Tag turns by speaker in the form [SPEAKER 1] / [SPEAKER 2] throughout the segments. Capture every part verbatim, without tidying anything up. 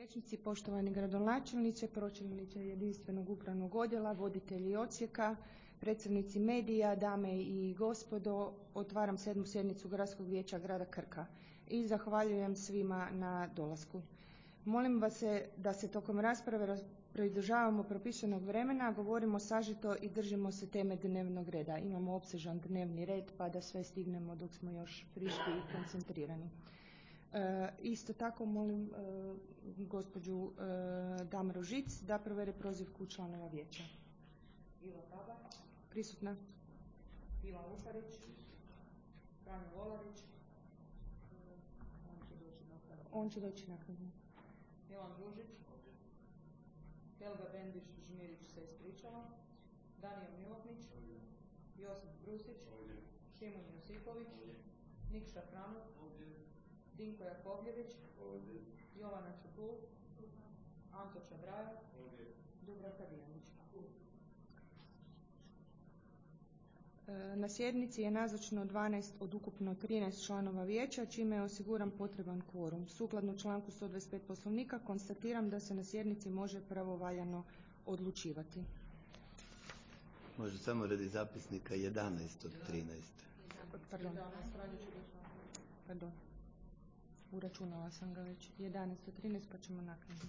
[SPEAKER 1] vijećnici, poštovani gradonačelniče, pročelniče jedinstvenog upravnog odjela, voditelji odsjeka, predstavnici medija, dame i gospodo, otvaram sedmu sjednicu Gradskog vijeća grada Krka i zahvaljujem svima na dolasku. Molim vas da se tokom rasprave pridržavamo propisanog vremena, govorimo sažeto i držimo se teme dnevnog reda. Imamo opsežan dnevni red pa da sve stignemo dok smo još friški i koncentrirani. E, isto tako molim e, gospođu e, Damaru Žic da provede prozivku članova vijeća. Iva Tabar, prisutna. Ivan Luparić, Franjo Volarić, on će doći naknadno. Milan Družić, Helga Bendić Žmirić se ispričala, Danijel Milotnić, Josip Brusić, Šimon Josipović, Nikša Hranov, Dinko Jakovljević, Jovana Čutul, Anto Čabraja, Dubravka Dijanić. Na sjednici je nazočno dvanaest od ukupno trinaest članova vijeća, čime je osiguran potreban kvorum. Sukladno članku sto dvadeset pet Poslovnika konstatiram da se na sjednici može pravovaljano odlučivati.
[SPEAKER 2] Može samo radi zapisnika jedanaest od trinaest.
[SPEAKER 1] Pardon. Pardon. Uračunala sam ga već. jedanaest od trinaest pa ćemo naknadno.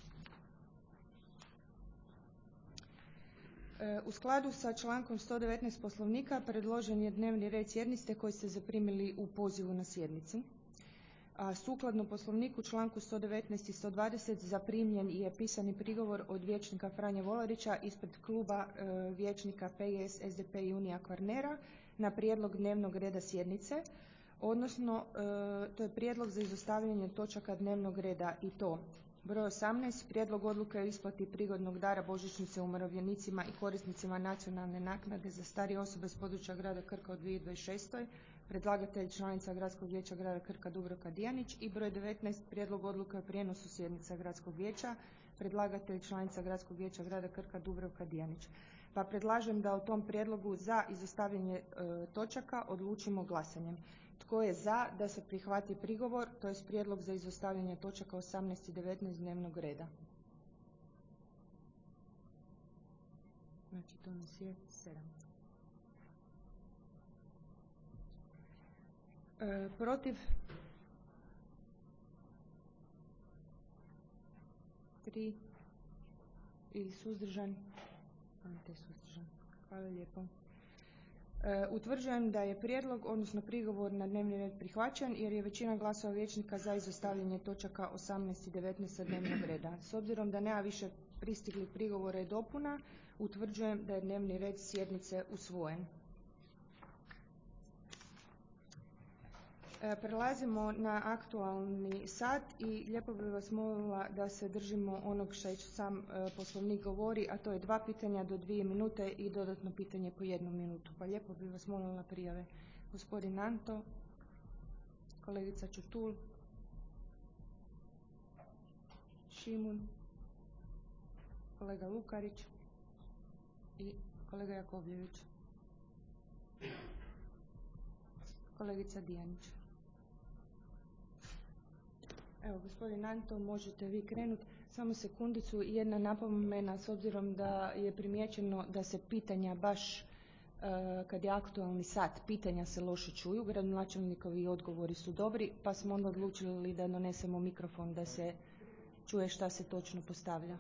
[SPEAKER 1] U skladu sa člankom sto devetnaest Poslovnika predložen je dnevni red sjednice koji ste zaprimili u pozivu na sjednici. A sukladno Poslovniku članku sto devetnaest i sto dvadeset zaprimljen je pisani prigovor od vijećnika Franje Volarića ispred kluba e, vijećnika P G S, S D P i Unija Kvarnera na prijedlog dnevnog reda sjednice, odnosno e, to je prijedlog za izostavljanje točaka dnevnog reda i to broj osamnaest, prijedlog odluke o isplati prigodnog dara božićnice umirovljenicima i korisnicima nacionalne naknade za starije osobe s područja grada Krka u dvije tisuće dvadeset šestoj. Predlagatelj članica Gradskog vijeća grada Krka Dubravka Dijanić i broj devetnaest, prijedlog odluke o prijenosu sjednica Gradskog vijeća. Predlagatelj članica Gradskog vijeća grada Krka Dubravka Dijanić. Pa predlažem da o tom prijedlogu za izostavljanje e, točaka odlučimo glasanjem. Tko je za da se prihvati prigovor, to je prijedlog za izostavljanje točaka osamnaest i devetnaest dnevnog reda? Znači to nas je sedam. E, protiv? Tri. Ili suzdržan? Te suzdržan. Hvala lijepo. E, utvrđujem da je prijedlog, odnosno prigovor na dnevni red prihvaćen jer je većina glasova vijećnika za izostavljanje točaka osamnaest i devetnaest dnevnog reda. S obzirom da nema više pristiglih prigovora i dopuna, utvrđujem da je dnevni red sjednice usvojen. E, prelazimo na aktualni sat i lijepo bih vas molila da se držimo onog što je sam e, Poslovnik govori, a to je dva pitanja do dvije minute i dodatno pitanje po jednu minutu. Pa lijepo bih vas molila prijave. Gospodin Anto, kolegica Čutul, Šimun, kolega Lukarić i kolega Jakovljević. Kolegica Dijanić. Evo, gospodin Anto, možete vi krenuti. Samo sekundicu, jedna napomena s obzirom da je primijećeno da se pitanja baš e, kad je aktualni sat, pitanja se loše čuju, gradonačelnikovi odgovori su dobri, pa smo onda odlučili da donesemo mikrofon da se čuje šta se točno postavlja.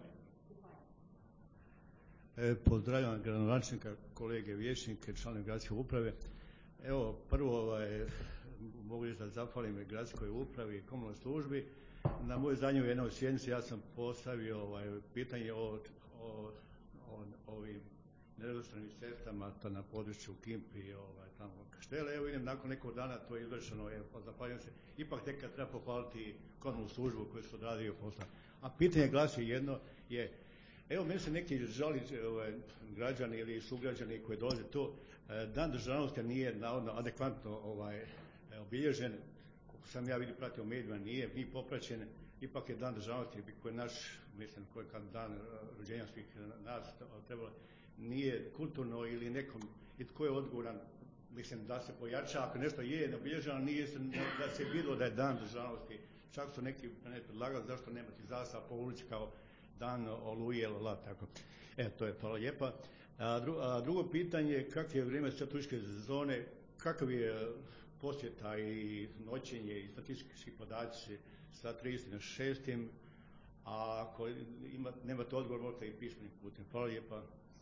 [SPEAKER 3] E, pozdravljam gradonačelnika, kolege vijećnike, članove gradske uprave. Evo, prvo ovaj, mogu reći da zahvalim gradskoj upravi i komunalnoj službi. Na moju zadnju jednoj sjednici ja sam postavio ovaj, pitanje o, o, o ovim nerazvrstanim cestama to na području Kimpi, ovaj, tamo Kaštele. Evo vidim nakon nekog dana to je izvršeno, evo, pa zahvaljujem se. Ipak tek kad treba pohvaliti komunalnu službu koju su odradili posla. A pitanje glasi jedno je, evo meni se neki žali ovaj, građani ili sugrađani koji dolaze tu, dan državnosti nije navodno adekvatno ovaj, obilježen, koliko sam ja vidio pratio u medijima, nije ni popraćen, ipak je dan državnosti koji je naš, mislim, koji je dan rođenja svih nas trebalo, nije kulturno ili nekom, i tko je odgovoran, mislim, da se pojača, ako nešto je neobilježeno, nije se, da se vidjelo da je dan državnosti čak su neki ne predlagali zašto nemati zastava po ulici kao dan Oluje, la, tako. E, to je, hvala lijepa. A, dru, a drugo pitanje, kakvo je vrijeme sad turističke sezone, kakav je posjeta i noćenje i statistički podaci sa trideset šestim a ako ima, nemate odgovor, možete i pismenim putem. Hvala lijepa.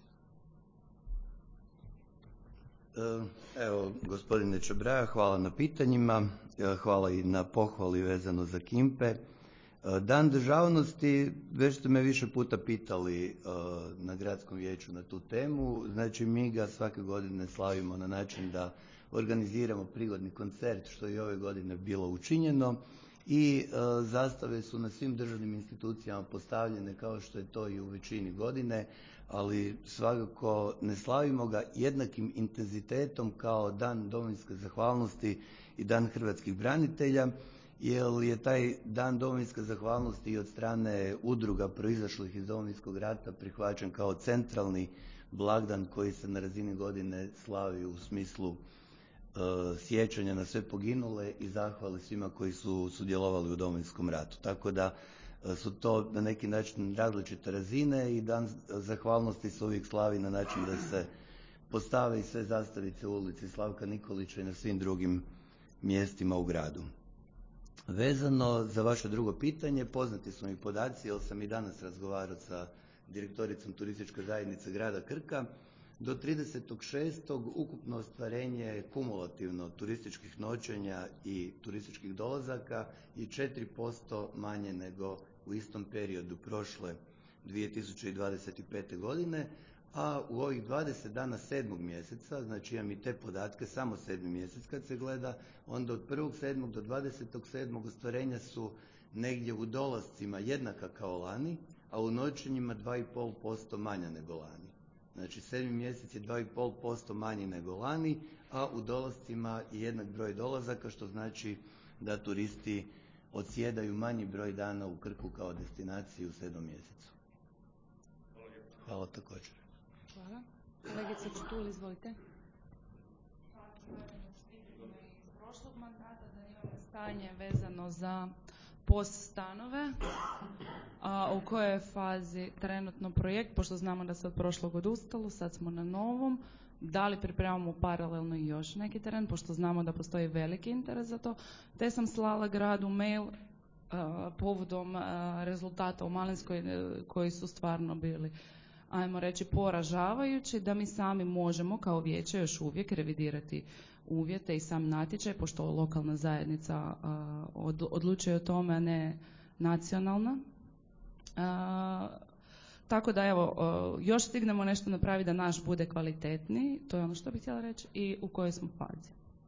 [SPEAKER 2] Evo, gospodine Čabraja, hvala na pitanjima, hvala i na pohvali vezano za Kimpe. Dan državnosti, već ste me više puta pitali na gradskom vijeću na tu temu, znači mi ga svake godine slavimo na način da organiziramo prigodni koncert, što je i ove godine bilo učinjeno i zastave su na svim državnim institucijama postavljene kao što je to i u većini godine, ali svakako ne slavimo ga jednakim intenzitetom kao Dan domovinske zahvalnosti i Dan hrvatskih branitelja, jer je taj Dan domovinske zahvalnosti i od strane udruga proizašlih iz Domovinskog rata prihvaćen kao centralni blagdan koji se na razini godine slavi u smislu uh, sjećanja na sve poginule i zahvali svima koji su sudjelovali u Domovinskom ratu. Tako da uh, su to na neki način različite razine i Dan zahvalnosti se uvijek slavi na način da se postave i sve zastavice u ulici Slavka Nikolića i na svim drugim mjestima u gradu. Vezano za vaše drugo pitanje, poznati su mi podaci jer sam i danas razgovarao sa direktoricom turističke zajednice grada Krka. Do tridesetog šestog ukupno ostvarenje kumulativno turističkih noćenja i turističkih dolazaka je četiri posto manje nego u istom periodu prošle dvije tisuće dvadeset pete. godine, a u ovih dvadeset dana sedmog mjeseca, znači imam i te podatke, samo sedmi mjesec kad se gleda, onda od prvog sedmog do dvadesetog sedmog ostvarenja su negdje u dolascima jednaka kao lani, a u noćenjima dva i pol posto manja nego lani. Znači sedmi mjesec je dva i pol posto manji nego lani, a u dolascima je jednak broj dolazaka, što znači da turisti odsjedaju manji broj dana u Krku kao destinaciji u sedmom mjesecu. Hvala također.
[SPEAKER 1] Hvala. Kolegica Čutul, izvolite.
[SPEAKER 4] Iz prošlog mandata da imamo stanje vezano za POS stanove, a u kojoj je fazi trenutno projekt, pošto znamo da se od prošlog odustalo, sad smo na novom. Da li pripremamo paralelno i još neki teren, pošto znamo da postoji veliki interes za to, te sam slala gradu mail uh, povodom uh, rezultata u Malinskoj uh, koji su stvarno bili, ajmo reći, poražavajući, da mi sami možemo kao vijeće još uvijek revidirati uvjete i sam natječaj, pošto lokalna zajednica uh, od, odlučuje o tome, a ne nacionalna. Uh, tako da evo, uh, još stignemo nešto napraviti da naš bude kvalitetniji, to je ono što bih htjela reći, i u kojoj smo fazi.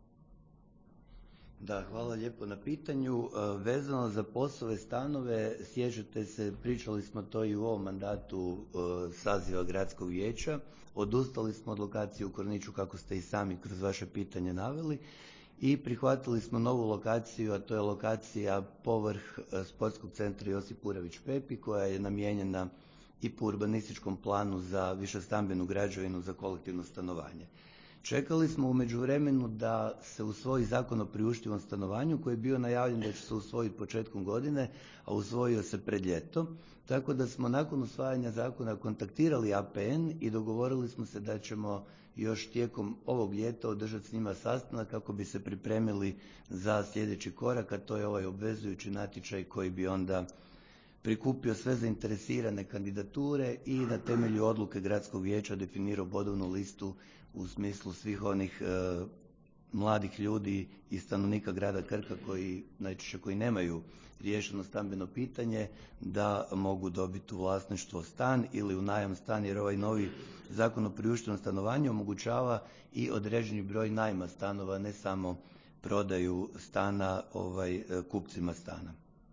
[SPEAKER 2] Da, hvala lijepo na pitanju. Vezano za POS-ove stanove, sjećate se, pričali smo to i u ovom mandatu saziva gradskog vijeća. Odustali smo od lokacije u Korniću, kako ste i sami kroz vaše pitanje naveli, i prihvatili smo novu lokaciju, a to je lokacija povrh Sportskog centra Josip Uravić Pepi, koja je namijenjena i po urbanističkom planu za višestambenu građevinu za kolektivno stanovanje. Čekali smo u međuvremenu da se usvoji Zakon o priuštivom stanovanju koji je bio najavljen da će se usvojiti početkom godine, a usvojio se pred ljeto. Tako da smo nakon usvajanja zakona kontaktirali A P N i dogovorili smo se da ćemo još tijekom ovog ljeta održati s njima sastanak kako bi se pripremili za sljedeći korak, a to je ovaj obvezujući natječaj koji bi onda prikupio sve zainteresirane kandidature i na temelju odluke gradskog vijeća definirao bodovnu listu u smislu svih onih e, mladih ljudi i stanovnika grada Krka koji najčešće koji nemaju riješeno stambeno pitanje, da mogu dobiti u vlasništvo stan ili u najam stan, jer ovaj novi Zakon o priuštivom stanovanju omogućava i određeni broj najma stanova, ne samo prodaju stana ovaj, kupcima stana.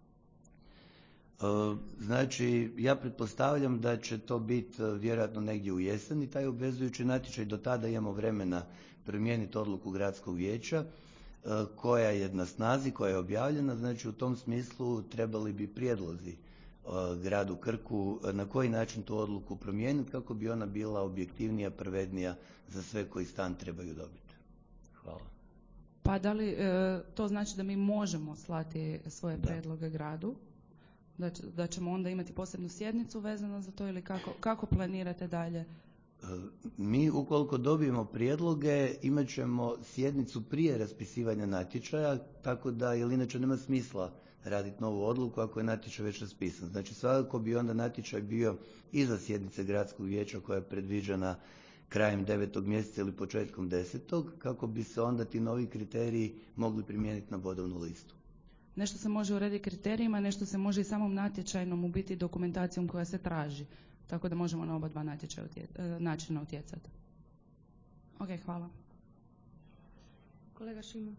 [SPEAKER 2] Znači, ja pretpostavljam da će to biti vjerojatno negdje u jesen i taj obvezujući natječaj. Do tada imamo vremena promijeniti odluku gradskog vijeća koja je na snazi, koja je objavljena. Znači, u tom smislu trebali bi prijedlozi gradu Krku na koji način tu odluku promijeniti kako bi ona bila objektivnija, pravednija za sve koji stan trebaju dobiti. Hvala.
[SPEAKER 4] Pa da li e, to znači da mi možemo slati svoje
[SPEAKER 2] Da.
[SPEAKER 4] predloge gradu? Da, će, da ćemo onda imati posebnu sjednicu vezano za to ili kako, kako planirate dalje?
[SPEAKER 2] Mi ukoliko dobijemo prijedloge imat ćemo sjednicu prije raspisivanja natječaja, tako da jer inače nema smisla raditi novu odluku ako je natječaj već raspisan. Znači svakako bi onda natječaj bio iza sjednice gradskog vijeća koja je predviđena krajem devetog mjeseca ili početkom desetog kako bi se onda ti novi kriteriji mogli primijeniti na bodovnu listu.
[SPEAKER 4] Nešto se može urediti kriterijima, nešto se može i samom natječajnom u biti dokumentacijom koja se traži. Tako da možemo na oba dva natječaja utje, načina utjecati. Ok, hvala.
[SPEAKER 1] Kolega Šima.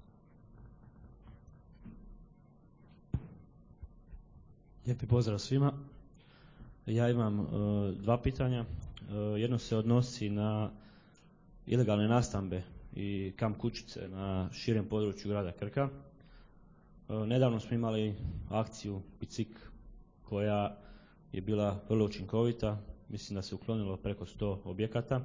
[SPEAKER 5] Lijepi pozdrav svima. Ja imam uh, dva pitanja. Uh, jedno se odnosi na ilegalne nastambe i kamp kućice na širem području grada Krka. Uh, nedavno smo imali akciju Bicik koja je bila vrlo učinkovita. Mislim da se uklonilo preko sto objekata,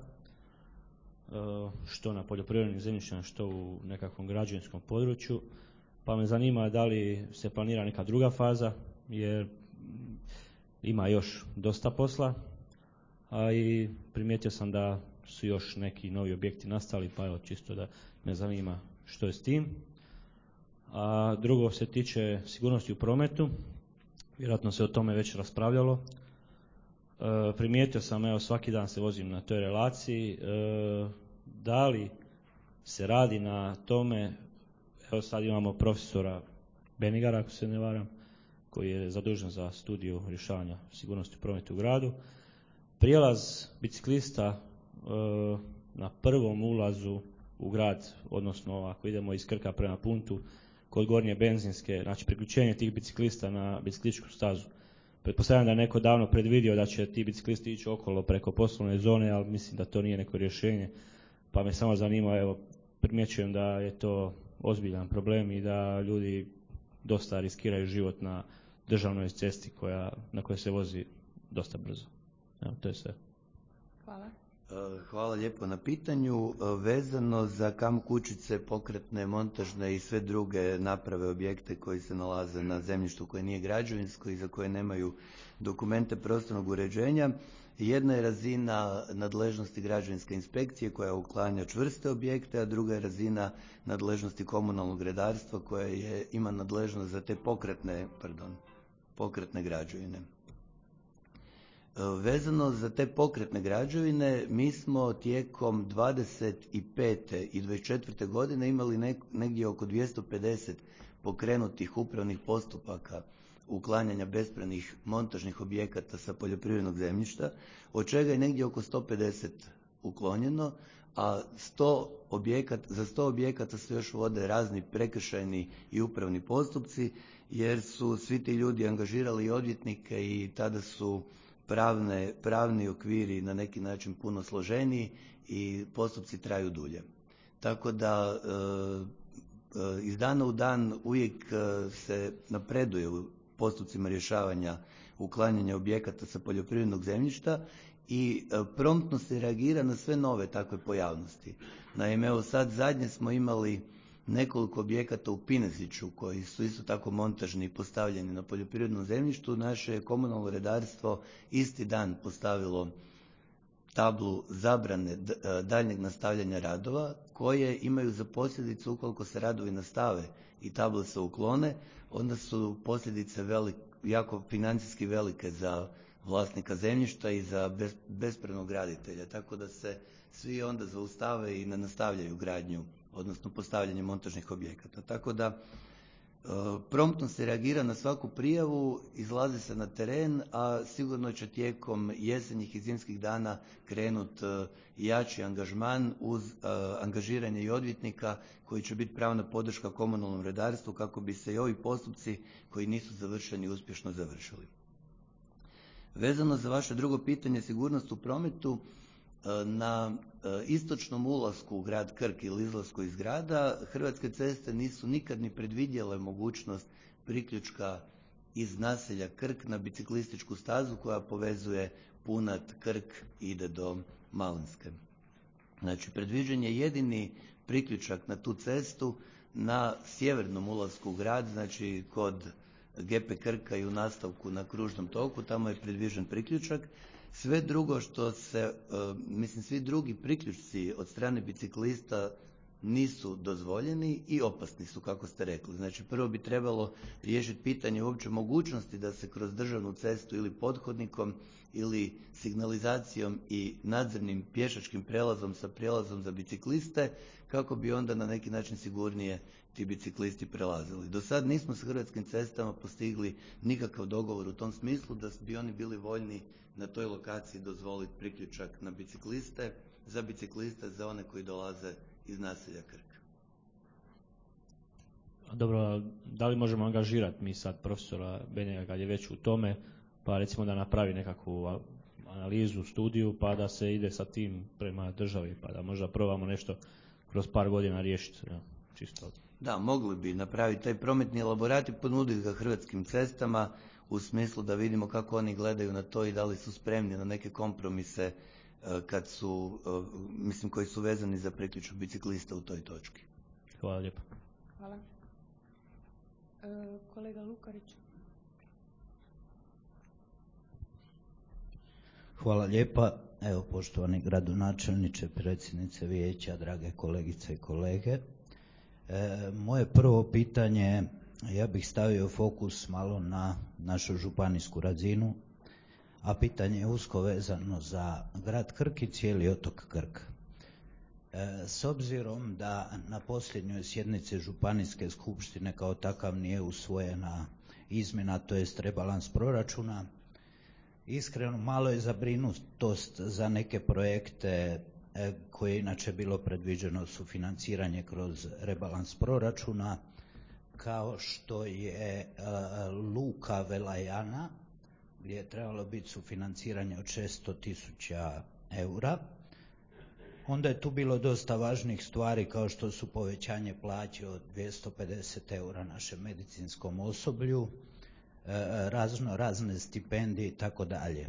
[SPEAKER 5] uh, što na poljoprivrednim zemljištima, što u nekakvom građevinskom području. Pa me zanima da li se planira neka druga faza, jer ima još dosta posla, a i primijetio sam da su još neki novi objekti nastali, pa evo čisto da me zanima što je s tim. A drugo se tiče sigurnosti u prometu, vjerojatno se o tome već raspravljalo. E, primijetio sam, evo svaki dan se vozim na toj relaciji, e, da li se radi na tome, evo sad imamo profesora Benigara, ako se ne varam, koji je zadužen za studiju rješavanja sigurnosti u prometu u gradu. Prijelaz biciklista e, na prvom ulazu u grad, odnosno ako idemo iz Krka prema Puntu, kod Gornje benzinske, znači priključenje tih biciklista na biciklističku stazu. Pretpostavljam da je neko davno predvidio da će ti biciklisti ići okolo preko poslovne zone, ali mislim da to nije neko rješenje. Pa me samo zanima, evo, primjećujem da je to ozbiljan problem i da ljudi dosta riskiraju život na državnoj cesti koja, na kojoj se vozi dosta brzo. Evo, to je sve.
[SPEAKER 1] Hvala.
[SPEAKER 2] Hvala lijepo na pitanju. Vezano za kamp kućice, pokretne, montažne i sve druge naprave, objekte koji se nalaze na zemljištu koje nije građevinsko i za koje nemaju dokumente prostornog uređenja, jedna je razina nadležnosti građevinske inspekcije koja uklanja čvrste objekte, a druga je razina nadležnosti komunalnog redarstva koja je, ima nadležnost za te pokretne, pardon, pokretne građevine. Vezano za te pokretne građevine, mi smo tijekom dvadeset pete i dvadeset četvrte godine imali nek, negdje oko dvjesto pedeset pokrenutih upravnih postupaka uklanjanja bespravnih montažnih objekata sa poljoprivrednog zemljišta, od čega je negdje oko sto pedeset uklonjeno, a sto objekata, za sto objekata se još vode razni prekršajni i upravni postupci, jer su svi ti ljudi angažirali odvjetnike i tada su Pravne, pravni okviri na neki način puno složeniji i postupci traju dulje. Tako da e, e, iz dana u dan uvijek se napreduje u postupcima rješavanja uklanjanja objekata sa poljoprivrednog zemljišta i e, promptno se reagira na sve nove takve pojavnosti. Naime, evo sad zadnje smo imali nekoliko objekata u Pineziću koji su isto tako montažni i postavljeni na poljoprivrednom zemljištu. Naše komunalno redarstvo isti dan postavilo tablu zabrane daljnjeg nastavljanja radova koje imaju za posljedicu, ukoliko se radovi nastave i table se uklone, onda su posljedice velik, jako financijski velike za vlasnika zemljišta i za bespravnog graditelja. Tako da se svi onda zaustave i ne nastavljaju gradnju, odnosno postavljanje montažnih objekata. Tako da e, promptno se reagira na svaku prijavu, izlazi se na teren, a sigurno će tijekom jesenjih i zimskih dana krenut e, jači angažman uz e, angažiranje i odvjetnika koji će biti pravna podrška komunalnom redarstvu kako bi se i ovi postupci koji nisu završeni uspješno završili. Vezano za vaše drugo pitanje, sigurnost u prometu, na istočnom ulasku u grad Krk ili izlasku iz grada Hrvatske ceste nisu nikad ni predvidjele mogućnost priključka iz naselja Krk na biciklističku stazu koja povezuje Punat, Krk i ide do Malinske. Znači predviđen je jedini priključak na tu cestu na sjevernom ulasku u grad, znači kod G P Krka i u nastavku na kružnom toku, tamo je predviđen priključak. Sve drugo što se, mislim svi drugi priključci od strane biciklista nisu dozvoljeni i opasni su, kako ste rekli. Znači prvo bi trebalo riješiti pitanje uopće mogućnosti da se kroz državnu cestu ili pothodnikom ili signalizacijom i nadzornim pješačkim prijelazom sa prijelazom za bicikliste, kako bi onda na neki način sigurnije ti biciklisti prelazili. Do sad nismo s Hrvatskim cestama postigli nikakav dogovor u tom smislu da bi oni bili voljni na toj lokaciji dozvoliti priključak na bicikliste, za bicikliste, za one koji dolaze iz naselja Krk.
[SPEAKER 5] Dobro, da li možemo angažirati mi sad profesora Benjega kad je već u tome, pa recimo da napravi nekakvu analizu, studiju, pa da se ide sa tim prema državi, pa da možda probamo nešto kroz par godina riješiti, ja, čisto.
[SPEAKER 2] Da, mogli bi napraviti taj prometni elaborat i ponuditi ga Hrvatskim cestama u smislu da vidimo kako oni gledaju na to i da li su spremni na neke kompromise kad su, mislim, koji su vezani za priključak biciklista u toj točki.
[SPEAKER 5] Hvala lijepo.
[SPEAKER 1] Hvala. E, kolega Lukarić.
[SPEAKER 6] Hvala lijepa. Evo, poštovani gradonačelniče, predsjednice vijeća, drage kolegice i kolege. E, moje prvo pitanje, ja bih stavio fokus malo na našu županijsku razinu, a pitanje je usko vezano za grad Krk i cijeli otok Krk. E, s obzirom da na posljednjoj sjednici županijske skupštine kao takav nije usvojena izmjena, to jest rebalans proračuna, iskreno malo je zabrinutost za neke projekte e, koje je inače bilo predviđeno sufinanciranje kroz rebalans proračuna, kao što je e, luka Velajana, gdje je trebalo biti sufinanciranje od šesto tisuća eura. Onda je tu bilo dosta važnih stvari kao što su povećanje plaće od dvjesto pedeset eura našem medicinskom osoblju, razno razne stipendije i tako dalje.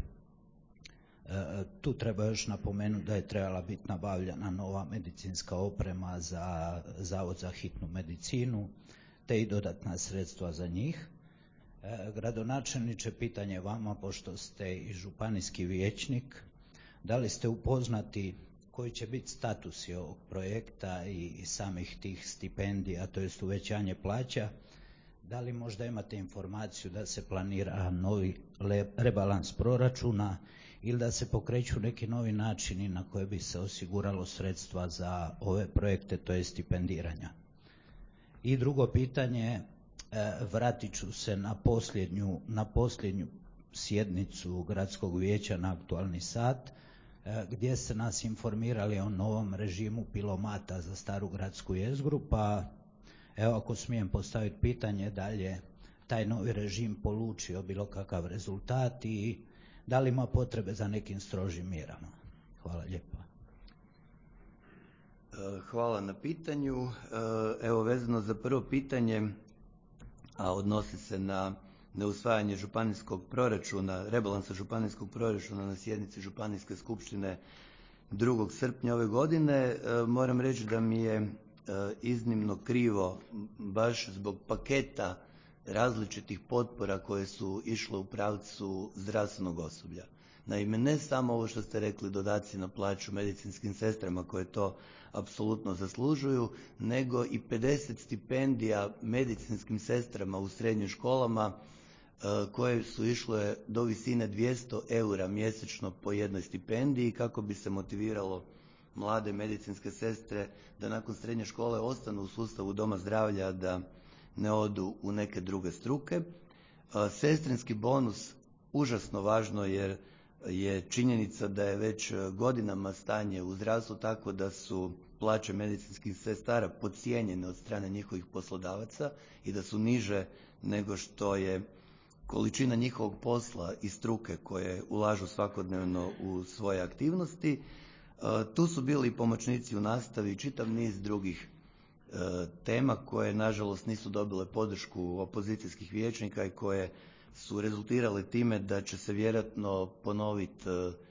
[SPEAKER 6] Tu treba još napomenuti da je trebala biti nabavljena nova medicinska oprema za Zavod za hitnu medicinu, te i dodatna sredstva za njih. Gradonačelniče, pitanje vama, pošto ste i županijski vijećnik, da li ste upoznati koji će biti statusi ovog projekta i samih tih stipendija, to jest uvećanje plaća? Da li možda imate informaciju da se planira novi rebalans proračuna ili da se pokreću neki novi načini na koje bi se osiguralo sredstva za ove projekte, to je stipendiranja? I drugo pitanje, vratit ću se na posljednju, na posljednju sjednicu gradskog vijeća na aktualni sat, gdje ste nas informirali o novom režimu pilomata za staru gradsku jezgru, pa evo ako smijem postaviti pitanje, da li je taj novi režim polučio bilo kakav rezultat i da li ima potrebe za nekim strožim mjerama? Hvala lijepa.
[SPEAKER 2] Hvala na pitanju. Evo, vezano za prvo pitanje, a odnosi se na neusvajanje županijskog proračuna, rebalansa županijskog proračuna na sjednici županijske skupštine drugog srpnja ove godine, moram reći da mi je iznimno krivo baš zbog paketa različitih potpora koje su išle u pravcu zdravstvenog osoblja. Naime, ne samo ovo što ste rekli, dodaci na plaću medicinskim sestrama koje to apsolutno zaslužuju, nego i pedeset stipendija medicinskim sestrama u srednjim školama koje su išle do visine dvjesto eura mjesečno po jednoj stipendiji, kako bi se motiviralo mlade medicinske sestre da nakon srednje škole ostanu u sustavu doma zdravlja, da ne odu u neke druge struke. Sestrinski bonus užasno važno, jer je činjenica da je već godinama stanje u zdravstvu tako da su plaće medicinskih sestara podcijenjene od strane njihovih poslodavaca i da su niže nego što je količina njihovog posla i struke koje ulažu svakodnevno u svoje aktivnosti. Tu su bili i pomoćnici u nastavi i čitav niz drugih tema koje nažalost nisu dobile podršku opozicijskih vijećnika i koje su rezultirale time da će se vjerojatno ponoviti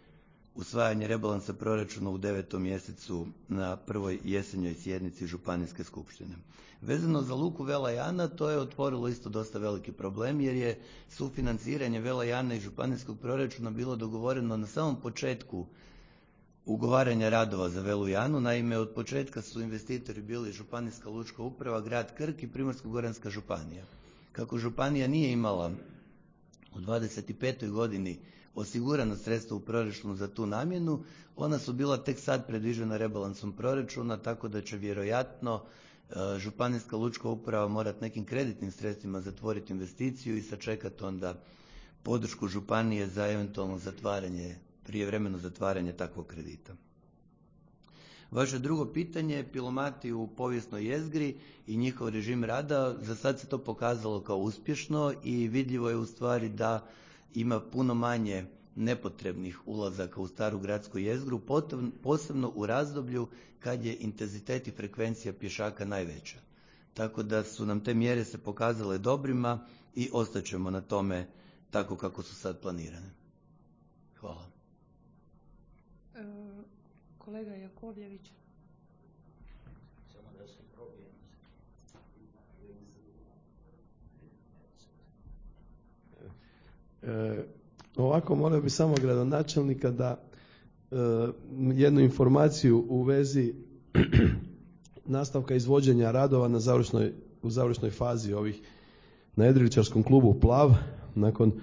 [SPEAKER 2] usvajanje rebalansa proračuna u devetom mjesecu na prvoj jesenjoj sjednici Županijske skupštine. Vezano za luku Vela Jana, to je otvorilo isto dosta veliki problem jer je sufinanciranje Vela Jana iz županijskog proračuna bilo dogovoreno na samom početku ugovaranja radova za Velu Janu. Naime, od početka su investitori bili Županijska lučka uprava, grad Krk i Primorsko-goranska županija. Kako županija nije imala u dvadeset petoj godini osigurana sredstva u proračunu za tu namjenu, ona su bila tek sad predviđena rebalansom proračuna, tako da će vjerojatno Županijska lučka uprava morati nekim kreditnim sredstvima zatvoriti investiciju i sačekati onda podršku županije za eventualno zatvaranje, prijevremeno zatvaranje takvog kredita. Vaše drugo pitanje je pilomati u povijesnoj jezgri i njihov režim rada. Za sad se to pokazalo kao uspješno i vidljivo je u stvari da ima puno manje nepotrebnih ulazaka u staru gradsku jezgru, posebno u razdoblju kad je intenzitet i frekvencija pješaka najveća. Tako da su nam te mjere se pokazale dobrima i ostaćemo na tome tako kako su sad planirane. Hvala.
[SPEAKER 1] E, kolega Jakovljević.
[SPEAKER 7] E, ovako, molio bi samo gradonačelnika da e, jednu informaciju u vezi nastavka izvođenja radova na završnoj, u završnoj fazi ovih na jedriličarskom klubu Plav. Nakon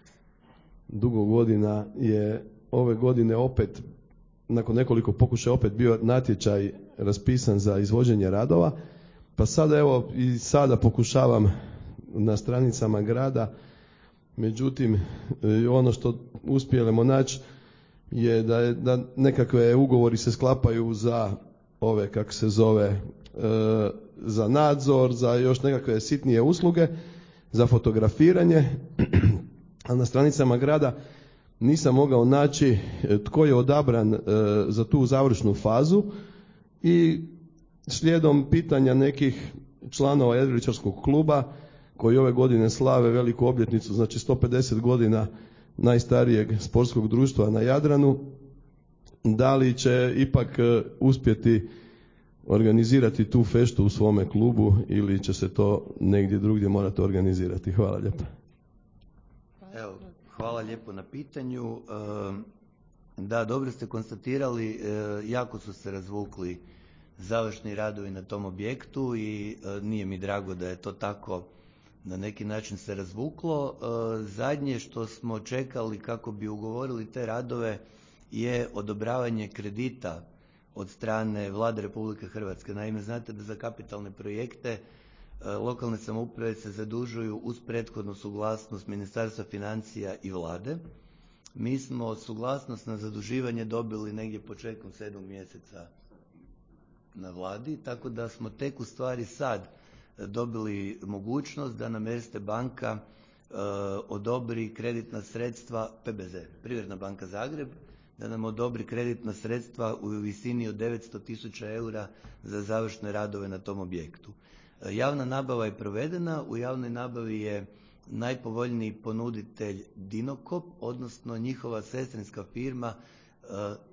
[SPEAKER 7] dugo godina je ove godine opet, nakon nekoliko pokušaja opet bio natječaj raspisan za izvođenje radova, pa sada evo i sada pokušavam na stranicama grada. Međutim, ono što uspijemo naći je da, je da nekakve ugovori se sklapaju za ove, kako se zove, e, za nadzor, za još nekakve sitnije usluge, za fotografiranje, a na stranicama grada nisam mogao naći tko je odabran e, za tu završnu fazu i slijedom pitanja nekih članova jedriličarskog kluba koji ove godine slave veliku obljetnicu, znači sto pedeset godina najstarijeg sportskog društva na Jadranu, da li će ipak uspjeti organizirati tu feštu u svome klubu ili će se to negdje drugdje morati organizirati. Hvala lijepo.
[SPEAKER 2] Evo, hvala lijepo na pitanju. Da, dobro ste konstatirali, jako su se razvukli završni radovi na tom objektu i nije mi drago da je to tako na neki način se razvuklo. Zadnje što smo čekali kako bi ugovorili te radove je odobravanje kredita od strane Vlade Republike Hrvatske. Naime, znate da za kapitalne projekte lokalne samouprave se zadužuju uz prethodnu suglasnost Ministarstva financija i Vlade. Mi smo suglasnost na zaduživanje dobili negdje početkom sedmog mjeseca na Vladi, tako da smo tek u stvari sad dobili mogućnost da nam Erste banka e, odobri kreditna sredstva, P B Z, Privredna banka Zagreb, da nam odobri kreditna sredstva u visini od devetsto tisuća eura za završne radove na tom objektu. E, javna nabava je provedena, u javnoj nabavi je najpovoljniji ponuditelj Dinokop, odnosno njihova sestrinska firma e,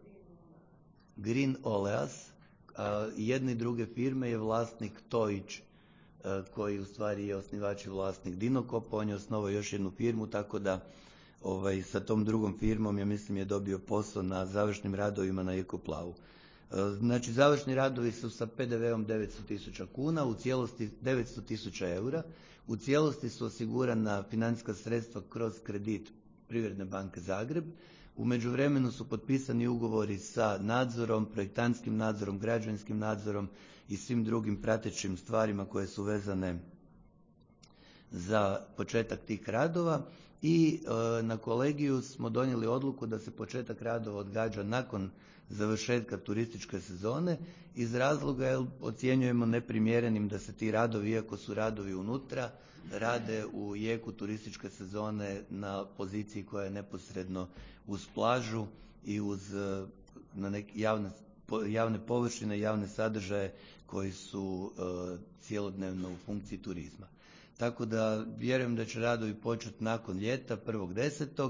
[SPEAKER 2] Green Oleas, a jedne i druge firme je vlasnik Toić, koji u stvari je osnivač i vlasnik Dinokopa. On je osnovao još jednu firmu, tako da ovaj, sa tom drugom firmom ja mislim je dobio posao na završnim radovima na Ekoplavu. Znači, završni radovi su sa P D V-om devetsto tisuća kuna, u cijelosti devetsto tisuća eura, u cijelosti su osigurana financijska sredstva kroz kredit Privredne banke Zagreb. U međuvremenu su potpisani ugovori sa nadzorom, projektantskim nadzorom, građevinskim nadzorom i svim drugim pratećim stvarima koje su vezane za početak tih radova i e, na kolegiju smo donijeli odluku da se početak radova odgađa nakon završetka turističke sezone iz razloga jer ocjenjujemo neprimjerenim da se ti radovi, iako su radovi unutra, rade u jeku turističke sezone na poziciji koja je neposredno uz plažu i uz na neke javne, javne površine, javne sadržaje koji su e, cjelodnevno u funkciji turizma. Tako da vjerujem da će radovi početi nakon ljeta, prvog desetog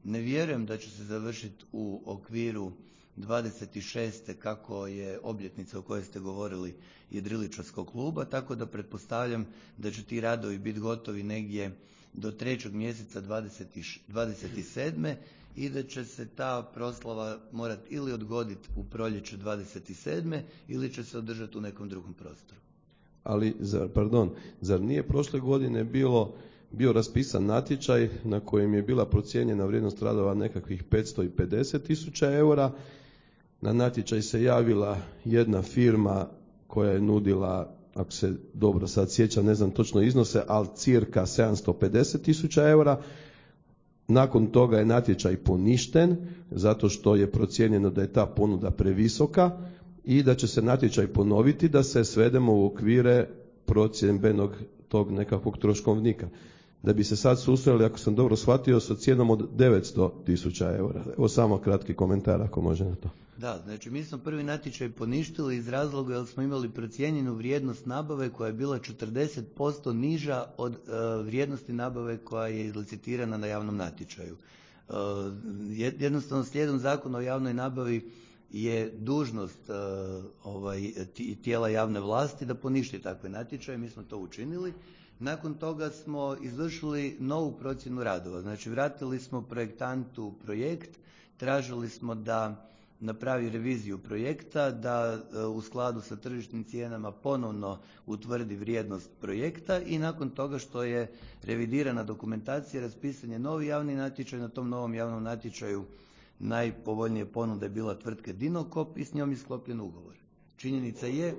[SPEAKER 2] Ne vjerujem da će se završiti u okviru dvadeset šeste kako je obljetnica o kojoj ste govorili jedriličarskog kluba, tako da pretpostavljam da će ti radovi biti gotovi negdje do trećeg mjeseca dvadeset sedme i da će se ta proslava morati ili odgoditi u proljeće dvadeset sedme ili će se održati u nekom drugom prostoru.
[SPEAKER 7] Ali, zar, pardon, zar nije prošle godine bilo, bio raspisan natječaj na kojem je bila procijenjena vrijednost radova nekakvih petsto pedeset tisuća eura? Na natječaj se javila jedna firma koja je nudila, ako se dobro sad sjećam, ne znam točno iznose, ali cirka sedamsto pedeset tisuća eura. Nakon toga je natječaj poništen zato što je procijenjeno da je ta ponuda previsoka i da će se natječaj ponoviti da se svedemo u okvire procjenbenog tog nekakvog troškovnika. Da bi se sad susreli, ako sam dobro shvatio, sa cijenom od devetsto tisuća eura. Evo samo kratki komentar ako može na to.
[SPEAKER 2] Da, znači mi smo prvi natječaj poništili iz razloga jer smo imali procijenjenu vrijednost nabave koja je bila četrdeset posto niža od uh, vrijednosti nabave koja je izlicitirana na javnom natječaju. Uh, jednostavno slijedom Zakona o javnoj nabavi je dužnost uh, ovaj, tijela javne vlasti da poništi takve natječaje, mi smo to učinili. Nakon toga smo izvršili novu procjenu radova, znači vratili smo projektantu projekt, tražili smo da napravi reviziju projekta, da u skladu sa tržišnim cijenama ponovno utvrdi vrijednost projekta i nakon toga što je revidirana dokumentacija, raspisan je novi javni natječaj. Na tom novom javnom natječaju najpovoljnije ponuda je bila tvrtka Dinokop i s njom je sklopljen ugovor. Činjenica je...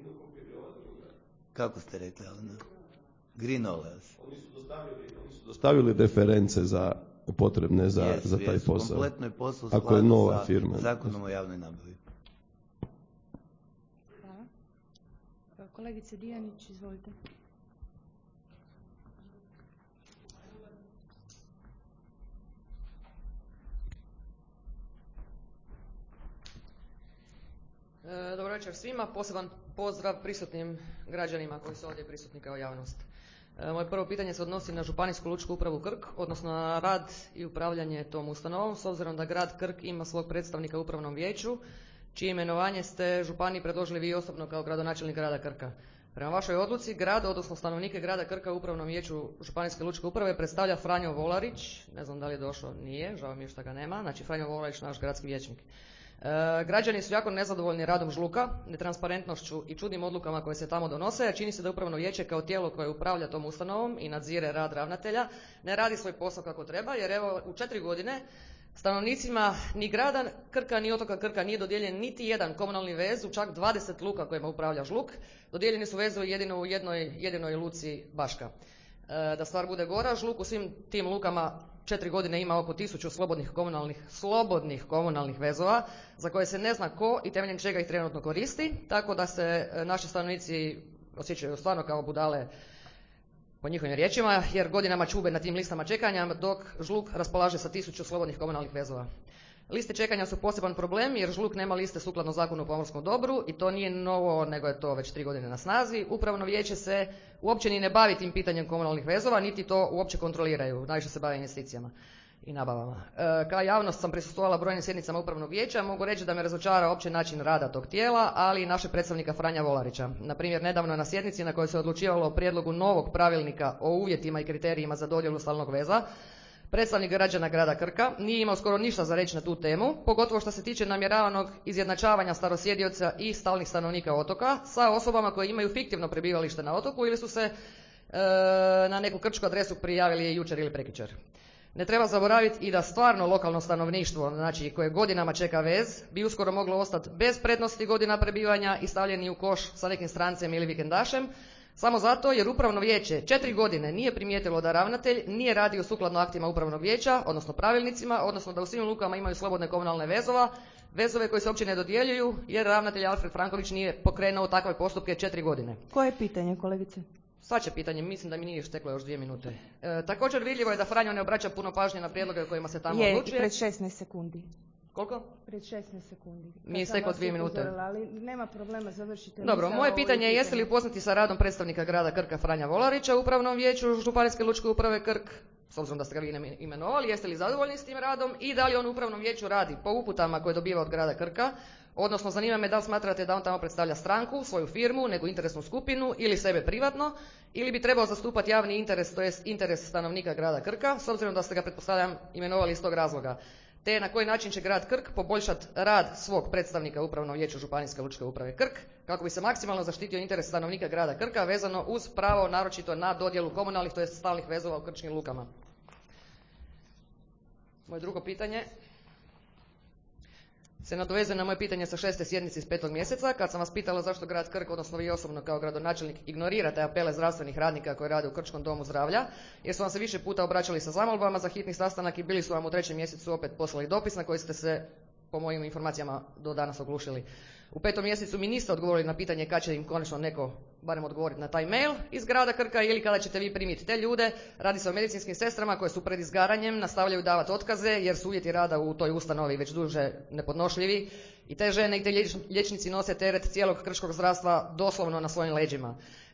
[SPEAKER 2] Kako ste rekli, ali ne? Green Oleas.
[SPEAKER 7] Oni su dostavili, oni su dostavili reference za potrebne za,
[SPEAKER 2] yes,
[SPEAKER 7] za taj
[SPEAKER 2] yes,
[SPEAKER 7] posao.
[SPEAKER 2] Kompletno je posao
[SPEAKER 7] ako je nova firma.
[SPEAKER 2] Zakonom o javnoj nabavi.
[SPEAKER 1] Hvala. Kolegice Dijanić, izvolite.
[SPEAKER 8] E, dobro večer svima, poseban pozdrav prisutnim građanima koji su ovdje prisutni kao javnost. E, moje prvo pitanje se odnosi na Županijsku lučku upravu Krk, odnosno na rad i upravljanje tom ustanovom, s obzirom da grad Krk ima svog predstavnika u upravnom vijeću, čije imenovanje ste županiji predložili vi osobno kao gradonačelnik grada Krka. Prema vašoj odluci, grad, odnosno stanovnike grada Krka u upravnom vijeću Županijske lučke uprave predstavlja Franjo Volarić, ne znam da li je došao, nije, žao mi je što ga nema, znači Franjo Volarić, naš gradski vijećnik. E, građani su jako nezadovoljni radom Žluka, netransparentnošću i čudnim odlukama koje se tamo donose, a čini se da upravno vijeće kao tijelo koje upravlja tom ustanovom i nadzire rad ravnatelja ne radi svoj posao kako treba, jer evo u četiri godine stanovnicima ni grada Krka ni otoka Krka nije dodijeljen niti jedan komunalni vez u čak dvadeset luka kojima upravlja Žluk. Dodijeljeni su vezovi jedino u jednoj jedinoj luci Baška. E, da stvar bude gora, Žluk u svim tim lukama četiri godine ima oko tisuću slobodnih komunalnih, slobodnih komunalnih vezova za koje se ne zna ko i temeljem čega ih trenutno koristi, tako da se naši stanovnici osjećaju stvarno kao budale po njihovim riječima, jer godinama čube na tim listama čekanja, dok Žluk raspolaže sa tisuću slobodnih komunalnih vezova. Liste čekanja su poseban problem jer Žluk nema liste sukladno Zakonu o pomorskom dobru i to nije novo, nego je to već tri godine na snazi. Upravno vijeće se uopće ni ne bavi tim pitanjem komunalnih vezova, niti to uopće kontroliraju, najviše se bave investicijama i nabavama. E, kao javnost sam prisustvovala brojnim sjednicama upravnog vijeća, mogu reći da me razočara opći način rada tog tijela, ali i našeg predstavnika Franja Volarića. Na primjer, nedavno na sjednici na kojoj se odlučivalo o prijedlogu novog pravilnika o uvjetima i kriterijima za dodjelu stalnog veza, predstavnik građana grada Krka nije imao skoro ništa za reći na tu temu, pogotovo što se tiče namjeravanog izjednačavanja starosjedioca i stalnih stanovnika otoka sa osobama koje imaju fiktivno prebivalište na otoku ili su se e, na neku krčku adresu prijavili jučer ili prekjučer. Ne treba zaboraviti i da stvarno lokalno stanovništvo, znači koje godinama čeka vez, bi uskoro moglo ostati bez prednosti godina prebivanja i stavljeni u koš sa nekim strancem ili vikendašem, samo zato jer upravno vijeće četiri godine nije primijetilo da ravnatelj nije radio sukladno aktima upravnog vijeća, odnosno pravilnicima, odnosno da u svim lukama imaju slobodne komunalne vezova, vezove koji se uopće ne dodjeljuju jer ravnatelj Alfred Franković nije pokrenuo takve postupke četiri godine.
[SPEAKER 1] Koje je pitanje, kolegice?
[SPEAKER 8] Svače pitanje, mislim da mi nije steklo još dvije minute. E, također vidljivo je da Franjo ne obraća puno pažnje na prijedloge o kojima se tamo
[SPEAKER 1] je,
[SPEAKER 8] odlučuje.
[SPEAKER 1] Je, pred šesnaest sekundi.
[SPEAKER 8] Koliko?
[SPEAKER 1] Pred šesnaest sekundi.
[SPEAKER 8] Mi je steklo dvije minute.
[SPEAKER 1] Upozorila, ali nema problema, završite.
[SPEAKER 8] Dobro, moje pitanje je jeste li upoznati sa radom predstavnika grada Krka Franja Volarića u upravnom vijeću Županijske lučke uprave Krk s obzirom da ste ga vi imenovali, jeste li zadovoljni s tim radom i da li on u upravnom vijeću radi po uputama koje dobiva od grada Krka, odnosno zanima me da li smatrate da on tamo predstavlja stranku, svoju firmu, neku interesnu skupinu ili sebe privatno, ili bi trebao zastupati javni interes, to jest interes stanovnika grada Krka, s obzirom da ste ga, pretpostavljam, imenovali iz tog razloga. Te na koji način će grad Krk poboljšati rad svog predstavnika u upravnom vijeću Županijske lučke uprave Krk, kako bi se maksimalno zaštitio interes stanovnika grada Krka vezano uz pravo naročito na dodjelu komunalnih, to jest stalnih vezova u krčkim lukama. Moje drugo pitanje se nadovezuje na moje pitanje sa šeste sjednice iz petog mjeseca, kad sam vas pitala zašto grad Krk, odnosno vi osobno kao gradonačelnik, ignorirate apele zdravstvenih radnika koji rade u Krčkom domu zdravlja, jer su vam se više puta obraćali sa zamolbama za hitni sastanak i bili su vam u trećem mjesecu opet poslali dopis na koji ste se, po mojim informacijama, do danas oglušili. U petom mjesecu mi niste odgovorili na pitanje kad će im konačno neko barem odgovoriti na taj mail iz grada Krka ili kada ćete vi primiti te ljude. Radi se o medicinskim sestrama koje su pred izgaranjem, nastavljaju davati otkaze jer su uvjeti rada u toj ustanovi već duže nepodnošljivi i te žene i te liječnici nose teret cijelog krčkog zdravstva doslovno na svojim leđima.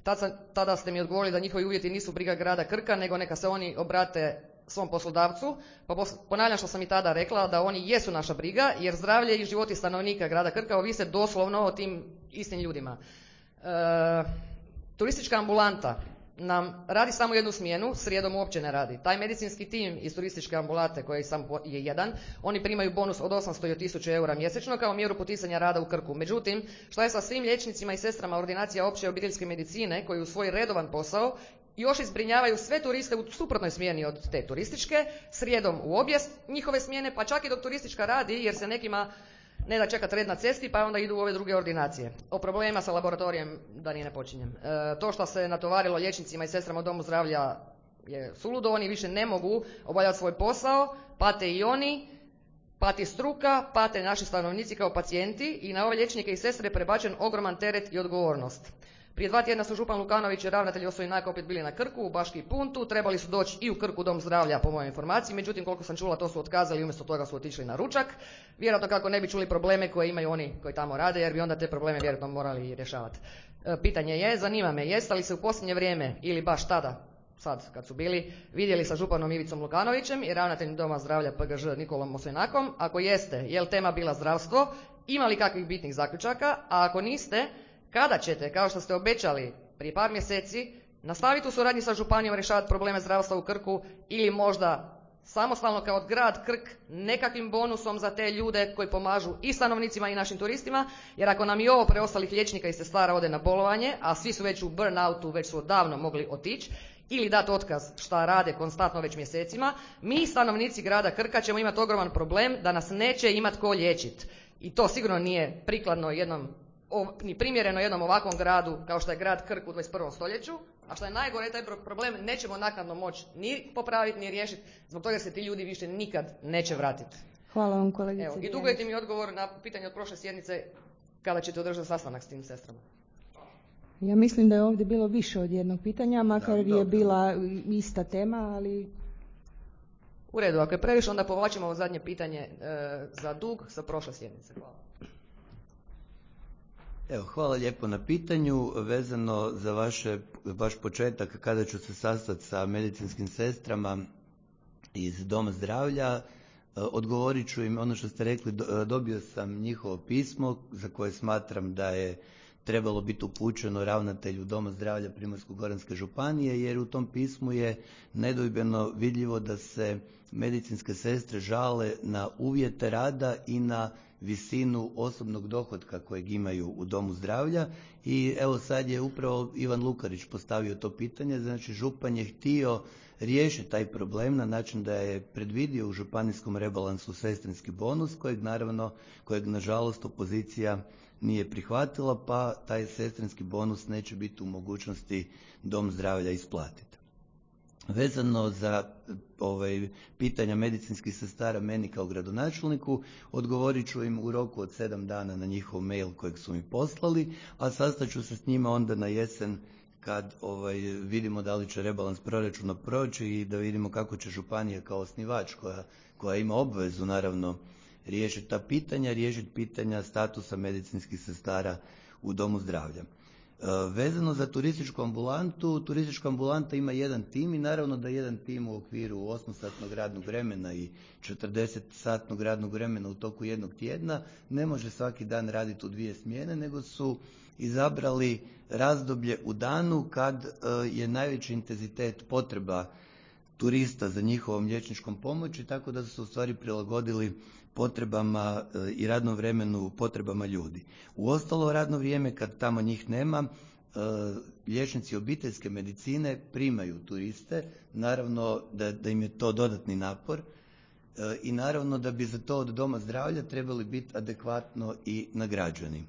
[SPEAKER 8] Tada ste mi odgovorili da njihovi uvjeti nisu briga grada Krka, nego neka se oni obrate svom poslodavcu, pa ponavljam što sam i tada rekla, da oni jesu naša briga, jer zdravlje i životi stanovnika grada Krka ovise doslovno o tim istim ljudima. E, turistička ambulanta nam radi samo jednu smjenu, srijedom uopće ne radi. Taj medicinski tim iz turističke ambulante, koji sam je jedan, oni primaju bonus od osamsto i od tisuću eura mjesečno kao mjeru poticanja rada u Krku. Međutim, šta je sa svim liječnicima i sestrama ordinacija opće obiteljske medicine koji u svoj redovan posao još izbrinjavaju sve turiste u suprotnoj smjeni od te turističke, srijedom u objes njihove smjene, pa čak i dok turistička radi, jer se nekima ne da čekati red na cesti, pa onda idu u ove druge ordinacije. O problema sa laboratorijem da ni ne počinjem. E, to što se natovarilo liječnicima i sestrama u domu zdravlja je suludo, oni više ne mogu obavljati svoj posao, pate i oni, pati struka, pate naši stanovnici kao pacijenti i na ove liječnike i sestre je prebačen ogroman teret i odgovornost. Prije dva tjedna su župan Lukanović i ravnatelj Osojnaka opet bili na Krku, u Baški i Puntu, trebali su doći i u Krku dom zdravlja po mojoj informaciji, međutim koliko sam čula to su otkazali i umjesto toga su otišli na ručak, vjerojatno kako ne bi čuli probleme koje imaju oni koji tamo rade, jer bi onda te probleme vjerojatno morali rješavati. E, pitanje je, zanima me, jeste li se u posljednje vrijeme ili baš tada, sad kad su bili, vidjeli sa županom Ivicom Lukanovićem i ravnateljem doma zdravlja P G Ž Nikolom Osojnakom? Ako jeste, je li tema bila zdravstvo, ima li kakvih bitnih zaključaka, a ako niste, kada ćete, kao što ste obećali prije par mjeseci, nastaviti u suradnji sa županijom rješavati probleme zdravstva u Krku ili možda samostalno kao grad Krk nekakvim bonusom za te ljude koji pomažu i stanovnicima i našim turistima, jer ako nam i ovo preostalih liječnika i sestara ode na bolovanje, a svi su već u burnoutu, već su odavno mogli otići, ili dati otkaz šta rade konstantno već mjesecima, mi stanovnici grada Krka ćemo imati ogroman problem da nas neće imati ko liječiti. I to sigurno nije prikladno jednom ni primjereno jednom ovakvom gradu kao što je grad Krk u dvadeset prvom stoljeću, a što je najgore, taj problem nećemo naknadno moći ni popraviti ni riješiti, zbog toga se ti ljudi više nikad neće vratiti.
[SPEAKER 1] Hvala vam kolegice.
[SPEAKER 8] Evo, i dugujete mi odgovor na pitanje od prošle sjednice kada ćete održati sastanak s tim sestrama.
[SPEAKER 1] Ja mislim da je ovdje bilo više od jednog pitanja, makar da, je bila ista tema, ali...
[SPEAKER 8] U redu, ako je previše, onda povlačimo ovo zadnje pitanje e, za dug sa prošle sjednice. Hvala.
[SPEAKER 2] Evo, hvala lijepo na pitanju. Vezano za vaše, vaš početak kada ću se sastati sa medicinskim sestrama iz Doma zdravlja, odgovorit ću im ono što ste rekli. Dobio sam njihovo pismo za koje smatram da je trebalo biti upućeno ravnatelju Doma zdravlja Primorsko-goranske županije, jer u tom pismu je nedvojbeno vidljivo da se medicinske sestre žale na uvjete rada i na visinu osobnog dohotka kojeg imaju u Domu zdravlja. I evo sad je upravo Ivan Lukarić postavio to pitanje, znači župan je htio riješiti taj problem na način da je predvidio u županijskom rebalansu sestrinski bonus kojeg naravno, kojeg nažalost opozicija nije prihvatila, pa taj sestrinski bonus neće biti u mogućnosti Dom zdravlja isplatiti. Vezano za ovaj, pitanja medicinskih sestara meni kao gradonačelniku, odgovorit ću im u roku od sedam dana na njihov mail kojeg su mi poslali, a sastaću se s njima onda na jesen kad ovaj, vidimo da li će rebalans proračuna proći i da vidimo kako će županija kao osnivač koja, koja ima obvezu naravno riješiti ta pitanja, riješiti pitanja statusa medicinskih sestara u Domu zdravlja. Vezano za turističku ambulantu, turistička ambulanta ima jedan tim i naravno da jedan tim u okviru osmosatnog radnog vremena i četrdesetsatnog radnog vremena u toku jednog tjedna ne može svaki dan raditi u dvije smjene, nego su izabrali razdoblje u danu kad je najveći intenzitet potreba turista za njihovom liječničkom pomoći, tako da su se u stvari prilagodili potrebama i radnom vremenu potrebama ljudi. U ostalo radno vrijeme kad tamo njih nema, liječnici obiteljske medicine primaju turiste, naravno da, da im je to dodatni napor i naravno da bi za to od doma zdravlja trebali biti adekvatno i nagrađeni.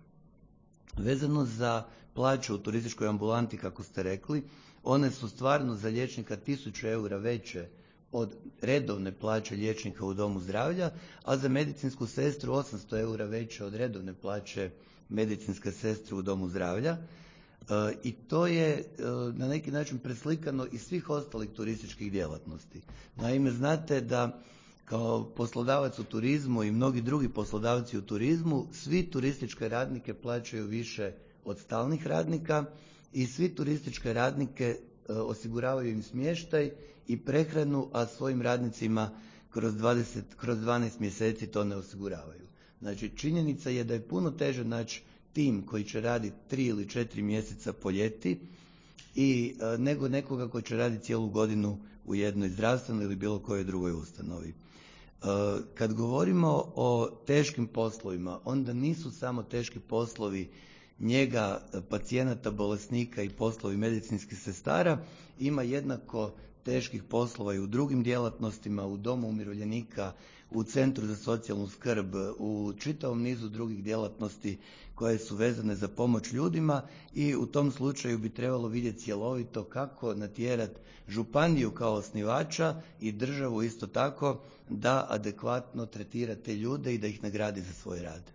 [SPEAKER 2] Vezano za plaću u turističkoj ambulanti, kako ste rekli, one su stvarno za liječnika tisuću eura veće od redovne plaće liječnika u domu zdravlja, a za medicinsku sestru osamsto eura veće od redovne plaće medicinske sestre u domu zdravlja. E, I to je e, na neki način preslikano iz svih ostalih turističkih djelatnosti. Naime, znate da kao poslodavac u turizmu i mnogi drugi poslodavci u turizmu, svi turističke radnike plaćaju više od stalnih radnika i svi turističke radnike e, osiguravaju im smještaj i prehranu, a svojim radnicima kroz, dvadeset, kroz dvanaest mjeseci to ne osiguravaju. Znači, činjenica je da je puno teže naći tim koji će raditi tri ili četiri mjeseca po ljeti i e, nego nekoga koji će raditi cijelu godinu u jednoj zdravstvenoj ili bilo kojoj drugoj ustanovi. E, kad govorimo o teškim poslovima, onda nisu samo teški poslovi njega pacijenata, bolesnika i poslovi medicinskih sestara, ima jednako teških poslova i u drugim djelatnostima, u domu umirovljenika, u centru za socijalnu skrb, u čitavom nizu drugih djelatnosti koje su vezane za pomoć ljudima i u tom slučaju bi trebalo vidjeti cjelovito kako natjerati županiju kao osnivača i državu isto tako da adekvatno tretira te ljude i da ih nagradi za svoj rad.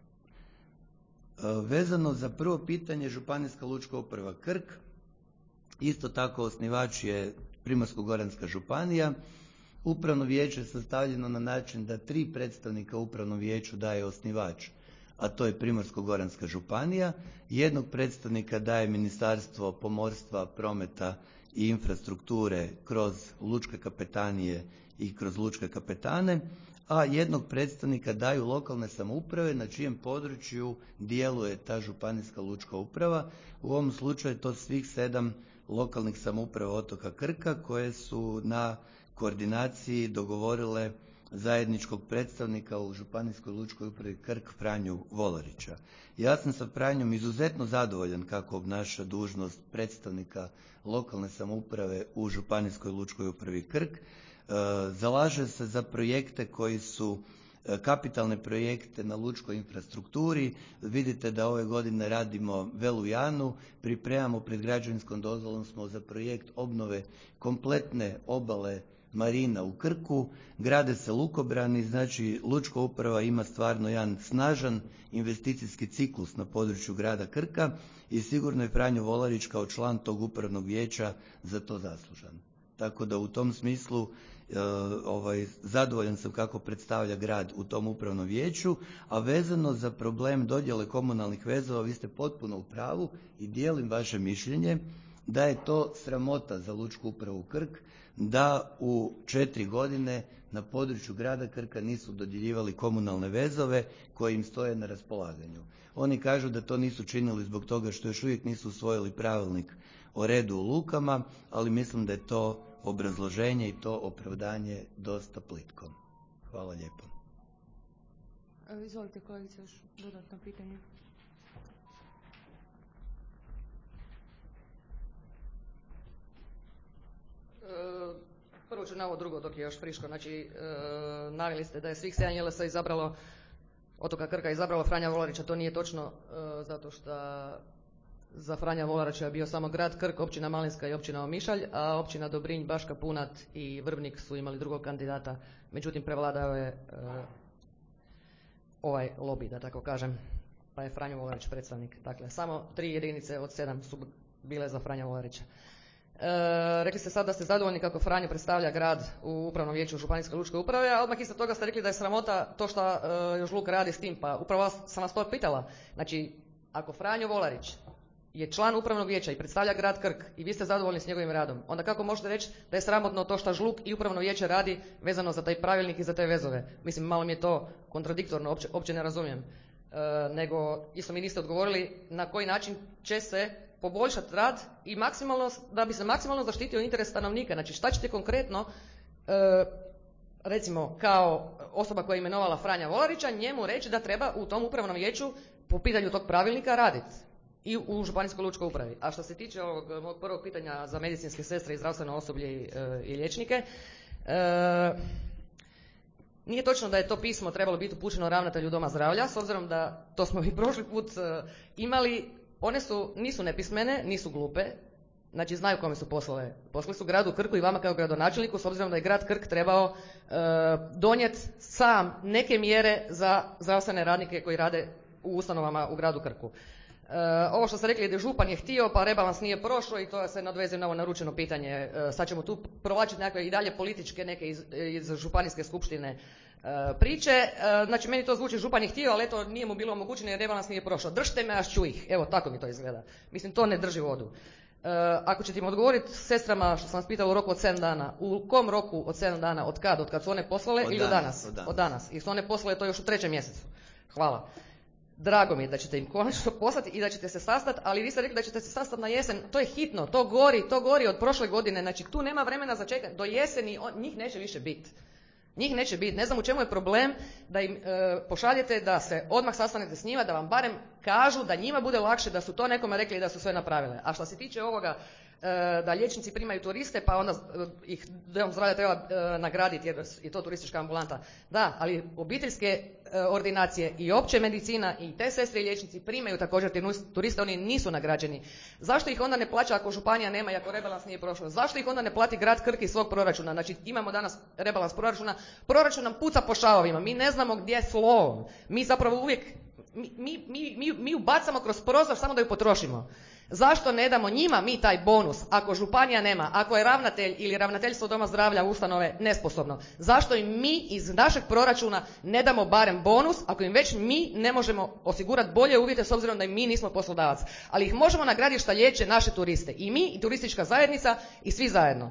[SPEAKER 2] Vezano za prvo pitanje, Županijska lučka uprava Krk, isto tako osnivač je Primorsko-goranska županija. Upravno vijeće je sastavljeno na način da tri predstavnika upravnom vijeću daje osnivač, a to je Primorsko-goranska županija, jednog predstavnika daje Ministarstvo pomorstva, prometa i infrastrukture kroz lučke kapetanije i kroz lučke kapetane, a jednog predstavnika daju lokalne samouprave na čijem području djeluje ta županijska lučka uprava. U ovom slučaju je to svih sedam lokalnih samouprava otoka Krka koje su na koordinaciji dogovorile zajedničkog predstavnika u Županijskoj lučkoj upravi Krk, Franju Volarića. Ja sam sa Franjom izuzetno zadovoljan kako obnaša dužnost predstavnika lokalne samouprave u Županijskoj lučkoj upravi Krk. Zalaže se za projekte koji su kapitalne projekte na lučkoj infrastrukturi. Vidite da ove godine radimo Velu Janu, pripremamo pred građevinskom dozvolom smo za projekt obnove kompletne obale marina u Krku, grade se lukobrani, znači lučka uprava ima stvarno jedan snažan investicijski ciklus na području grada Krka i sigurno je Franjo Volarić kao član tog upravnog vijeća za to zaslužan. Tako da u tom smislu e, ovaj, zadovoljan sam kako predstavlja grad u tom upravnom vijeću, a vezano za problem dodjele komunalnih vezova, vi ste potpuno u pravu i dijelim vaše mišljenje da je to sramota za lučku upravu Krk, da u četiri godine na području grada Krka nisu dodjeljivali komunalne vezove koji im stoje na raspolaganju. Oni kažu da to nisu činili zbog toga što još uvijek nisu usvojili pravilnik o redu u lukama, ali mislim da je to obrazloženje i to opravdanje dosta plitko. Hvala lijepo.
[SPEAKER 1] Izvolite kolegice, još dodatno pitanje.
[SPEAKER 8] Prvo ću na ovo drugo dok je još friško. Znači, e, naveli ste da je svih sedam J L S izabralo, otoka Krka izabralo Franja Volarića. To nije točno e, zato što za Franja Volarića je bio samo grad Krk, općina Malinska i općina Omišalj, a općina Dobrinj, Baška, Punat i Vrbnik su imali drugog kandidata. Međutim, prevladao je e, ovaj lobby, da tako kažem, pa je Franjo Volarić predstavnik. Dakle, samo tri jedinice od sedam su bile za Franja Volarića. E, rekli ste sad da ste zadovoljni kako Franjo predstavlja grad u upravnom vijeću Županijske lučke uprave, a odmah isto toga ste rekli da je sramota to što e, još Luk radi s tim, pa upravo sam vas to pitala. Znači, ako Franjo Volarić je član upravnog vijeća i predstavlja grad Krk i vi ste zadovoljni s njegovim radom, onda kako možete reći da je sramotno to što Žluk i upravno vijeće radi vezano za taj pravilnik i za te vezove? Mislim, malo mi je to kontradiktorno, opće, opće ne razumijem. E, nego, isto mi niste odgovorili na koji način će se poboljšati rad i maksimalno, da bi se maksimalno zaštitio interes stanovnika. Znači, šta ćete konkretno, e, recimo, kao osoba koja je imenovala Franja Volarića, njemu reći da treba u tom upravnom vijeću po pitanju tog pravilnika raditi i u Županijskoj lučkoj upravi. A što se tiče ovog mog prvog pitanja za medicinske sestre i zdravstveno osoblje i, e, i liječnike, e, nije točno da je to pismo trebalo biti upućeno ravnatelju Doma zdravlja, s obzirom da, to smo i prošli put e, imali, one su, nisu nepismene, nisu glupe, znači znaju kome su poslale. Poslali su gradu Krku i vama kao gradonačelniku, s obzirom da je grad Krk trebao e, donijeti sam neke mjere za zdravstvene radnike koji rade u ustanovama u gradu Krku. E, ovo što ste rekli da je župan je htio, pa rebalans nije prošao i to se nadvezuje na ovo naručeno pitanje. E, sad ćemo tu provlačiti nekakve i dalje političke neke iz, iz županijske skupštine e, priče. E, znači meni to zvuči župan je htio, ali eto nije mu bilo omogućeno jer rebalans nije prošao. Držite me, aš ću ih. Evo tako mi to izgleda. Mislim, to ne drži vodu. E, ako ćete im odgovoriti sestrama što sam vas pitala u roku od sedam dana, u kom roku od sedam dana, od kad? Od kad su one poslale
[SPEAKER 2] od
[SPEAKER 8] ili
[SPEAKER 2] danas,
[SPEAKER 8] od danas?
[SPEAKER 2] Od danas.
[SPEAKER 8] Od danas. I su one poslale to još u trećem mjesecu. Hvala. Drago mi je da ćete im konačno poslati i da ćete se sastati, ali vi ste rekli da ćete se sastati na jesen. To je hitno, to gori, to gori od prošle godine. Znači tu nema vremena za čekanje. Do jeseni on, njih neće više biti. Njih neće biti. Ne znam u čemu je problem da im e, pošaljete da se odmah sastanete s njima, da vam barem kažu da njima bude lakše da su to nekome rekli i da su sve napravile. A što se tiče ovoga e, da liječnici primaju turiste pa onda e, ih Dom zdravlja treba e, nagraditi jer je to turistička ambulanta. Da, ali obiteljske e, ordinacije i opće medicina i te sestre i liječnici primaju također turiste, oni nisu nagrađeni. Zašto ih onda ne plaća ako županija nema i ako rebalans nije prošao? Zašto ih onda ne plati grad Krk iz svog proračuna? Znači imamo danas rebalans proračuna, proračun nam puca po šavovima, mi ne znamo gdje je slovom, mi zapravo uvijek, mi, mi, mi, mi, mi ju bacamo kroz prozor samo da ju potrošimo. Zašto ne damo njima mi taj bonus ako županija nema, ako je ravnatelj ili ravnateljstvo Doma zdravlja ustanove nesposobno? Zašto im mi iz našeg proračuna ne damo barem bonus ako im već mi ne možemo osigurati bolje uvjete s obzirom da im mi nismo poslodavac? Ali ih možemo nagraditi šta liječe naše turiste. I mi, i turistička zajednica, i svi zajedno.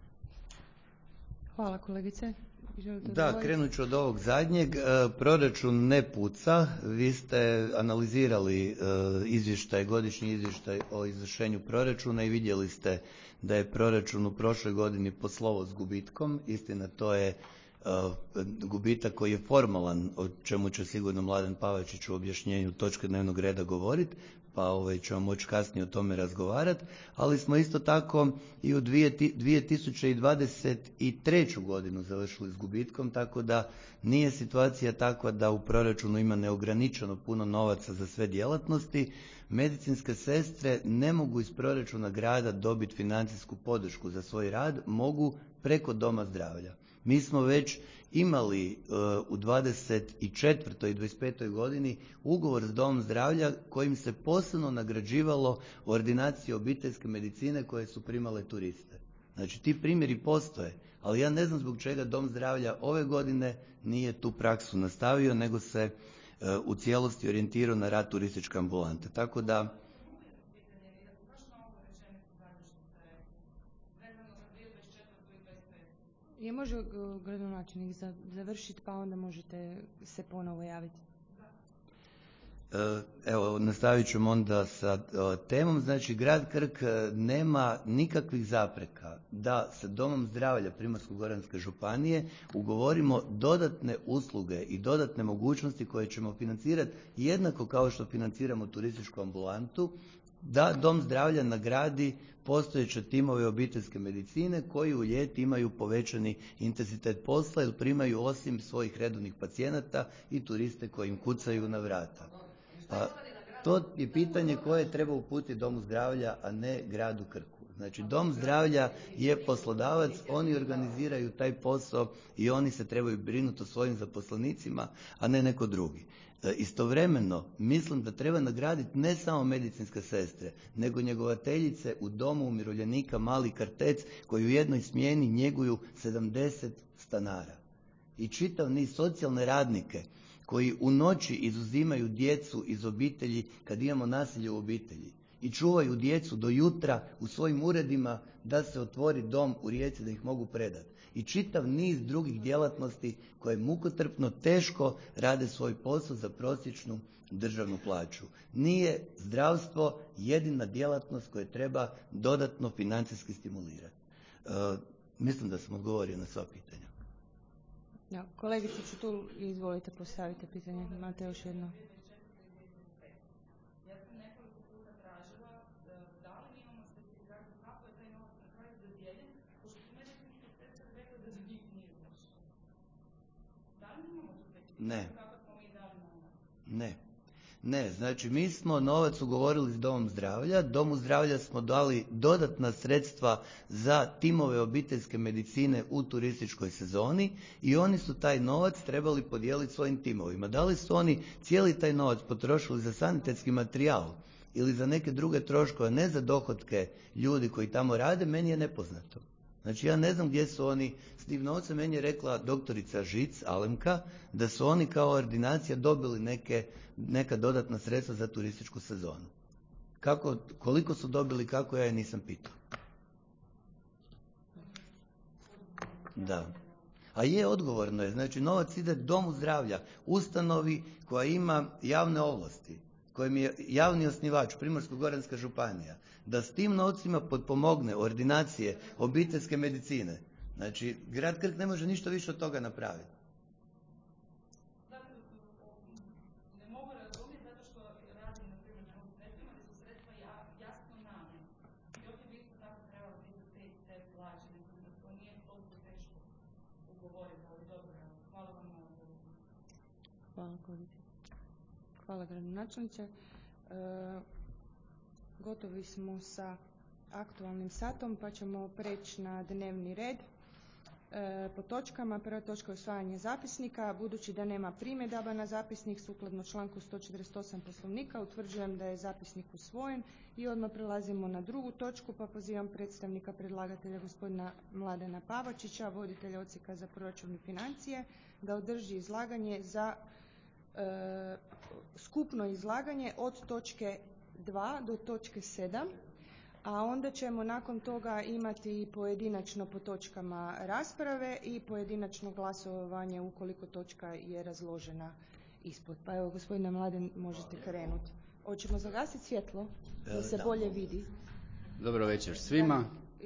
[SPEAKER 1] Hvala kolegice.
[SPEAKER 2] Da, krenut ću od ovog zadnjeg. E, proračun ne puca. Vi ste analizirali e, izvještaj, godišnji izvještaj o izvršenju proračuna i vidjeli ste da je proračun u prošloj godini poslovao s gubitkom. Istina, to je e, gubitak koji je formalan, o čemu će sigurno Mladen Pavačić u objašnjenju točke dnevnog reda govoriti, pa ovaj, ćemo moći kasnije o tome razgovarati, ali smo isto tako i u dvije tisuće dvadeset treću godinu završili s gubitkom, tako da nije situacija takva da u proračunu ima neograničeno puno novaca za sve djelatnosti. Medicinske sestre ne mogu iz proračuna grada dobiti financijsku podršku za svoj rad, mogu preko Doma zdravlja. Mi smo već imali uh, u dvadeset četvrtoj i dvadeset petoj godini ugovor s Domom zdravlja kojim se posebno nagrađivalo ordinacije obiteljske medicine koje su primale turiste. Znači ti primjeri postoje, ali ja ne znam zbog čega Dom zdravlja ove godine nije tu praksu nastavio, nego se uh, u cijelosti orijentirao na rad turističke ambulante. Tako da
[SPEAKER 1] je može gradonačelnik završiti pa onda možete se ponovo javiti.
[SPEAKER 2] Evo, nastavit ćemo onda sa temom. Znači, grad Krk nema nikakvih zapreka da sa Domom zdravlja Primorsko-goranske županije ugovorimo dodatne usluge i dodatne mogućnosti koje ćemo financirati jednako kao što financiramo turističku ambulantu, da Dom zdravlja nagradi postojeće timove obiteljske medicine koji u ljeti imaju povećani intenzitet posla jer primaju osim svojih redovnih pacijenata i turiste koji im kucaju na vrata. A to je pitanje koje treba uputiti Domu zdravlja, a ne gradu Krku. Znači, Dom zdravlja je poslodavac, oni organiziraju taj posao i oni se trebaju brinuti o svojim zaposlenicima, a ne neko drugi. Istovremeno, mislim da treba nagraditi ne samo medicinske sestre, nego njegovateljice u Domu umirovljenika Mali Kartec koji u jednoj smjeni njeguju sedamdeset stanara. I čitav niz socijalne radnike koji u noći izuzimaju djecu iz obitelji kad imamo nasilje u obitelji. i čuvaju djecu do jutra u svojim uredima da se otvori dom u Rijeci da ih mogu predati. I čitav niz drugih djelatnosti koje mukotrpno teško rade svoj posao za prosječnu državnu plaću. Nije zdravstvo jedina djelatnost koju treba dodatno financijski stimulirati. E, mislim da sam odgovorio na sva pitanja.
[SPEAKER 1] Ja, kolegice Čutul, izvolite postavite pitanje. Imate još jedno?
[SPEAKER 2] Ne. Ne. Ne, znači mi smo novac ugovorili s Domom zdravlja. Domu zdravlja smo dali dodatna sredstva za timove obiteljske medicine u turističkoj sezoni i oni su taj novac trebali podijeliti svojim timovima. Da li su oni cijeli taj novac potrošili za sanitetski materijal ili za neke druge troškove, ne za dohotke ljudi koji tamo rade, meni je nepoznato. Znači ja ne znam gdje su oni s tim novcem. Meni je rekla doktorica Žic, Alemka, da su oni kao ordinacija dobili neke, neka dodatna sredstva za turističku sezonu. Kako, koliko su dobili, kako, ja je nisam pitao. Da. A je, odgovorno je. Znači novac ide Domu zdravlja, ustanovi koja ima javne ovlasti, kojem je javni osnivač Primorsko-goranska županija, da s tim novcima potpomogne ordinacije obiteljske medicine. Znači, grad Krk ne može ništa više od toga napraviti.
[SPEAKER 4] Ne mogu razumjeti zato što radim na primjer na ovim sredstvima gdje su sredstva jasno namjena. I ovdje bi isto tako trebalo biti te, te plaće, mislim da to nije toliko teško ugovoriti, ali dobro, hvala vam na odgovoru.
[SPEAKER 1] Hvala kolegice. Hvala gradonačelniče. E, gotovi smo sa aktualnim satom pa ćemo preći na dnevni red. E, po točkama, prva točka je usvajanje zapisnika. Budući da nema primjedaba na zapisnik, sukladno članku sto četrdeset osam Poslovnika utvrđujem da je zapisnik usvojen i odmah prelazimo na drugu točku, pa pozivam predstavnika predlagatelja gospodina Mladena Pavačića, voditelja odsjeka za proračun i financije, da održi izlaganje za e, skupno izlaganje od točke dva do točke sedam, a onda ćemo nakon toga imati pojedinačno po točkama rasprave i pojedinačno glasovanje ukoliko točka je razložena ispod. Pa evo, gospodine Mladen, možete krenuti. Hoćemo zagasiti svjetlo da se bolje vidi?
[SPEAKER 9] Dobro večer svima.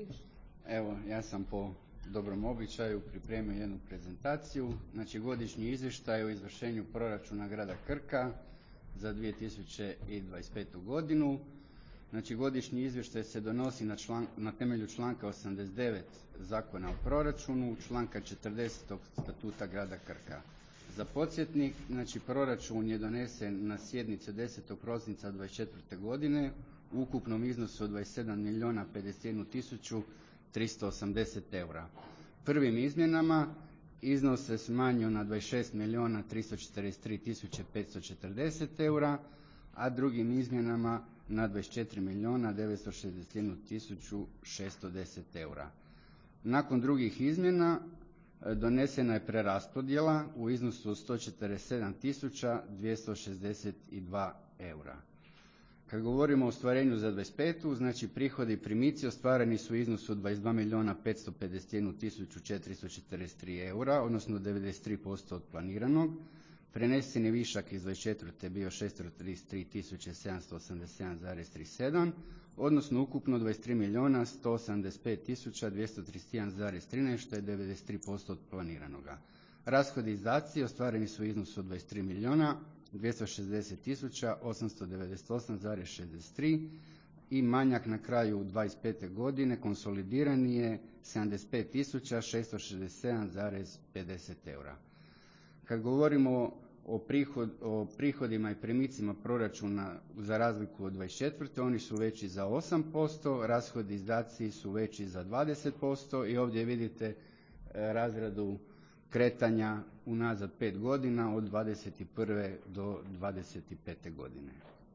[SPEAKER 9] Evo, ja sam po dobrom običaju pripremio jednu prezentaciju. Znači, godišnji izvještaj o izvršenju proračuna grada Krka za dvije tisuće dvadeset petu godinu. Znači, godišnji izvještaj se donosi na, član, na temelju članka osamdeset devet Zakona o proračunu, članka četrdeset Statuta grada Krka. Za podsjetnik, znači proračun je donesen na sjednici desetog prosinca dvadeset četvrte godine u ukupnom iznosu od dvadeset sedam milijuna pedeset jednu tisuću tristo osamdeset eura. Prvim izmjenama iznos se smanjio na dvadeset šest milijuna tristo četrdeset tri tisuće petsto četrdeset eura, a drugim izmjenama na dvadeset četiri milijuna devetsto šezdeset jednu tisuću šesto deset eura. Nakon drugih izmjena donesena je preraspodjela u iznosu od sto četrdeset sedam tisuća dvjesto šezdeset dva eura. Kad govorimo o ostvarenju za dvadeset petu, znači prihodi i primici ostvareni su u iznosu od dvadeset dva milijuna petsto pedeset jednu tisuću četiristo četrdeset tri eura, odnosno devedeset tri posto od planiranog. Preneseni višak iz dvadeset četvrte bio šesto trideset tri tisuće sedamsto osamdeset sedam zarez trideset sedam, odnosno ukupno dvadeset tri milijuna sto osamdeset pet tisuća dvjesto trideset jedan zarez trinaest, što je devedeset tri posto od planiranoga. Rashodi i izdaci ostvareni su u iznosu od dvadeset tri milijuna dvjesto šezdeset tisuća osamsto devedeset osam zarez šezdeset tri i manjak na kraju dvadeset pete godine konsolidirani je sedamdeset pet tisuća šesto šezdeset sedam zarez pedeset eura. Kad govorimo o, prihod, o prihodima i primicima proračuna za razliku od dvadeset četvrte oni su veći za osam posto, rashodi i izdaci su veći za dvadeset posto i ovdje vidite razradu kretanja unazad pet godina od dvadeset prve do dvadeset pete godine.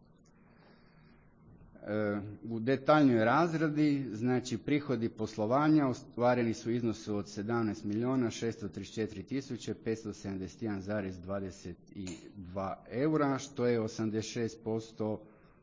[SPEAKER 9] U detaljnoj razradi, znači prihodi poslovanja ostvareni su u iznosu od sedamnaest milijuna šesto trideset četiri tisuće petsto sedamdeset jedan zarez dvadeset dva eura, što je osamdeset šest posto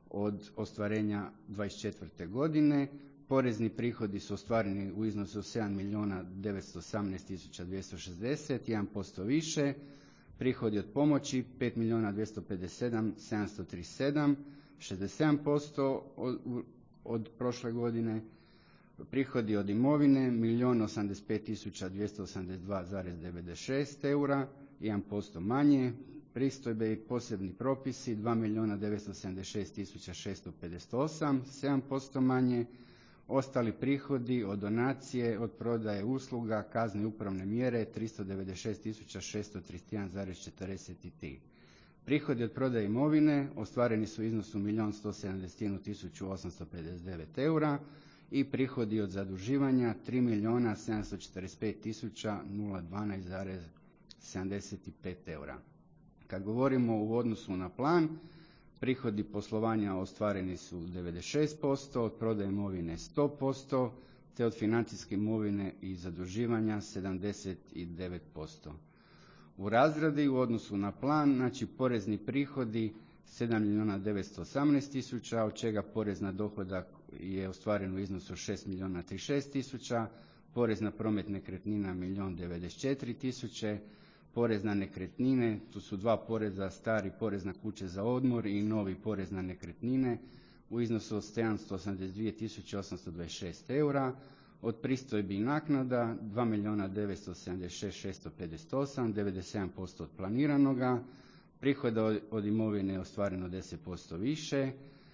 [SPEAKER 9] od ostvarenja dvadeset četvrte godine. Porezni prihodi su ostvareni u iznosu sedam milijuna devetsto osamnaest tisuća dvjesto šezdeset, jedan posto više. Prihodi od pomoći pet milijuna dvjesto pedeset sedam tisuća sedamsto trideset sedam, šezdeset sedam posto od, od prošle godine. Prihodi od imovine milijun osamdeset pet tisuća dvjesto osamdeset dva zarez devedeset šest eura, jedan posto manje. Pristojbe i posebni propisi dva milijuna devetsto sedamdeset šest tisuća šesto pedeset osam, sedam posto manje. Ostali prihodi od donacije, od prodaje usluga, kazne i upravne mjere tristo devedeset šest tisuća šesto trideset jedan zarez četrdeset tri. Prihodi od prodaje imovine ostvareni su u iznosu milijun sto sedamdeset jednu tisuću osamsto pedeset devet eura i prihodi od zaduživanja tri milijuna sedamsto četrdeset pet tisuća dvanaest zarez sedamdeset pet eura. Kad govorimo u odnosu na plan, prihodi poslovanja ostvareni su devedeset šest posto, od prodaje imovine sto posto, te od financijske imovine i zaduživanja sedamdeset devet posto. U razradi u odnosu na plan, znači porezni prihodi sedam milijuna devetsto osamnaest tisuća, od čega porez na dohodak je ostvaren u iznosu šest milijuna trideset šest tisuća, porez na promet nekretnina milijun devedeset četiri tisuće, porez na nekretnine, tu su dva poreza, stari porez na kuće za odmor i novi porez na nekretnine u iznosu od sedamsto osamdeset dvije tisuće osamsto dvadeset šest eura, od pristojbi i naknada dva milijuna devetsto sedamdeset šest tisuća šesto pedeset osam, devedeset sedam posto od planiranoga, prihoda od imovine je ostvareno deset posto više,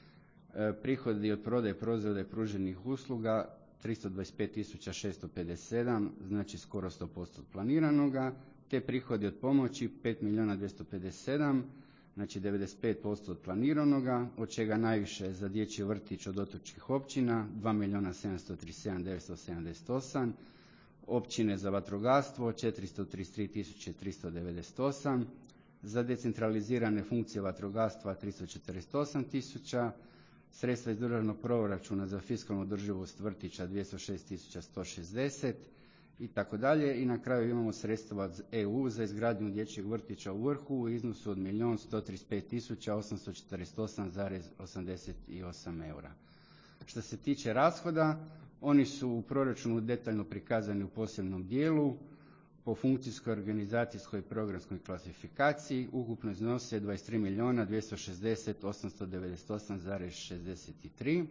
[SPEAKER 9] prihodi od prodaje proizvoda i pruženih usluga tristo dvadeset pet tisuća šesto pedeset sedam, znači skoro sto posto od planiranoga, te prihodi od pomoći pet milijuna dvjesto pedeset sedam, znači devedeset pet posto od planiranoga, od čega najviše za dječji vrtić od otočkih općina dva milijuna sedamsto trideset sedam tisuća devetsto sedamdeset osam, općine za vatrogastvo četiristo trideset tri tisuće tristo devedeset osam, za decentralizirane funkcije vatrogastva tristo četrdeset osam tisuća, sredstva iz državnog proračuna za fiskalnu održivost vrtića dvjesto šest tisuća sto šezdeset i tako dalje. I na kraju imamo sredstva od E U za izgradnju dječjeg vrtića u Vrhu u iznosu od milijun sto trideset pet tisuća osamsto četrdeset osam zarez osamdeset osam eura. Što se tiče rashoda, oni su u proračunu detaljno prikazani u posebnom dijelu. Po funkcijskoj, organizacijskoj i programskoj klasifikaciji ukupno iznose dvadeset tri milijuna dvjesto šezdeset tisuća osamsto devedeset osam zarez šezdeset tri.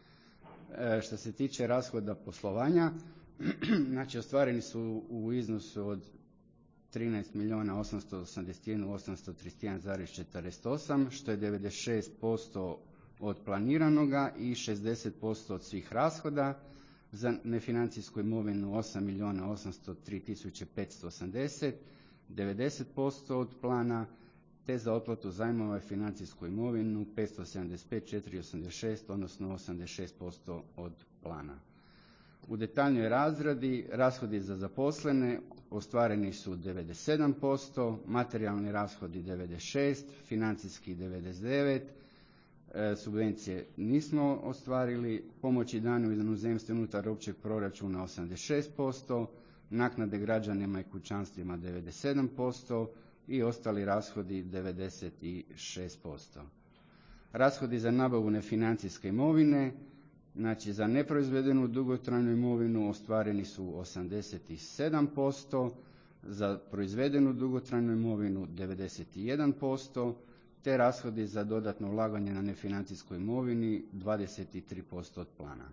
[SPEAKER 9] E, što se tiče rashoda poslovanja, znači ostvareni su u iznosu od trinaest milijuna osamsto osamdeset jedan tisuća osamsto trideset jedan zarez četrdeset osam, što je devedeset šest posto od planiranoga i šezdeset posto od svih rashoda. Za nefinancijsku imovinu osam milijuna osamsto tri tisuće petsto osamdeset, devedeset posto od plana, te za otplatu zajmova i financijsku imovinu petsto sedamdeset pet tisuća četiristo osamdeset šest, odnosno osamdeset šest posto od plana. U detaljnoj razradi rashodi za zaposlene ostvareni su devedeset sedam posto, materijalni rashodi devedeset šest, financijski devedeset devet, e, subvencije nismo ostvarili, pomoći dane u inozemstvu unutar općeg proračuna osamdeset šest posto, naknade građanima i kućanstvima devedeset sedam posto i ostali rashodi devedeset šest posto. Rashodi za nabavu nefinancijske imovine, znači za neproizvedenu dugotrajnu imovinu ostvareni su osamdeset sedam posto, za proizvedenu dugotrajnu imovinu devedeset jedan posto, te rashodi za dodatno ulaganje na nefinancijskoj imovini dvadeset tri posto od plana.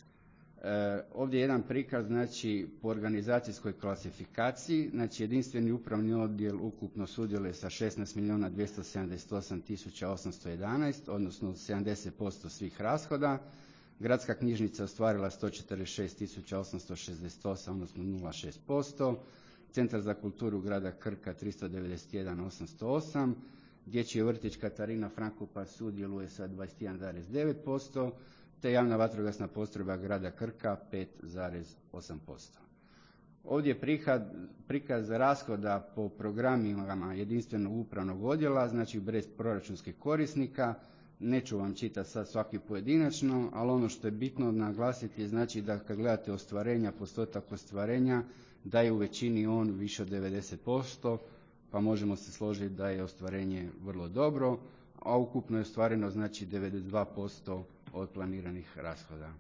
[SPEAKER 9] E, ovdje je jedan prikaz, znači po organizacijskoj klasifikaciji, znači jedinstveni upravni odjel ukupno sudjeluje sa šesnaest milijuna dvjesto sedamdeset osam tisuća osamsto jedanaest, odnosno sedamdeset posto svih rashoda. Gradska knjižnica ostvarila sto četrdeset šest tisuća osamsto šezdeset osam, odnosno nula zarez šest posto. Centar za kulturu grada Krka tristo devedeset jedan tisuća osamsto osam. Dječji vrtić Katarina Frankopa sudjeluje sa dvadeset jedan zarez devet posto, te javna vatrogasna postrojba grada Krka pet zarez osam posto. Ovdje je prikaz, prikaz rashoda po programima jedinstvenog upravnog odjela, znači bez proračunskih korisnika. Neću vam čitati sad svaki pojedinačno, ali ono što je bitno naglasiti je znači da kad gledate ostvarenja, postotak ostvarenja, da je u većini on više od devedeset posto, pa možemo se složiti da je ostvarenje vrlo dobro, a ukupno je ostvareno znači devedeset dva posto od planiranih rashoda.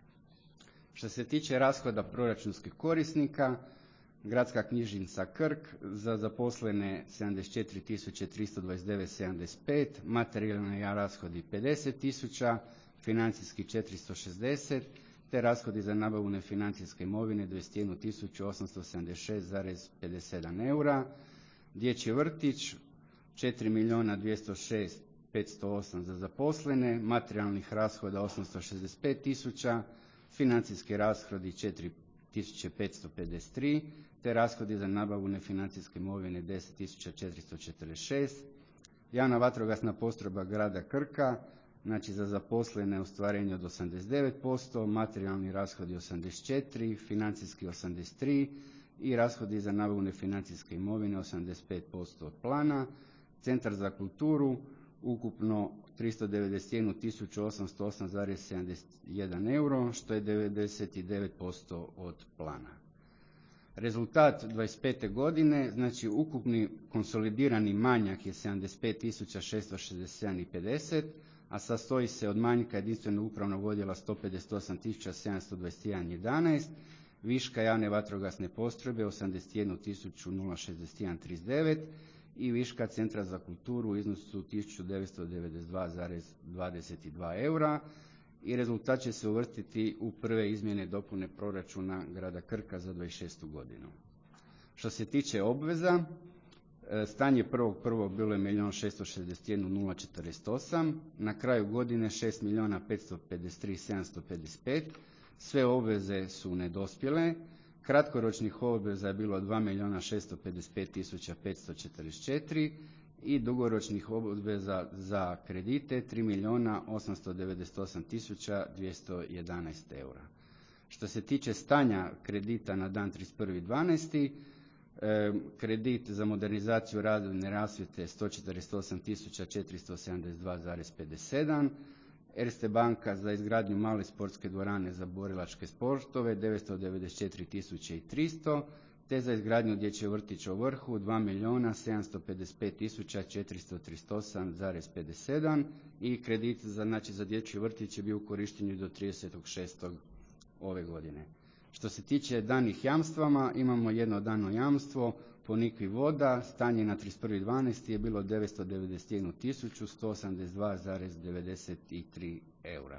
[SPEAKER 9] Što se tiče rashoda proračunskih korisnika, Gradska knjižnica Krk za zaposlene sedamdeset četiri tisuće tristo dvadeset devet zarez sedamdeset pet, materijalni rashodi pedeset tisuća, financijski četiristo šezdeset, te rashodi za nabavu nefinancijske imovine dvadeset jednu tisuću osamsto sedamdeset šest zarez pedeset sedam eura, dječji vrtić četiri milijuna dvjesto šest tisuća petsto osam za zaposlene, materijalnih rashoda osamsto šezdeset pet tisuća, financijski rashodi četiri tisuće petsto pedeset tri, te rashodi za nabavu nefinancijske imovine deset tisuća četiristo četrdeset šest, javna vatrogasna postrojba grada Krka, znači za zaposlene ostvarenje od osamdeset devet posto, materijalni rashodi osamdeset četiri, financijski osamdeset tri i rashodi za nabavu nefinancijske imovine osamdeset pet posto od plana, Centar za kulturu ukupno tristo devedeset jednu tisuću osamsto osam zarez sedamdeset jedan euro, što je devedeset devet posto od plana. Rezultat dvadeset pete godine, znači ukupni konsolidirani manjak je sedamdeset pet tisuća šesto šezdeset sedam i pedeset, a sastoji se od manjka jedinstvenog upravnog odjela sto pedeset osam tisuća sedamsto dvadeset jedan zarez jedanaest, viška javne vatrogasne postrojbe osamdeset jednu tisuću šezdeset jedan zarez trideset devet i viška Centra za kulturu u iznosu tisuću devetsto devedeset dva zarez dvadeset dva eura i rezultat će se uvrstiti u prve izmjene dopune proračuna grada Krka za dvadeset šestu godinu. Što se tiče obveza, stanje prvog prvog bilo je milijun šesto šezdeset jedan tisuću četrdeset osam, na kraju godine šest milijuna petsto pedeset tri tisuće sedamsto pedeset pet, sve obveze su nedospjele, kratkoročnih obveza je bilo dva milijuna šesto pedeset pet tisuća petsto četrdeset četiri i dugoročnih obveza za kredite tri milijuna osamsto devedeset osam tisuća dvjesto jedanaest eura. Što se tiče stanja kredita na dan trideset prvi dvanaesti kredit za modernizaciju radne rasvjete sto četrdeset osam tisuća četiristo sedamdeset dva zarez pedeset sedam, Erste banka za izgradnju male sportske dvorane za borilačke sportove devetsto devedeset četiri tisuće tristo, te za izgradnju dječjeg vrtića u Vrhu dva milijuna sedamsto pedeset pet tisuća četiristo trideset osam zarez pedeset sedam i kredit za, znači, za dječji vrtić je bio u korištenju do tridesetog šestog ove godine. Što se tiče danih jamstvama, imamo jedno dano jamstvo po Nikvi voda, stanje na trideset prvi dvanaesti je bilo devetsto devedeset jednu tisuću sto osamdeset dva zarez devedeset tri eura.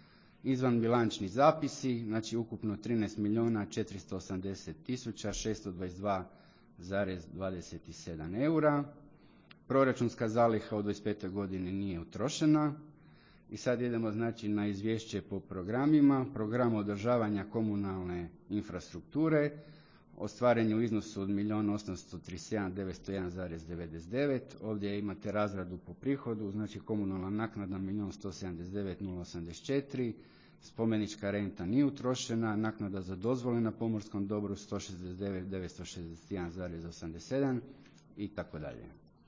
[SPEAKER 9] Izvan bilančni zapisi, znači ukupno trinaest milijuna četiristo osamdeset tisuća šesto dvadeset dva zarez dvadeset sedam eura. Proračunska zaliha u dvadeset petoj godini nije utrošena. I sad idemo znači na izvješće po programima. Program održavanja komunalne infrastrukture ostvaren je u iznosu od milijun osamsto trideset jedan tisuća devetsto jedan zarez devedeset devet. Ovdje imate razradu po prihodu, znači komunalna naknada milijun sto sedamdeset devet tisuća osamdeset četiri, spomenička renta nije utrošena, naknada za dozvole na pomorskom dobru sto šezdeset devet tisuća devetsto šezdeset jedan zarez osamdeset sedam i tako dalje.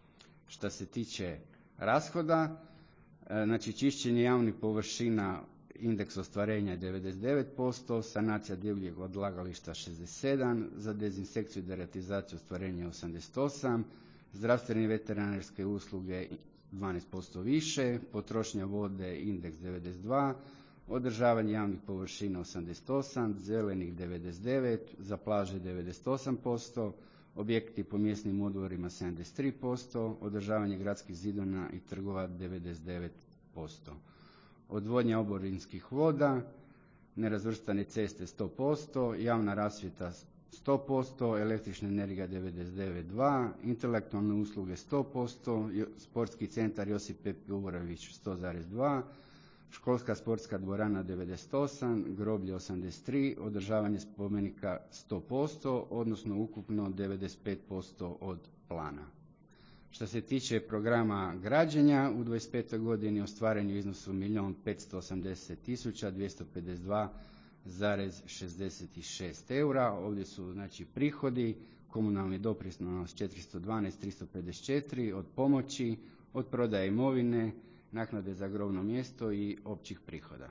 [SPEAKER 9] Što se tiče rashoda, znači čišćenje javnih površina, indeks ostvarenja je devedeset devet posto, sanacija divljeg odlagališta šezdeset sedam, za dezinsekciju i deratizaciju ostvarenje osamdeset osam, zdravstvene i veterinarske usluge dvanaest posto više, potrošnja vode indeks devedeset dva, održavanje javnih površina osamdeset osam, zelenih devedeset devet, za plaže devedeset osam posto, objekti po mjesnim odborima sedamdeset tri posto, održavanje gradskih zidina i trgova devedeset devet posto. Odvodnja oborinskih voda, nerazvrstane ceste sto posto, javna rasvjeta sto posto, električna energija devedeset devet zarez dva, intelektualne usluge sto posto, sportski centar Josip Juravić sto zarez dva, školska sportska dvorana devedeset osam, groblje osamdeset tri, održavanje spomenika sto posto, odnosno ukupno devedeset pet posto od plana. Što se tiče programa građenja, u dvadeset petoj godini ostvaren je u iznosu milijun petsto osamdeset tisuća dvjesto pedeset dva zarez šezdeset šest eura. Ovdje su znači prihodi, komunalni doprinos četiristo dvanaest tisuća tristo pedeset četiri, od pomoći, od prodaje imovine, naknade za grobno mjesto i općih prihoda.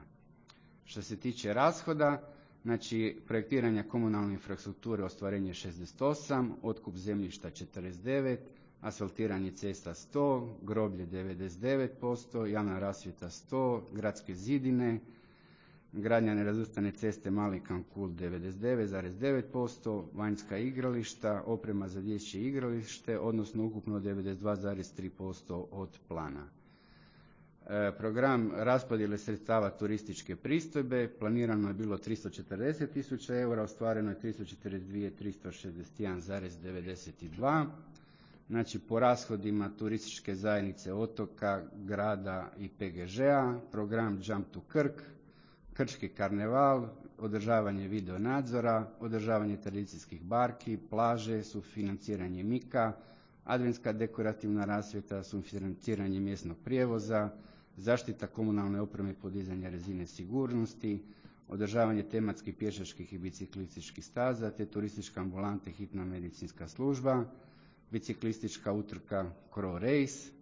[SPEAKER 9] Što se tiče rashoda, znači projektiranja komunalne infrastrukture ostvarenje šezdeset osam, otkup zemljišta četrdeset devet, asfaltiranje cesta sto, groblje devedeset devet posto, javna rasvjeta sto, gradske zidine, gradnja nerazvrstane ceste Mali Kankul devedeset devet zarez devet posto, vanjska igrališta, oprema za dječje igralište, odnosno ukupno devedeset dva zarez tri posto od plana. E, program raspodjele sredstava turističke pristojbe, planirano je bilo tristo četrdeset tisuća eura, ostvareno je tristo četrdeset dva tisuće tristo šezdeset jedan zarez devedeset dva. Znači po rashodima turističke zajednice otoka, grada i P G Ž-a, program Jump to Krk, Krčki karneval, održavanje video nadzora, održavanje tradicijskih barki, plaže, sufinanciranje Mika, adventska dekorativna rasvjeta, sufinanciranje mjesnog prijevoza, zaštita komunalne opreme i podizanje razine sigurnosti, održavanje tematskih pješačkih i biciklističkih staza, te turistička ambulanta i hitna medicinska služba, biciklistička utrka Crow Race.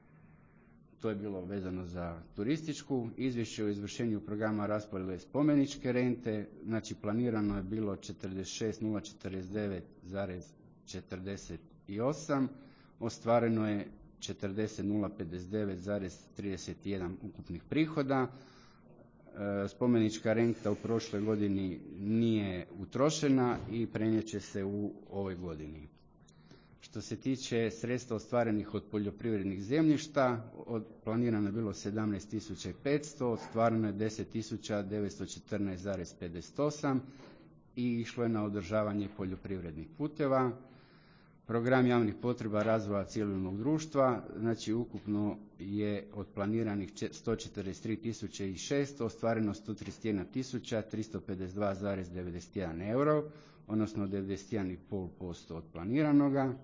[SPEAKER 9] To je bilo vezano za turističku. Izvješće o izvršenju programa raspodjele spomeničke rente, znači planirano je bilo četrdeset šest tisuća četrdeset devet zarez četrdeset osam, ostvareno je četrdeset tisuća pedeset devet zarez trideset jedan ukupnih prihoda. E, spomenička renta u prošloj godini nije utrošena i prenijet će se u ovoj godini. Što se tiče sredstva ostvarenih od poljoprivrednih zemljišta, od, planirano je bilo sedamnaest tisuća petsto, ostvareno je deset tisuća devetsto četrnaest zarez pedeset osam i išlo je na održavanje poljoprivrednih puteva. Program javnih potreba razvoja civilnog društva, znači ukupno je od planiranih sto četrdeset tri tisuće šesto, ostvareno sto trideset jedna tisuća tristo pedeset dva zarez devedeset jedan euro, odnosno devedeset jedan zarez pet posto od planiranoga.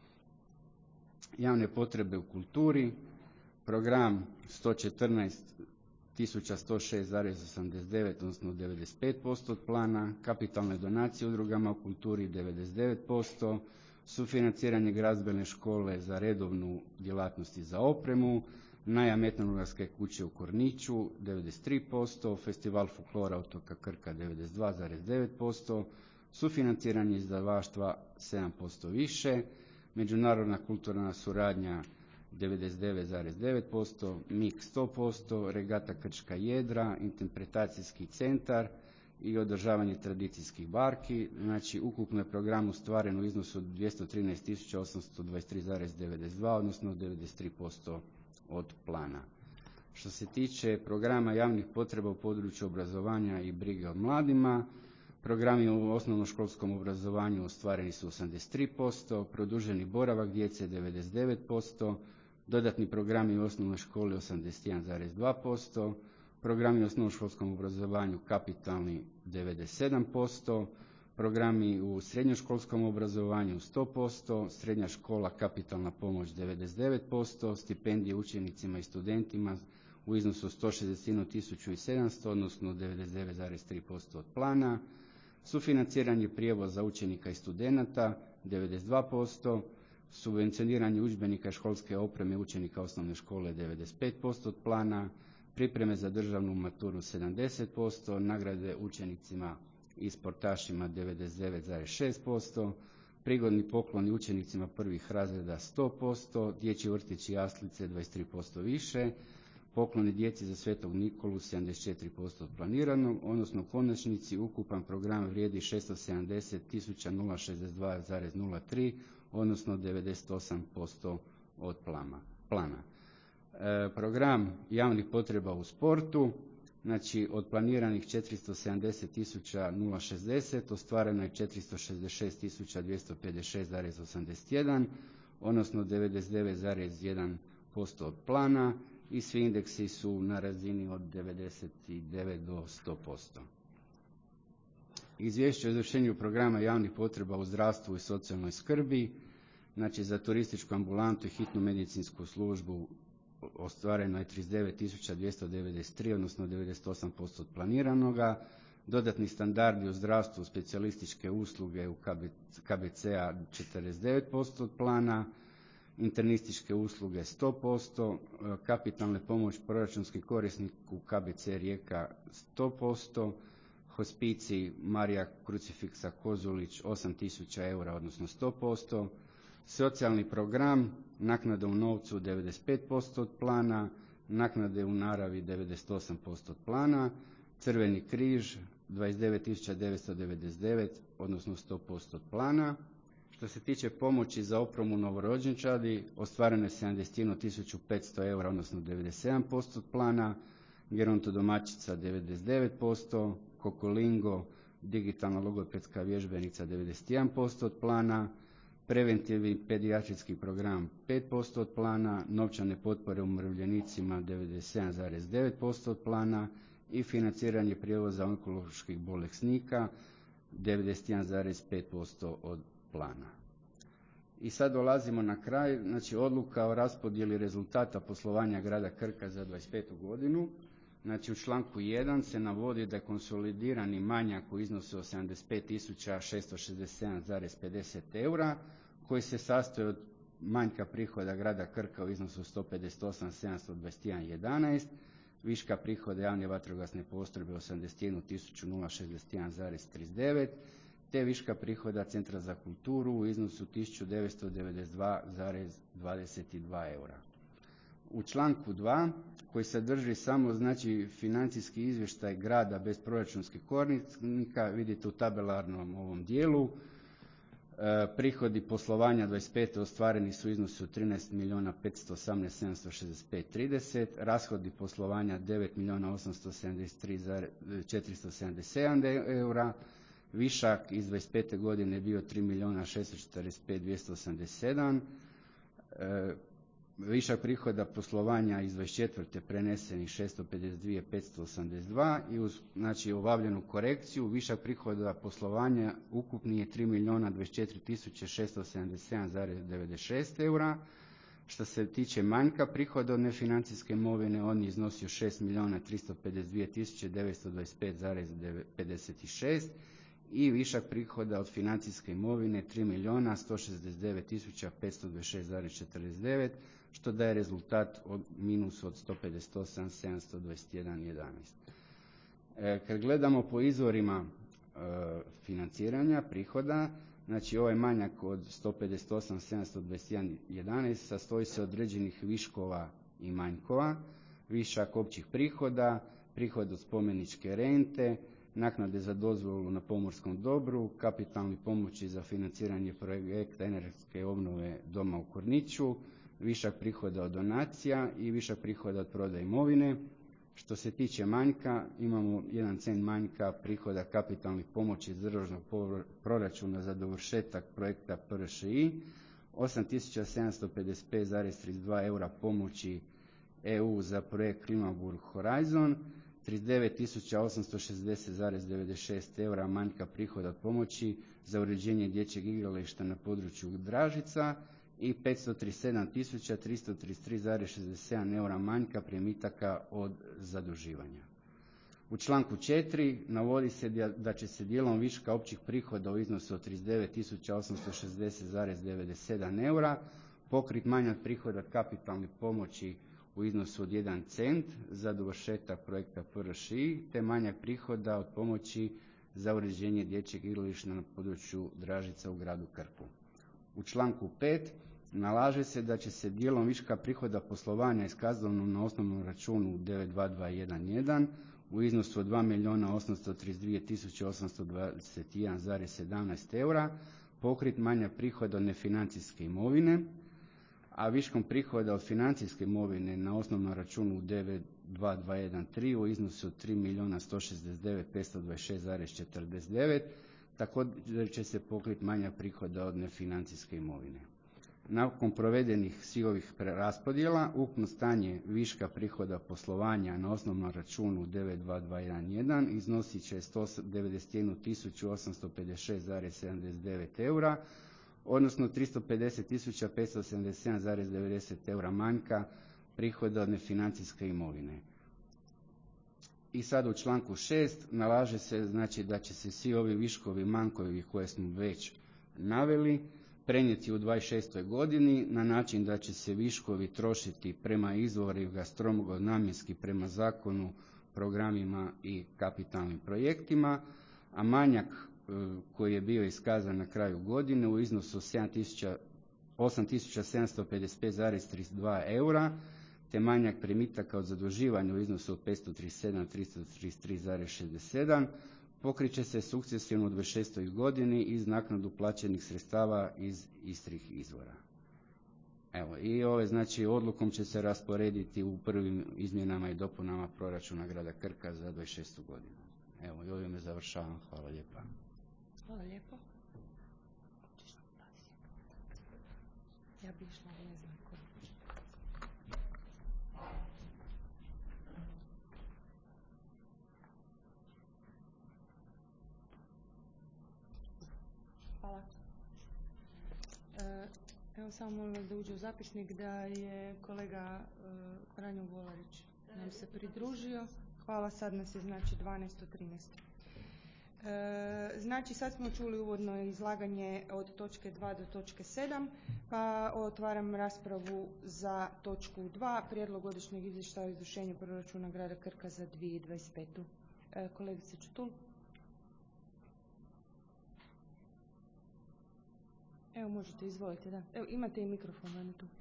[SPEAKER 9] Javne potrebe u kulturi, program sto četrnaest tisuća sto šest zarez osamdeset devet, odnosno devedeset pet posto od plana, kapitalne donacije udrugama u kulturi devedeset devet posto, sufinanciranje glazbene škole za redovnu djelatnost i za opremu, najam etnografske kuće u Korniću devedeset tri posto, festival folklora otoka Krka devedeset dva zarez devet posto, sufinanciranje izdavaštva sedam posto više, međunarodna kulturna suradnja devedeset devet zarez devet posto, Mik sto posto, regata Krčka jedra, interpretacijski centar i održavanje tradicijskih barki. Znači ukupno je program ostvaren u iznosu od dvjesto trinaest tisuća osamsto dvadeset tri zarez devedeset dva, odnosno devedeset tri posto od plana. Što se tiče programa javnih potreba u području obrazovanja i brige o mladima, programi u osnovnoškolskom obrazovanju ostvareni su osamdeset tri posto, produženi boravak djece devedeset devet posto, dodatni programi u osnovnoj školi osamdeset jedan zarez dva posto, programi u osnovnoškolskom obrazovanju kapitalni devedeset sedam posto, programi u srednjoškolskom obrazovanju sto posto, srednja škola kapitalna pomoć devedeset devet posto, stipendije učenicima i studentima u iznosu sto šezdeset jednu tisuću sedamsto, odnosno devedeset devet zarez tri posto od plana, sufinanciranje prijevoza učenika i studenata devedeset dva posto, subvencioniranje udžbenika i školske opreme učenika osnovne škole devedeset pet posto od plana, pripreme za državnu maturu sedamdeset posto, nagrade učenicima i sportašima devedeset devet zarez šest posto, prigodni pokloni učenicima prvih razreda sto posto, dječji vrtići i jaslice dvadeset tri posto više, pokloni djeci za Svetog Nikolu sedamdeset četiri posto od planiranog, odnosno u konačnici ukupan program vrijedi šesto sedamdeset tisuća šezdeset dva zarez nula tri, odnosno devedeset osam posto od plana. E, program javnih potreba u sportu, znači od planiranih četiristo sedamdeset tisuća šezdeset, ostvareno je četiristo šezdeset šest tisuća dvjesto pedeset šest zarez osamdeset jedan, odnosno devedeset devet zarez jedan posto od plana i svi indeksi su na razini od devedeset devet do sto posto. Izvješće o izvršenju programa javnih potreba u zdravstvu i socijalnoj skrbi, znači za turističku ambulantu i hitnu medicinsku službu ostvareno je trideset devet tisuća dvjesto devedeset tri, odnosno devedeset osam posto od planiranoga. Dodatni standardi u zdravstvu, specijalističke usluge u K B C-a četrdeset devet posto od plana, internističke usluge sto posto, kapitalne pomoć proračunski korisnik u K B C Rijeka sto posto, hospicij Marija Krucifiksa Kozulić osam tisuća eura, odnosno sto posto, Socijalni program, naknada u novcu devedeset pet posto od plana, naknade u naravi devedeset osam posto od plana, Crveni križ dvadeset devet tisuća devetsto devedeset devet, odnosno sto posto od plana. Što se tiče pomoći za opremu novorođenčadi, ostvareno je sedamdeset jednu tisuću petsto eura, odnosno devedeset sedam posto od plana, gerontodomaćica devedeset devet posto, Kokolingo, digitalna logopedska vježbenica devedeset jedan posto od plana, preventivni pedijatrijski program pet posto od plana, novčane potpore umirovljenicima devedeset sedam zarez devet posto od plana i financiranje prijevoza onkoloških bolesnika devedeset jedan zarez pet posto od plana. I sad dolazimo na kraj, znači odluka o raspodjeli rezultata poslovanja grada Krka za dvadeset petu godinu. Znači u članku jedan se navodi da je konsolidirani manjak u iznosu od sedamdeset pet tisuća šesto šezdeset sedam zarez pedeset eura koji se sastoji od manjka prihoda grada Krka u iznosu sto pedeset osam tisuća sedamsto dvadeset jedan zarez jedanaest, viška prihoda javne vatrogasne postrojbe osamdeset jednu tisuću šezdeset jedan zarez trideset devet, te viška prihoda Centra za kulturu u iznosu tisuću devetsto devedeset dva zarez dvadeset dva eura. U članku dva koji sadrži samo znači financijski izvještaj grada bez proračunskih korisnika, vidite u tabelarnom ovom dijelu, e, prihodi poslovanja dvadeset pete ostvareni su u iznosu trinaest milijuna petsto osamnaest tisuća sedamsto šezdeset pet zarez trideset, rashodi poslovanja devet milijuna osamsto sedamdeset tri tisuće četiristo sedamdeset sedam eura, višak iz dvadeset pete godine je bio tri milijuna šesto četrdeset pet tisuća dvjesto osamdeset sedam, e, višak prihoda poslovanja iz dvadeset četvrte prenesenih šesto pedeset dva tisuće petsto osamdeset dva i uz znači obavljenu korekciju višak prihoda poslovanja ukupni je tri milijuna dvadeset četiri tisuće šesto sedamdeset sedam zarez devedeset šest eura. Što se tiče manjka prihoda od nefinancijske imovine, on je iznosio šest milijuna tristo pedeset dva tisuće devetsto dvadeset pet zarez pedeset šest i višak prihoda od financijske imovine tri milijuna sto šezdeset devet tisuća petsto dvadeset šest zarez četrdeset devet, što daje rezultat od minus od sto pedeset osam tisuća sedamsto dvadeset jedan zarez jedanaest. E, kad gledamo po izvorima e, financiranja prihoda, znači ovaj manjak od sto pedeset osam tisuća sedamsto dvadeset jedan zarez jedanaest sastoji se od određenih viškova i manjkova, višak općih prihoda, prihod od spomeničke rente, naknade za dozvolu na pomorskom dobru, kapitalni pomoći za financiranje projekta energetske obnove doma u Korniću, višak prihoda od donacija i višak prihoda od prodaje imovine. Što se tiče manjka, imamo jedan cent manjka prihoda kapitalnih pomoći iz državnog proračuna za dovršetak projekta P R Š I, osam tisuća sedamsto pedeset pet zarez trideset dva eura pomoći E U za projekt Klimaburg Horizon, trideset devet tisuća osamsto šezdeset zarez devedeset šest eura manjka prihoda od pomoći za uređenje dječjeg igrališta na području Dražica i petsto trideset sedam tisuća tristo trideset tri zarez šezdeset sedam eura manjka primitaka od zaduživanja. U članku četiri navodi se da će se dijelom viška općih prihoda u iznosu od trideset devet tisuća osamsto šezdeset zarez devedeset sedam eura pokrit manjak prihoda kapitalne pomoći u iznosu od jedan cent za dovršetak projekta P R Š I te manjak prihoda od pomoći za uređenje dječjeg igrališta na području Dražica u gradu Krku. U članku pet nalaže se da će se dijelom viška prihoda poslovanja iskazanom na osnovnom računu devet dva dva jedan jedan u iznosu od dva milijuna osamsto trideset dvije tisuće osamsto dvadeset jedan zarez sedamnaest eura pokrit manjak prihoda od nefinancijske imovine, a viškom prihoda od financijske imovine na osnovnom računu devet dva dva jedan tri u iznosu od tri milijuna sto šezdeset devet tisuća petsto dvadeset šest zarez četrdeset devet također će se pokriti manjak prihoda od nefinancijske imovine. Nakon provedenih svih ovih preraspodjela, ukupno stanje viška prihoda poslovanja na osnovnom računu devet dva dva jedan jedan iznosit će sto devedeset jednu tisuću osamsto pedeset šest zarez sedamdeset devet eura, odnosno tristo pedeset tisuća petsto sedamdeset sedam zarez devedeset eura manjka prihoda od nefinancijske imovine. I sad u članku šest nalaže se znači da će se svi ovi viškovi manjkovi koje smo već naveli prenijeti u dvadeset šestoj godini na način da će se viškovi trošiti prema izvorima strogo namjenski prema zakonu, programima i kapitalnim projektima, a manjak koji je bio iskazan na kraju godine u iznosu od sedam tisuća osam tisuća sedamsto pedeset pet zarez trideset dva eura, te manjak primitaka od zaduživanja u iznosu od petsto trideset sedam tristo trideset tri zarez šezdeset sedam, pokriće se sukcesivno u dvadeset šestoj godini iz naknadu plaćenih sredstava iz istih izvora. Evo, i ove znači odlukom će se rasporediti u prvim izmjenama i dopunama proračuna grada Krka za dvadeset šestu godinu. Evo, i ovime završavam. Hvala lijepa.
[SPEAKER 1] Hvala lijepo. Ja bi išla, ne znam ko. Hvala. E, evo samo molim vas da uđe u zapisnik da je kolega e, Franjo Golarić nam se pridružio. Hvala, sad nas je znači dvanaest trinaest. E, znači sad smo čuli uvodno izlaganje od točke dva do točke sedam, pa otvaram raspravu za točku dva, prijedlog godišnjeg izvještaja o izvršenju proračuna grada Krka za dvije tisuće dvadeset petu. E, kolegice Čutul. Evo možete, izvolite, da. Evo imate i mikrofon, vam je tu.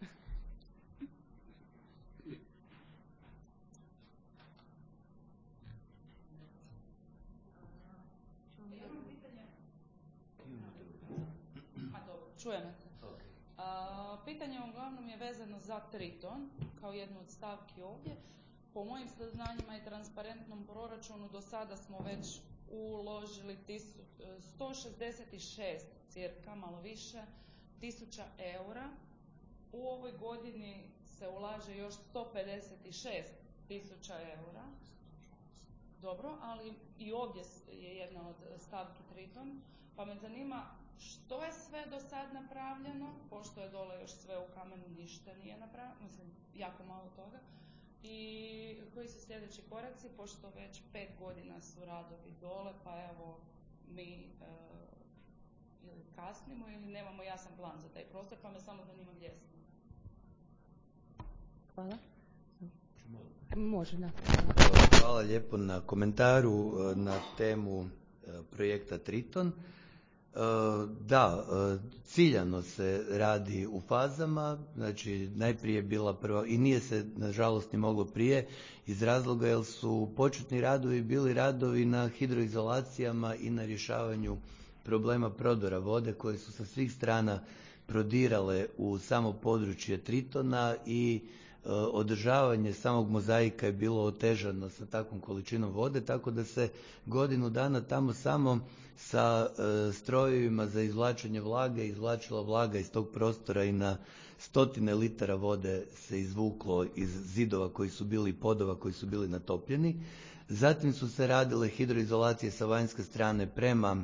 [SPEAKER 4] Čujeme se. A, pitanje uglavnom je vezano za Triton, kao jednu od stavki ovdje. Po mojim saznanjima i transparentnom proračunu do sada smo već uložili sto šezdeset šest cirka, malo više, tisuća eura. U ovoj godini se ulaže još sto pedeset šest tisuća eura. Dobro, ali i ovdje je jedna od stavki Triton, pa me zanima što je sve do sad napravljeno, pošto je dole još sve u kamenu, ništa nije napravljeno, mislim, jako malo toga. I koji su sljedeći koraci, pošto već pet godina su radovi dole, pa evo mi e, ili kasnimo ili nemamo jasan plan za taj prostor, pa me samo zanima gdje smo.
[SPEAKER 1] Hvala. Može, da.
[SPEAKER 2] Hvala lijepo na komentaru na temu projekta Triton. Da, ciljano se radi u fazama, znači najprije je bila prva, i nije se nažalost ni moglo prije, iz razloga jer su početni radovi bili radovi na hidroizolacijama i na rješavanju problema prodora vode koje su sa svih strana prodirale u samo područje Tritona i održavanje samog mozaika je bilo otežano sa takvom količinom vode, tako da se godinu dana tamo samo sa e, strojevima za izvlačenje vlage izvlačila vlaga iz tog prostora i na stotine litara vode se izvuklo iz zidova koji su bili, podova koji su bili natopljeni. Zatim su se radile hidroizolacije sa vanjske strane prema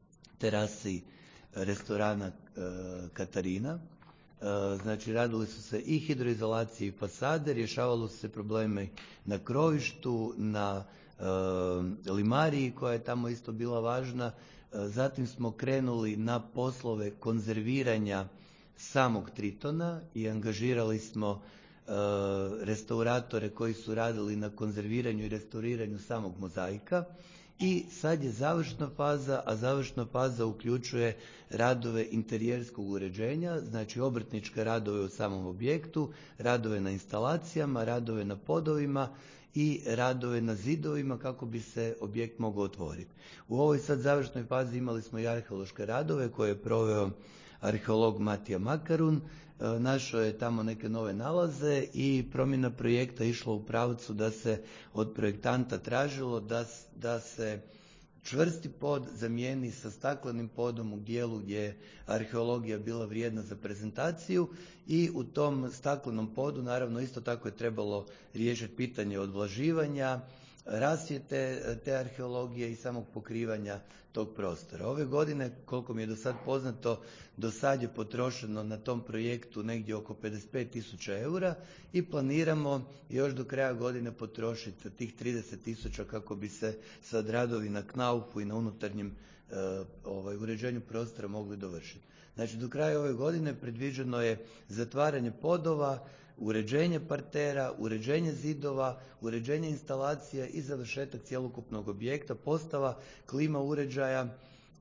[SPEAKER 2] terasi restorana e, Katarina. Znači radili su se i hidroizolacije i fasade, rješavalo su se probleme na krovištu, na e, limariji koja je tamo isto bila važna. E, zatim smo krenuli na poslove konzerviranja samog Tritona i angažirali smo e, restauratore koji su radili na konzerviranju i restauriranju samog mozaika. I sad je završna faza, a završna faza uključuje radove interijerskog uređenja, znači obrtničke radove u samom objektu, radove na instalacijama, radove na podovima i radove na zidovima kako bi se objekt mogao otvoriti. U ovoj sad završnoj fazi imali smo i arheološke radove koje je proveo arheolog Matija Makarun. Našao je tamo neke nove nalaze i promjena projekta išla u pravcu da se od projektanta tražilo da, da se čvrsti pod zamijeni sa staklenim podom u dijelu gdje je arheologija bila vrijedna za prezentaciju i u tom staklenom podu naravno isto tako je trebalo riješiti pitanje odvlaživanja, rasvjete te arheologije i samog pokrivanja tog prostora. Ove godine, koliko mi je do sad poznato, do sad je potrošeno na tom projektu negdje oko pedeset pet tisuća eura i planiramo još do kraja godine potrošiti tih trideset tisuća kako bi se sad radovi na knaufu i na unutarnjem e, ovaj, uređenju prostora mogli dovršiti. Znači do kraja ove godine predviđeno je zatvaranje podova, uređenje partera, uređenje zidova, uređenje instalacija i završetak cjelokupnog objekta, postava klima uređaja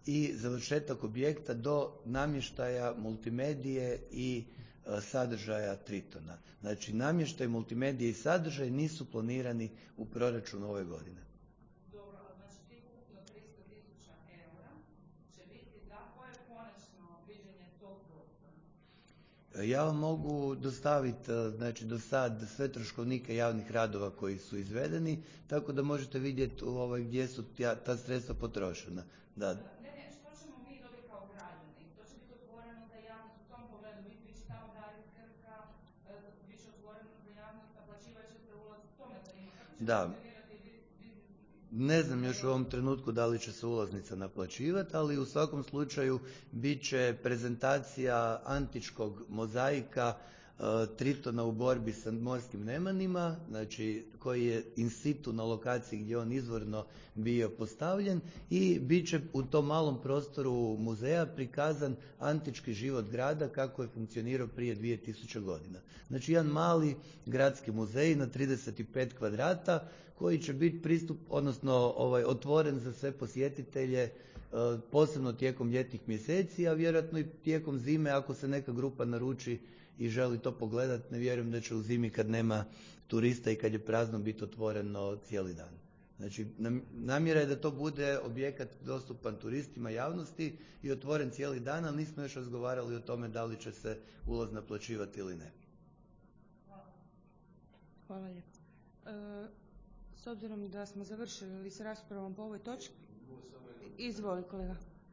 [SPEAKER 2] i završetak objekta do namještaja multimedije i sadržaja Tritona. Znači namještaj, multimedije i sadržaj nisu planirani u proračunu ove godine.
[SPEAKER 4] Dobro, a znači tih ukupno tristo tisuća eura će biti za koje konačno viđenje tog prostora?
[SPEAKER 2] Ja vam mogu dostaviti, znači do sad sve troškovnike javnih radova koji su izvedeni, tako da možete vidjeti ovaj, gdje su tja, ta sredstva potrošena. Da.
[SPEAKER 4] Ne, ne, što ćemo mi dobiti kao građani? To će biti otvoreno za javnost u tom pogledu. Vi, vi će tamo dariti Krka, bit će otvoreno za javnost, naplaćivat ćete ulaz, to me zanima. Kako će
[SPEAKER 2] Da.
[SPEAKER 4] funkcionirati?
[SPEAKER 2] Ne znam još u ovom trenutku da li će se ulaznica naplaćivati, ali u svakom slučaju bit će prezentacija antičkog mozaika Tritona u borbi sa morskim nemanima, znači koji je in situ na lokaciji gdje on izvorno bio postavljen, i bit će u tom malom prostoru muzeja prikazan antički život grada kako je funkcionirao prije dvije tisuće godina. Znači jedan mali gradski muzej na trideset pet kvadrata koji će biti pristup, odnosno ovaj, otvoren za sve posjetitelje, posebno tijekom ljetnih mjeseci, a vjerojatno i tijekom zime ako se neka grupa naruči i želi to pogledati. Ne vjerujem da će u zimi kad nema turista i kad je prazno biti otvoreno cijeli dan. Znači namjera je da to bude objekat dostupan turistima, javnosti i otvoren cijeli dan, ali nismo još razgovarali o tome da li će se ulaz naplaćivati ili ne.
[SPEAKER 1] Hvala lijepo. E, s obzirom da smo završili s raspravom po ovoj točki, izvoli kolega.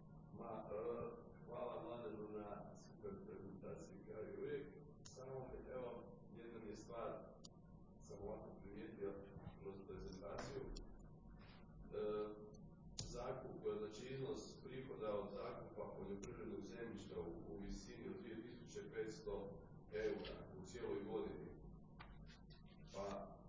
[SPEAKER 7] Hvala Mladenu na super prezentaciji kao i uvijek. Samo evo, jedna mi je stvar, sam ovako primijetio kroz prezentaciju. E, zakup, znači iznos prihoda od zakupa poljoprivrednog zemljišta u, u visini od dvije tisuće petsto eura u cijeloj godini. Pa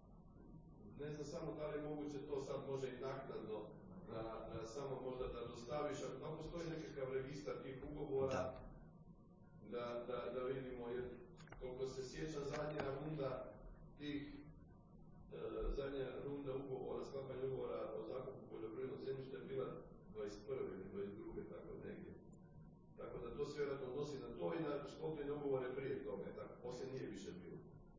[SPEAKER 7] ne znam samo da li je moguće to sad može i naknadno da, da samo možda da dostaviš, a da postoji nekakav registar tih ugovora da, da, da vidimo, jer koliko se sjećam zadnja runda tih e, zadnja runda ugovora, sklapanja ugovora o zakupu poljoprivrednog zemljišta je bila dvadeset prve ili dvadeset druge tako negdje. Tako da to se vjerojatno odnosi na to i na sklopljene ugovore prije toga, tako poslije nije više bilo.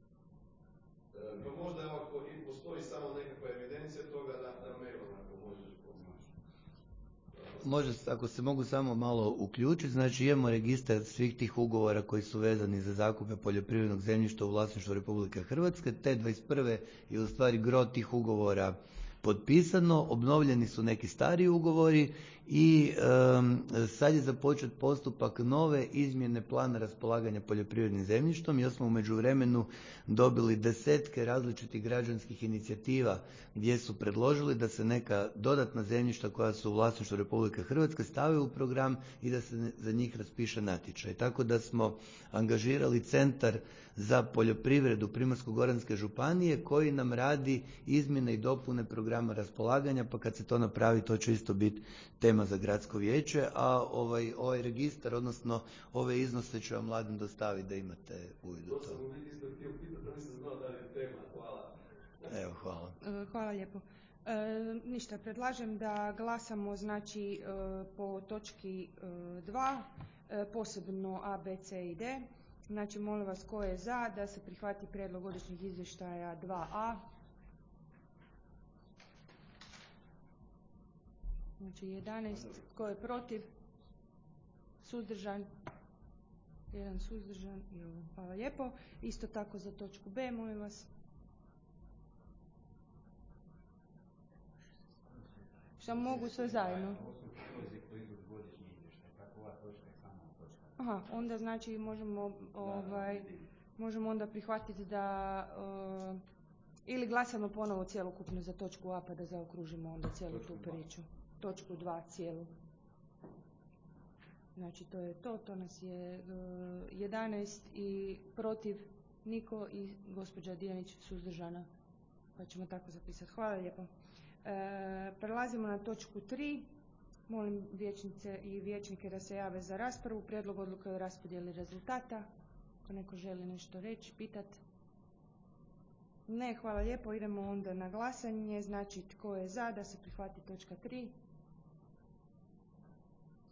[SPEAKER 7] E, pa možda ako i postoji samo nekakva evidencija toga da, da mailom ako možeš pomoći.
[SPEAKER 2] Može, ako se mogu samo malo uključiti, znači imamo registar svih tih ugovora koji su vezani za zakupe poljoprivrednog zemljišta u vlasništvu Republike Hrvatske. Te dvadeset prve je u stvari gro tih ugovora potpisano, obnovljeni su neki stariji ugovori i um, sad je započet postupak nove izmjene plana raspolaganja poljoprivrednim zemljištom, jer smo u međuvremenu dobili desetke različitih građanskih inicijativa gdje su predložili da se neka dodatna zemljišta koja su u vlasništvu Republike Hrvatske stave u program i da se za njih raspiše natječaj. Tako da smo angažirali Centar za poljoprivredu Primorsko-goranske županije koji nam radi izmjene i dopune programa raspolaganja, pa kad se to napravi to će isto biti tema za gradsko vijeće, a ovaj, ovaj registar, odnosno ove iznose ću vam Mladen dostaviti da imate uvid u to.
[SPEAKER 7] To sam u biti isto htio pitati, da nisam znao da je tema. Hvala.
[SPEAKER 2] Evo, hvala.
[SPEAKER 1] Hvala lijepo. E, ništa, predlažem da glasamo znači e, po točki dva, e, posebno A, B, C i D. Znači molim vas ko je za da se prihvati prijedlog godišnjeg izvještaja dva A. Znači jedanaest, tko je protiv? Suzdržan? Jedan suzdržan. Hvala lijepo. Isto tako za točku B, molim vas. Šta mogu sve zajedno? Aha, onda znači možemo, ovaj, možemo onda prihvatiti da uh, ili glasamo ponovo cjelokupno za točku A pa da zaokružimo onda cijelu tu priču. Točku dva cijelu. Znači to je to, to nas je uh, jedanaest i protiv niko i gospođa Dijanić suzdržana. Pa ćemo tako zapisati. Hvala lijepo. E, prelazimo na točku tri. Molim vijećnice i vijećnike da se jave za raspravu. Prijedlog odluke o raspodjeli rezultata. Ako neko želi nešto reći, pitati. Ne, hvala lijepo. Idemo onda na glasanje. Znači tko je za da se prihvati točka tri?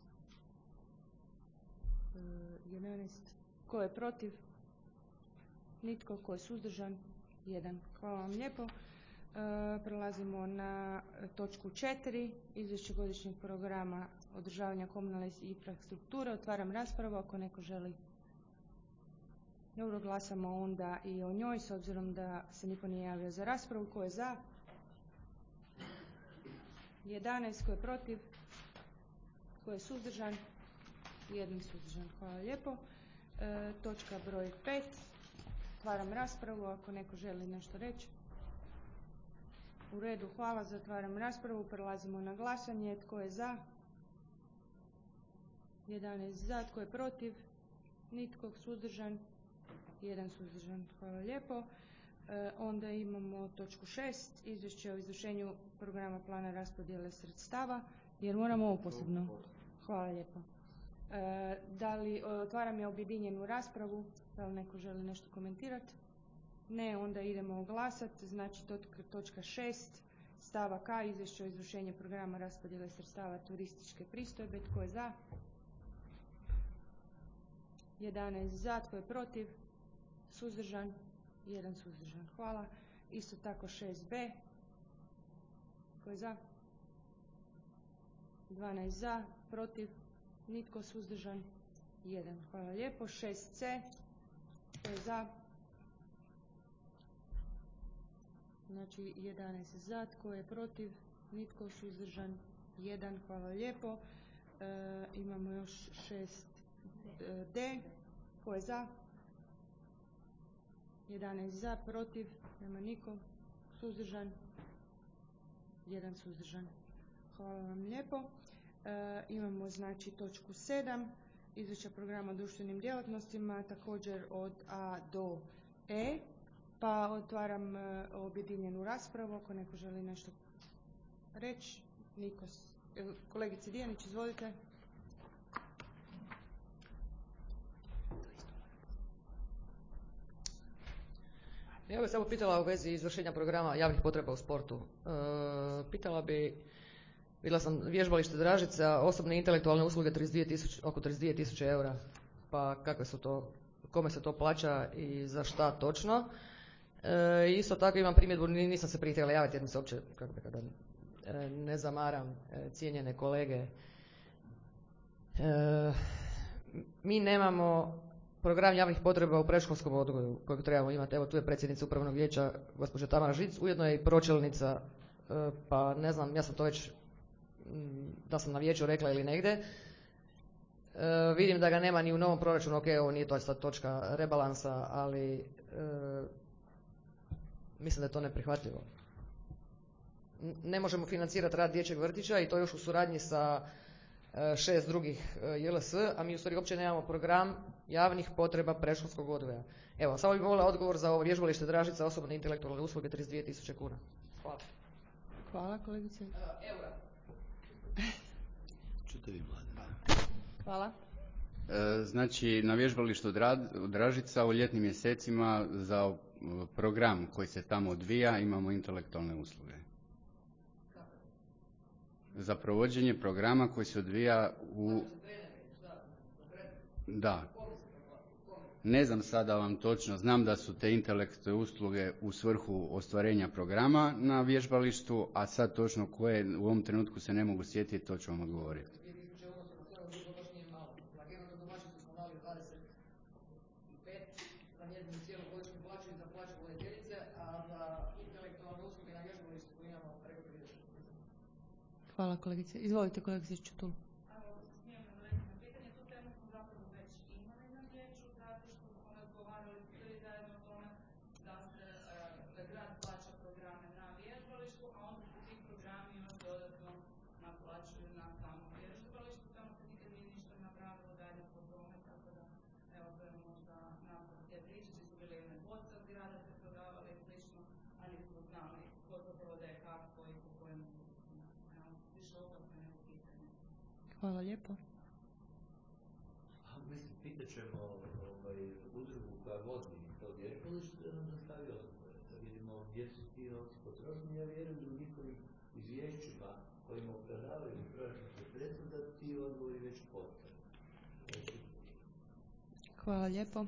[SPEAKER 1] jedanaest. Tko je protiv? Nitko. Tko je suzdržan? jedan. Hvala vam lijepo. E, prelazimo na točku četiri. Izvješće godišnjeg programa održavanja komunalne infrastrukture. Otvaram raspravu ako neko želi. Dobro, glasamo onda i o njoj s obzirom da se niko nije javio za raspravu. Tko je za? jedanaest. Tko je protiv? Tko je suzdržan? Jedan suzdržan. Hvala lijepo. E, točka broj pet. Otvaram raspravu ako neko želi nešto reći. U redu, hvala. Zatvaram raspravu. Prelazimo na glasanje. Tko je za? jedanaest za. Tko je protiv? Nitko. Suzdržan? Jedan suzdržan. Hvala lijepo. E, onda imamo točku šest. Izvješće o izvršenju programa plana raspodjele sredstava. Jer moramo ovo posebno. Hvala lijepo. E, da li otvaram je objedinjenu raspravu? Da li neko želi nešto komentirati? Ne, onda idemo glasati. Znači točka šest, stavak A, izvješće o izvršenju programa raspodjele sredstava turističke pristojbe. Tko je za? jedanaest za. Tko je protiv? Suzdržan? Jedan suzdržan. Hvala. Isto tako šest B. Tko je za? dvanaest za. Protiv? Nitko. Suzdržan? jedan. Hvala lijepo. šest C. Tko je za? Znači jedanaest za. Tko je protiv? Nitko. Suzdržan? jedan. Hvala lijepo. E, imamo još šest D. Tko je za? jedanaest za. Protiv? Nema niko. Suzdržan? jedan suzdržan. Hvala vam lijepo. E, imamo znači točku sedam. Izvješća programa o društvenim djelatnostima, također od A do E. Pa otvaram e, objedinjenu raspravu ako neko želi nešto reći. Niko. Kolegice Dijanić, izvolite.
[SPEAKER 8] Ja bih samo pitala u vezi izvršenja programa javnih potreba u sportu. E, pitala bi, bila sam vježbalište Dražica, osobne intelektualne usluge trideset dvije tisuće, oko trideset dvije tisuće eura. Pa kakve su to, kome se to plaća i za šta točno? E, isto tako imam primjedbu, nisam se prije htjela javiti jer mi se uopće, kako bi kada e, ne zamaram e, cijenjene kolege. E, mi nemamo program javnih potreba u predškolskom odgoju kojeg trebamo imati. Evo tu je predsjednica upravnog vijeća gospođa Tamara Žic, ujedno je i pročelnica, e, pa ne znam, ja sam to već da sam na vijeću rekla ili negdje. E, vidim da ga nema ni u novom proračunu, ok, ovo nije to sad točka rebalansa, ali e, mislim da je to neprihvatljivo. Ne možemo financirati rad dječjeg vrtića i to još u suradnji sa e, šest drugih e, J L S, a mi u stvari uopće nemamo program javnih potreba predškolskog odgoja. Evo, samo bih molila odgovor za ovo vježbalište Dražica, osobne intelektualne usluge trideset dvije tisuće kuna. Hvala.
[SPEAKER 1] Hvala kolegice.
[SPEAKER 8] E, eura.
[SPEAKER 1] Hvala.
[SPEAKER 9] E, znači, na vježbalištu Dražica u ljetnim mjesecima za program koji se tamo odvija imamo intelektualne usluge. Za provođenje programa koji se odvija u... Da. Ne znam sada vam točno, znam da su te intelektualne usluge u svrhu ostvarenja programa na vježbalištu, a sad točno koje u ovom trenutku se ne mogu sjetiti, to ću vam odgovoriti.
[SPEAKER 1] Hvala kolegice. Izvolite kolegice Čutul. Hvala lijepo.
[SPEAKER 2] A mislim, pitat ćemo ovaj, udrugu koja vodi to vježbalište da nam dostavi odgovore, da vidimo gdje su ti novci potrošeni. Ja vjerujem da u njihovim izvješćima kojima opravdavaju proračunske sredstva da ti odgovori već postoje. Znači,
[SPEAKER 1] Hvala lijepo.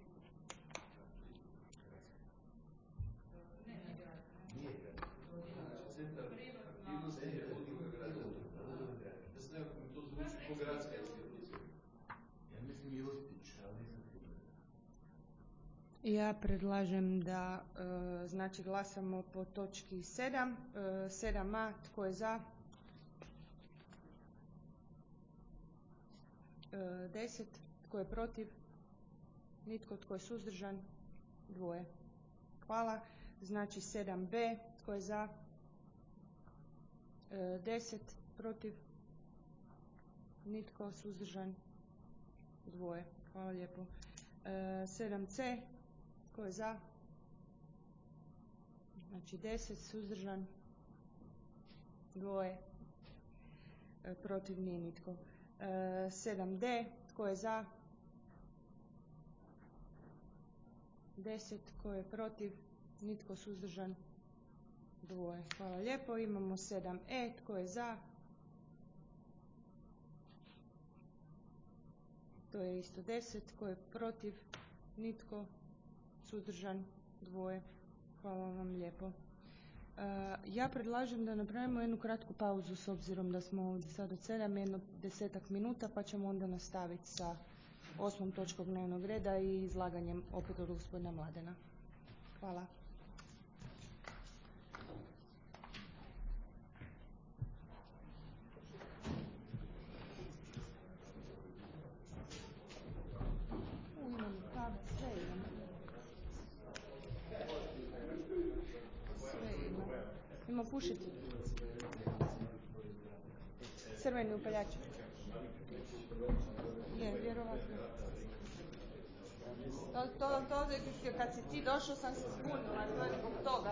[SPEAKER 1] Ja predlažem da e, znači glasamo po točki sedam. E, sedam a, tko je za? E, deset, tko je protiv? Nitko, tko je suzdržan? Dvoje. Hvala. Znači sedam b, tko je za? E, deset, protiv? Nitko, suzdržan? Dvoje. Hvala lijepo. E, sedam c, tko je za? Znači deset, suzdržan? Dvoje. E, protiv nije nitko. E, sedam d, tko je za? deset, tko je protiv? Nitko, suzdržan? Dvoje. Hvala lijepo. Imamo sedam e, tko je za? To je isto deset, tko je protiv? Nitko, suzdržan? Dvoje. Hvala vam lijepo. Uh, ja predlažem da napravimo jednu kratku pauzu s obzirom da smo ovdje sad od sedam, jedno desetak minuta, pa ćemo onda nastaviti sa osmom točkom dnevnog reda i izlaganjem opet od gospodina Mladena. Hvala. U, imam kavu, sve imam. Sve imam. Ima pušiti. Crveni upaljač. Je, vjerovatno. To, to, to, kad si ti došao sam se zbunila, to je zbog toga.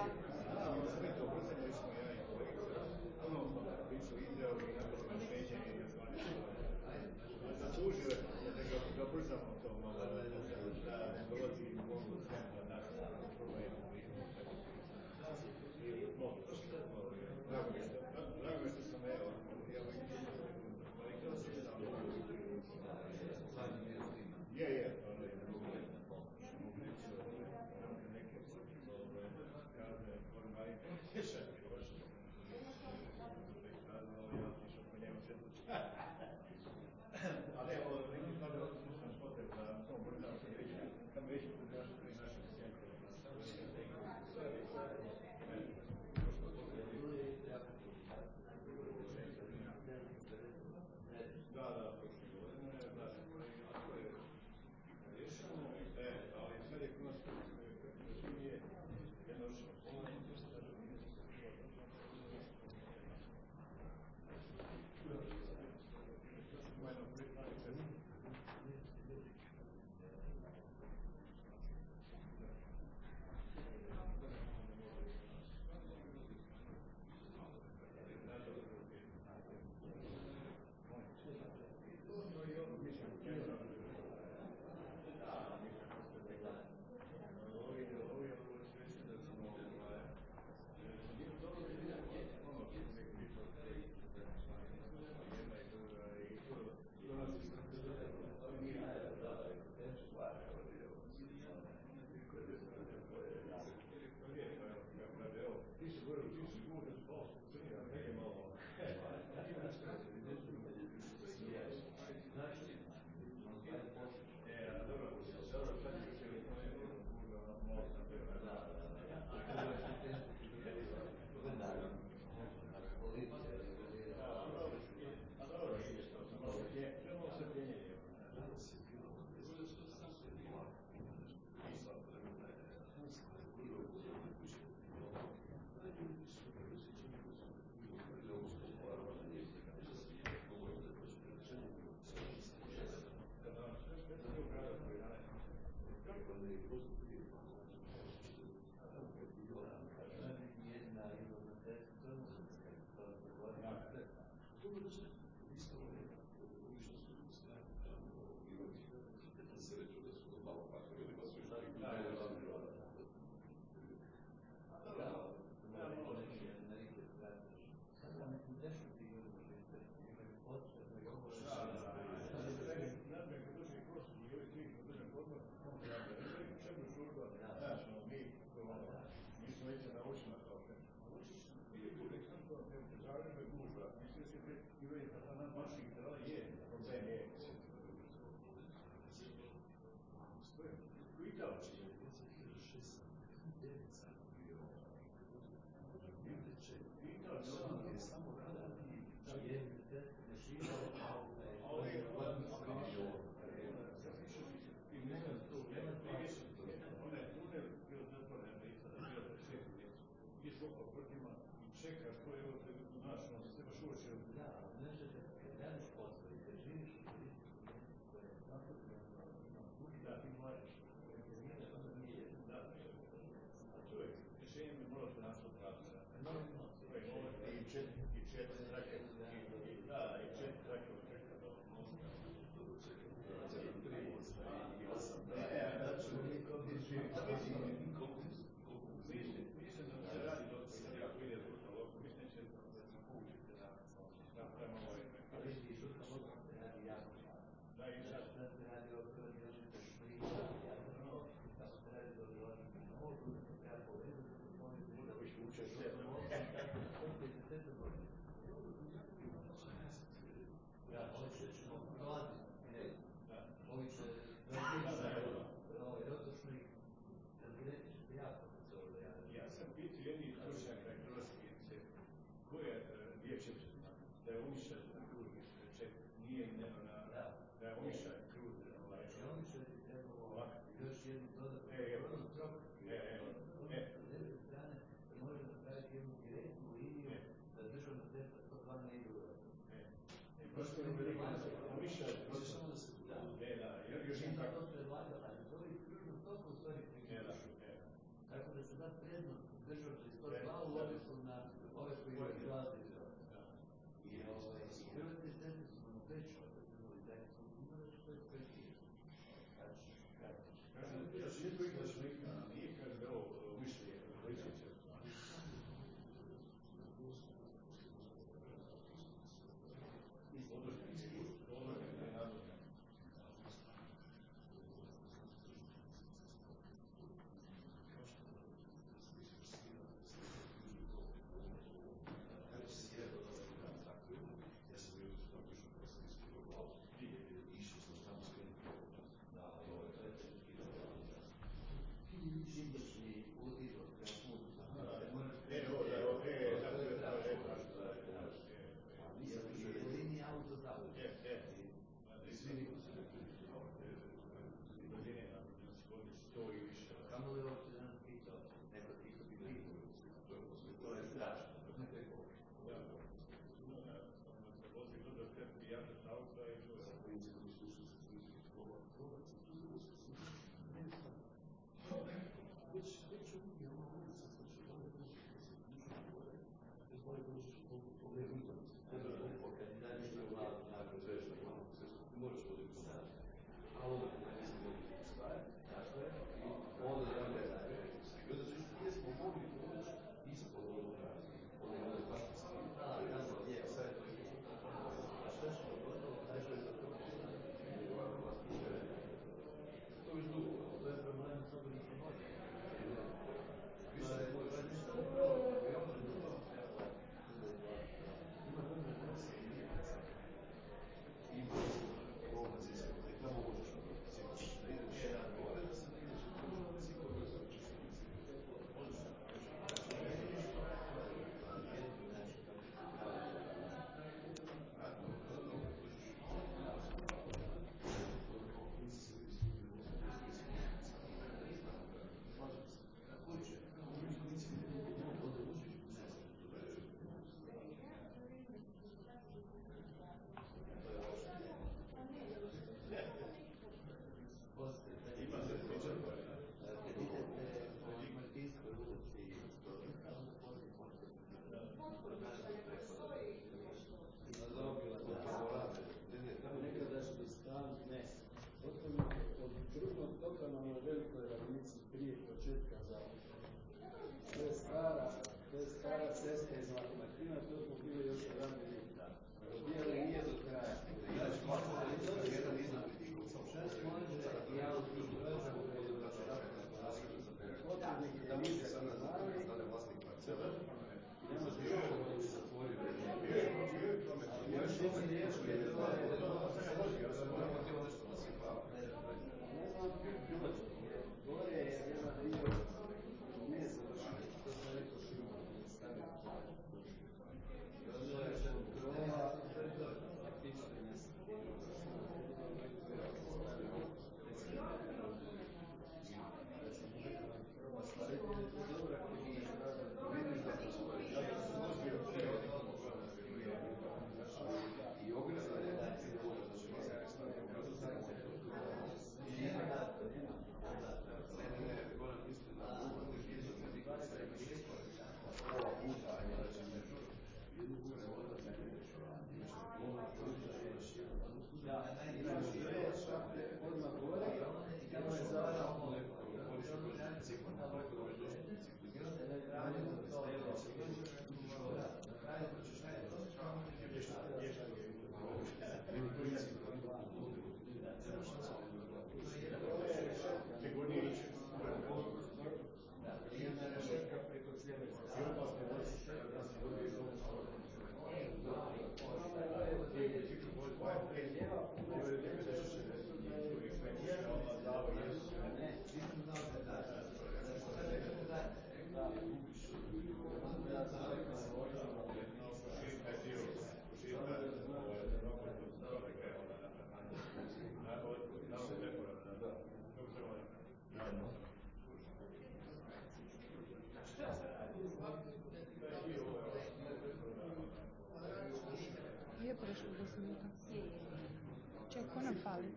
[SPEAKER 1] poslovnika. Ček, ko nam fali?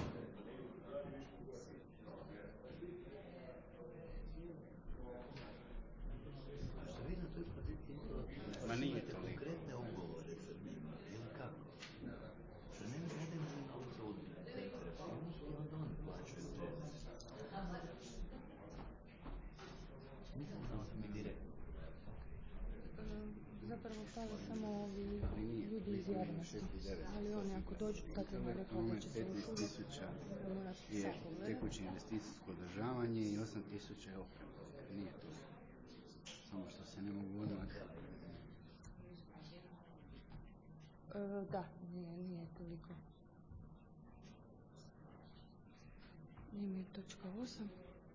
[SPEAKER 9] Ma nije toliko.
[SPEAKER 2] Konkretne ugovore sa njima, ili kako? Što ne ne idemo na uzud telefonu, onda oni plaćaju te. Nisam znao da mi direktno.
[SPEAKER 1] Zapravo fali samo ovi ljudi iz javnosti. Ali oni ako dođu, tako je rekla da će se još uvijek
[SPEAKER 9] je tekuće investicijsko održavanje i osam tisuća je oprema. Nije to. Samo što se ne mogu odmah.
[SPEAKER 1] E, da, nije, nije toliko. Nije točka osam.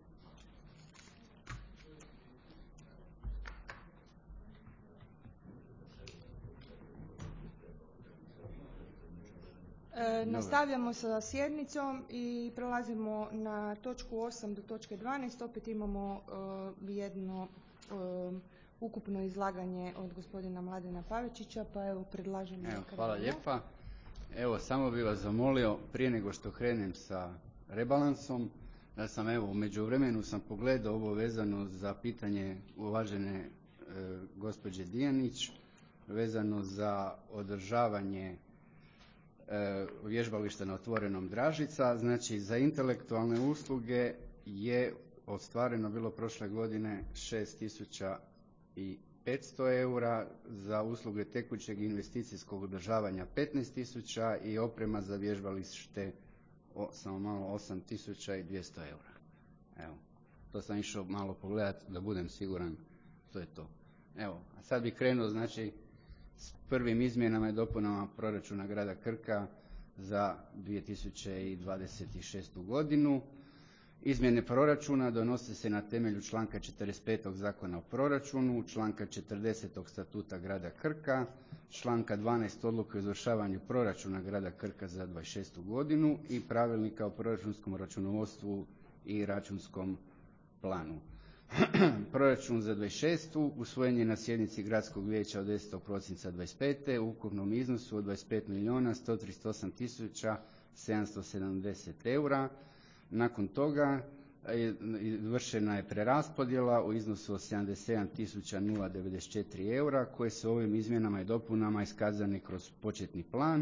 [SPEAKER 1] E, nastavljamo sa sjednicom i prelazimo na točku osam do točke dvanaest. Opet imamo uh, jedno uh, ukupno izlaganje od gospodina Mladena Pavičića, pa evo predlažem.
[SPEAKER 9] Evo, hvala lijepa. Evo, samo bih vas zamolio prije nego što krenem sa rebalansom, da sam evo u međuvremenu sam pogledao ovo vezano za pitanje uvažene e, gospođe Dijanić, vezano za održavanje e, vježbališta na otvorenom Dražica. Znači, za intelektualne usluge je ostvareno bilo prošle godine šest tisuća petsto eura, za usluge tekućeg investicijskog održavanja petnaest tisuća i oprema za vježbalište o, samo malo osam tisuća dvjesto eura. Evo, to sam išao malo pogledati da budem siguran, to je to. Evo, a sad bih krenuo znači s prvim izmjenama i dopunama proračuna grada Krka za dvije tisuće dvadeset šestu godinu. Izmjene proračuna donose se na temelju članka četrdeset petog Zakona o proračunu, članka četrdesetog Statuta grada Krka, članka dvanaest Odluke o izvršavanju proračuna grada Krka za dvadeset šestu godinu i pravilnika o proračunskom računovodstvu i računskom planu. Proračun za dvadeset šestu usvojen je na sjednici Gradskog vijeća od desetog prosinca dvadeset pete u ukupnom iznosu od dvadeset pet milijuna sto trideset osam tisuća sedamsto sedamdeset eura. Nakon toga vršena je preraspodjela u iznosu od sedamdeset sedam tisuća devedeset četiri eura koje su ovim izmjenama i dopunama iskazane kroz početni plan,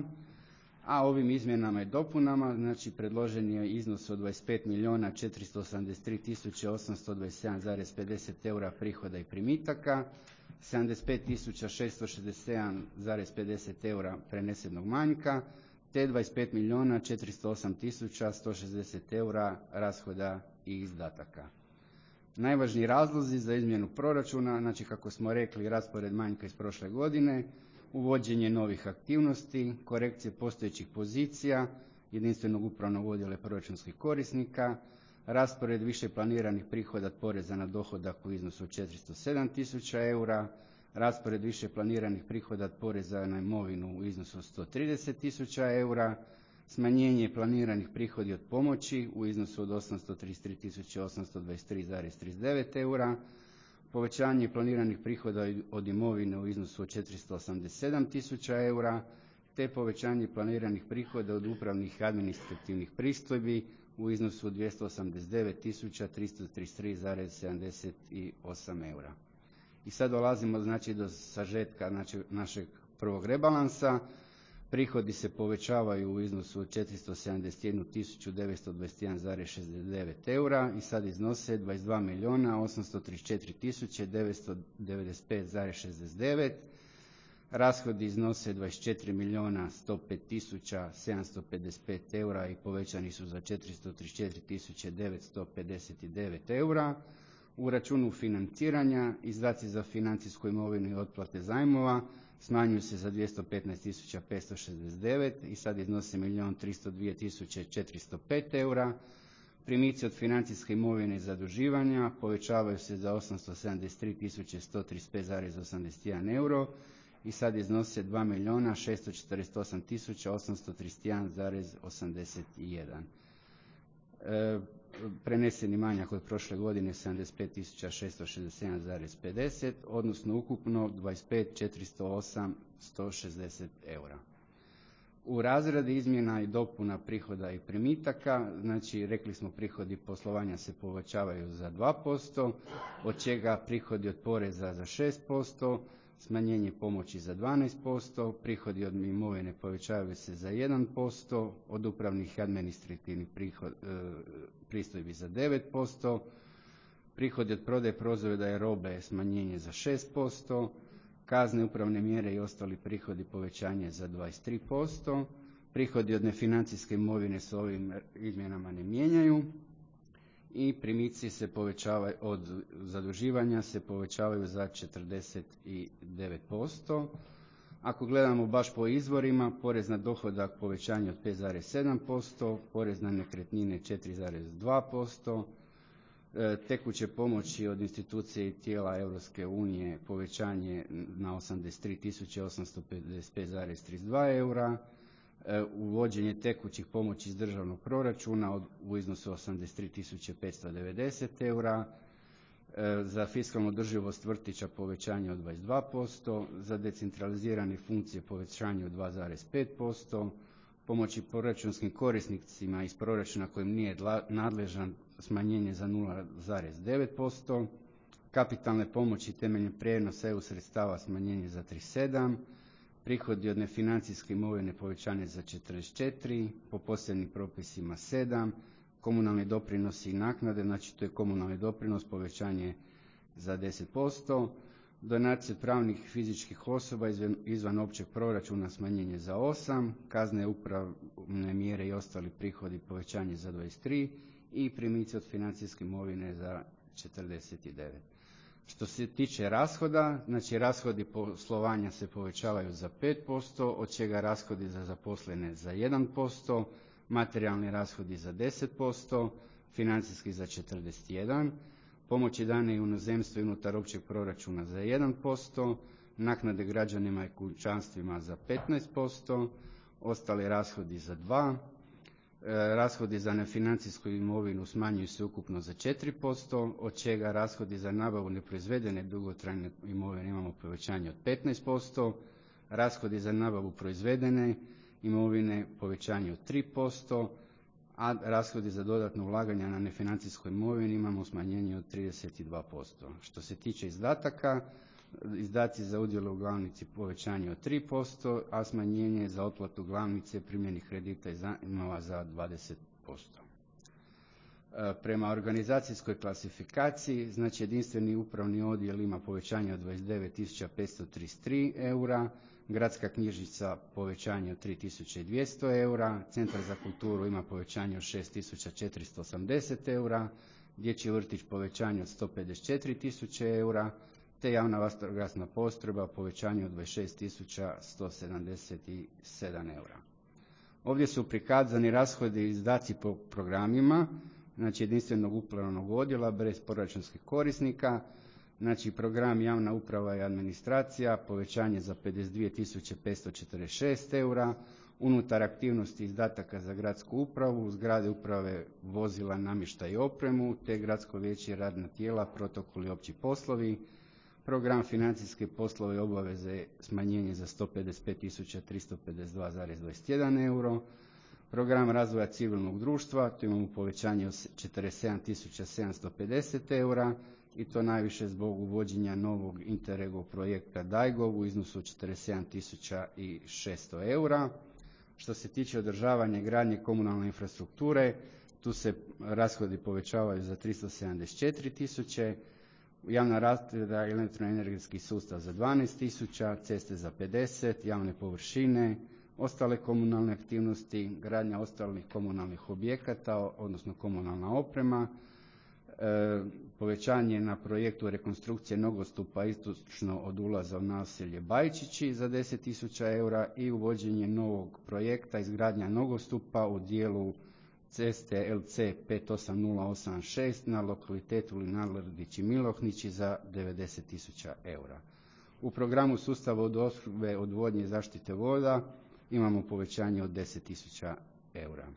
[SPEAKER 9] a ovim izmjenama i dopunama znači predložen je iznos od dvadeset pet milijuna četiristo osamdeset tri tisuće osamsto dvadeset sedam zarez pedeset eura prihoda i primitaka, sedamdeset pet tisuća šesto šezdeset sedam zarez pedeset eura prenesenog manjka, te dvadeset pet milijuna četiristo osam tisuća sto šezdeset eura rashoda i izdataka. Najvažniji razlozi za izmjenu proračuna, znači kako smo rekli, raspored manjka iz prošle godine, uvođenje novih aktivnosti, korekcije postojećih pozicija, jedinstvenog upravnog odjela proračunskih korisnika, raspored više planiranih prihoda od poreza na dohodak u iznosu od četiristo sedam tisuća eura, raspored više planiranih prihoda od poreza na imovinu u iznosu od sto trideset tisuća eura, smanjenje planiranih prihodi od pomoći u iznosu od osamsto trideset tri tisuće osamsto dvadeset tri zarez trideset devet eura, povećanje planiranih prihoda od imovine u iznosu od četiristo osamdeset sedam tisuća eura, te povećanje planiranih prihoda od upravnih i administrativnih pristojbi u iznosu od dvjesto osamdeset devet tisuća tristo trideset tri zarez sedamdeset osam eura. I sad dolazimo znači do sažetka znači, našeg prvog rebalansa. Prihodi se povećavaju u iznosu od četiristo sedamdeset jednu tisuću devetsto dvadeset jedan zarez šezdeset devet eura i sad iznose dvadeset dva milijuna osamsto trideset četiri tisuće devetsto devedeset pet zarez šezdeset devet. Rashodi iznose dvadeset četiri milijuna sto pet tisuća sedamsto pedeset pet eura i povećani su za četiristo trideset četiri tisuće devetsto pedeset devet eura. U računu financiranja izdaci za financijsku imovinu i otplate zajmova smanjuju se za dvjesto petnaest tisuća petsto šezdeset devet i sad iznose milijun tristo dvije tisuće četiristo pet eura. Primici od financijske imovine i zaduživanja povećavaju se za osamsto sedamdeset tri tisuće sto trideset pet zarez osamdeset jedan euro i sad iznose dva milijuna šesto četrdeset osam tisuća osamsto trideset jedan zarez osamdeset jedan. E, preneseni manjak od prošle godine sedamdeset pet tisuća šesto šezdeset sedam zarez pedeset, odnosno ukupno dvadeset pet tisuća četiristo osam zarez sto šezdeset eura. U razradi izmjena i dopuna prihoda i primitaka, znači rekli smo prihodi poslovanja se povećavaju za dva posto, od čega prihodi od poreza za šest posto, smanjenje pomoći za dvanaest posto, prihodi od imovine povećavaju se za jedan posto, od upravnih i administrativnih prihod, e, pristojbi za devet posto, prihodi od prodaje proizvoda i robe smanjenje za šest posto, kazne, upravne mjere i ostali prihodi povećanje za dvadeset tri posto, prihodi od nefinancijske imovine s ovim izmjenama ne mijenjaju i primici se povećavaju od zaduživanja se povećavaju za četrdeset devet posto. Ako gledamo baš po izvorima, porez na dohodak povećanje od pet zarez sedam posto, porez na nekretnine četiri zarez dva posto, tekuće pomoći od institucije i tijela Europske unije povećanje na osamdeset tri tisuće osamsto pedeset pet zarez trideset dva eura, uvođenje tekućih pomoći iz državnog proračuna u iznosu osamdeset tri tisuće petsto devedeset eura, za fiskalnu održivost vrtića povećanje od dvadeset dva posto, za decentralizirane funkcije povećanje od dva zarez pet posto, pomoći proračunskim korisnicima iz proračuna kojim nije nadležan smanjenje za nula zarez devet posto, kapitalne pomoći temeljem prijenosa E U sredstava smanjenje za trideset sedam, prihodi od nefinancijske imovine povećanje za četrdeset četiri, po posebnim propisima sedam, komunalni doprinosi i naknade, znači to je komunalni doprinos povećanje za deset posto, donacije pravnih i fizičkih osoba izvan, izvan općeg proračuna smanjenje za osam, kazne, upravne mjere i ostali prihodi povećanje za dvadeset tri i primici od financijske imovine za četrdeset devet. Što se tiče rashoda, znači rashodi poslovanja se povećavaju za pet posto, od čega rashodi za zaposlene za jedan posto, materijalni rashodi za deset posto, financijski za četrdeset jedan, pomoći dane i u inozemstvu i unutar općeg proračuna za jedan posto, naknade građanima i kućanstvima za petnaest posto, ostali rashodi za dva posto, rashodi za nefinancijsku imovinu smanjuju se ukupno za četiri posto, od čega rashodi za nabavu neproizvedene dugotrajne imovine imamo povećanje od petnaest posto, rashodi za nabavu proizvedene imovine povećanje od tri posto, a rashodi za dodatno ulaganje na nefinancijskoj imovini imamo smanjenje od trideset dva posto. Što se tiče izdataka, izdaci za udjele u glavnici povećanje od tri posto, a smanjenje za otplatu glavnice primljenih kredita i zajmova za dvadeset posto. Prema organizacijskoj klasifikaciji, znači jedinstveni upravni odjel ima povećanje od dvadeset devet tisuća petsto trideset tri eura, gradska knjižnica povećanje od tri tisuće dvjesto eura, centar za kulturu ima povećanje od šest tisuća četiristo osamdeset eura, dječji vrtić povećanje od sto pedeset četiri tisuće eura, te javna vatrogasna postrojba povećanje od dvadeset šest tisuća sto sedamdeset sedam eura. Ovdje su prikazani rashodi i izdaci po programima, znači jedinstvenog upravnog odjela bez proračunskih korisnika, znači program javna uprava i administracija povećanje za pedeset dvije tisuće petsto četrdeset šest eura, unutar aktivnosti izdataka za gradsku upravu, zgrade uprave, vozila, namještaj i opremu, te gradsko vijeće i radna tijela, protokoli i opći poslovi, program financijske poslove i obaveze smanjenje za sto pedeset pet tisuća tristo pedeset dva zarez dvadeset jedan euro, program razvoja civilnog društva, tu imamo povećanje od četrdeset sedam tisuća sedamsto pedeset eura i to najviše zbog uvođenja novog Interrego projekta Dajgov u iznosu od četrdeset sedam tisuća šesto eura. Što se tiče održavanja i gradnje komunalne infrastrukture, tu se rashodi povećavaju za tristo sedamdeset četiri tisuće, javna rasvjeta i elektroenergetski sustav za dvanaest tisuća, ceste za pedeset, javne površine, ostale komunalne aktivnosti, gradnja ostalih komunalnih objekata, odnosno komunalna oprema, e, povećanje na projektu rekonstrukcije nogostupa istočno od ulaza u naselje Bajčići za deset tisuća eura i uvođenje novog projekta izgradnja nogostupa u dijelu ceste L C pet osam nula osam šest na lokalitetu Linardići Milohnići za devedeset tisuća eura. U programu sustava vodoopskrbe, odvodnje i zaštite voda imamo povećanje od deset tisuća eura.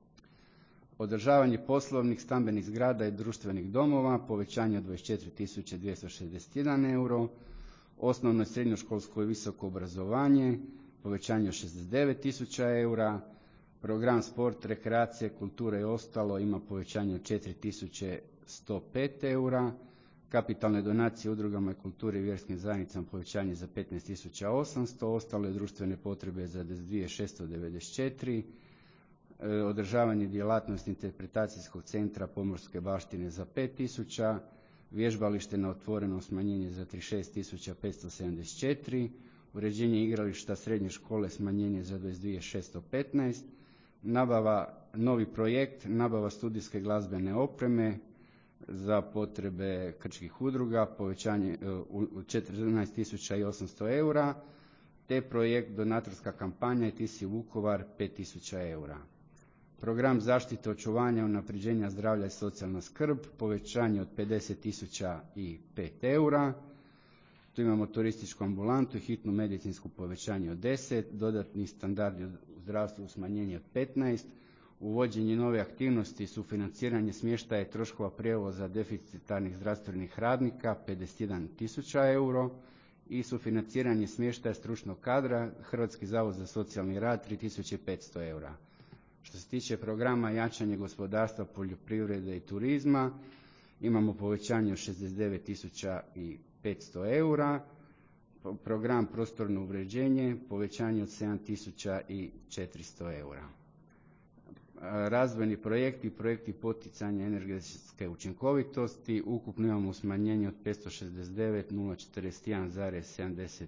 [SPEAKER 9] Održavanje poslovnih, stambenih zgrada i društvenih domova povećanje od dvadeset četiri tisuće dvjesto šezdeset jedan euro, osnovno i srednjoškolsko i visoko obrazovanje povećanje od šezdeset devet tisuća eura. Program sport, rekreacije, kulture i ostalo ima povećanje od četiri tisuće sto pet eura. Kapitalne donacije udrugama i kulturi i vjerskim zajednicama povećanje za petnaest tisuća osamsto, ostale društvene potrebe za dvadeset dvije tisuće šesto devedeset četiri, e, održavanje djelatnosti interpretacijskog centra pomorske baštine za pet tisuća, vježbalište na otvorenom smanjenje za trideset šest tisuća petsto sedamdeset četiri, uređenje igrališta srednje škole smanjenje za dvadeset dvije tisuće šesto petnaest, nabava, novi projekt, nabava studijske glazbene opreme za potrebe krčkih udruga, povećanje u četrnaest tisuća osamsto eura, te projekt donatorska kampanja i ti si Vukovar pet tisuća eura. Program zaštite očuvanja, unapređenja zdravlja i socijalna skrb, povećanje od pedeset tisuća pet eura. Tu imamo turističku ambulantu i hitnu medicinsku povećanje od deset, dodatni standardi u zdravstvu smanjenje od petnaest, uvođenje nove aktivnosti, sufinanciranje smještaja i troškova prijevoza deficitarnih zdravstvenih radnika pedeset jedan tisuća euro i sufinanciranje smještaja stručnog kadra Hrvatski zavod za socijalni rad tri tisuće petsto eura. Što se tiče programa jačanje gospodarstva, poljoprivrede i turizma, imamo povećanje od šezdeset devet tisuća petsto eura, program prostorno uređenje, povećanje od sedam tisuća četiristo eura. Razvojni projekti i projekti poticanja energetske učinkovitosti, ukupno imamo smanjenje od petsto šezdeset devet tisuća nula četrdeset jedan zarez sedamdeset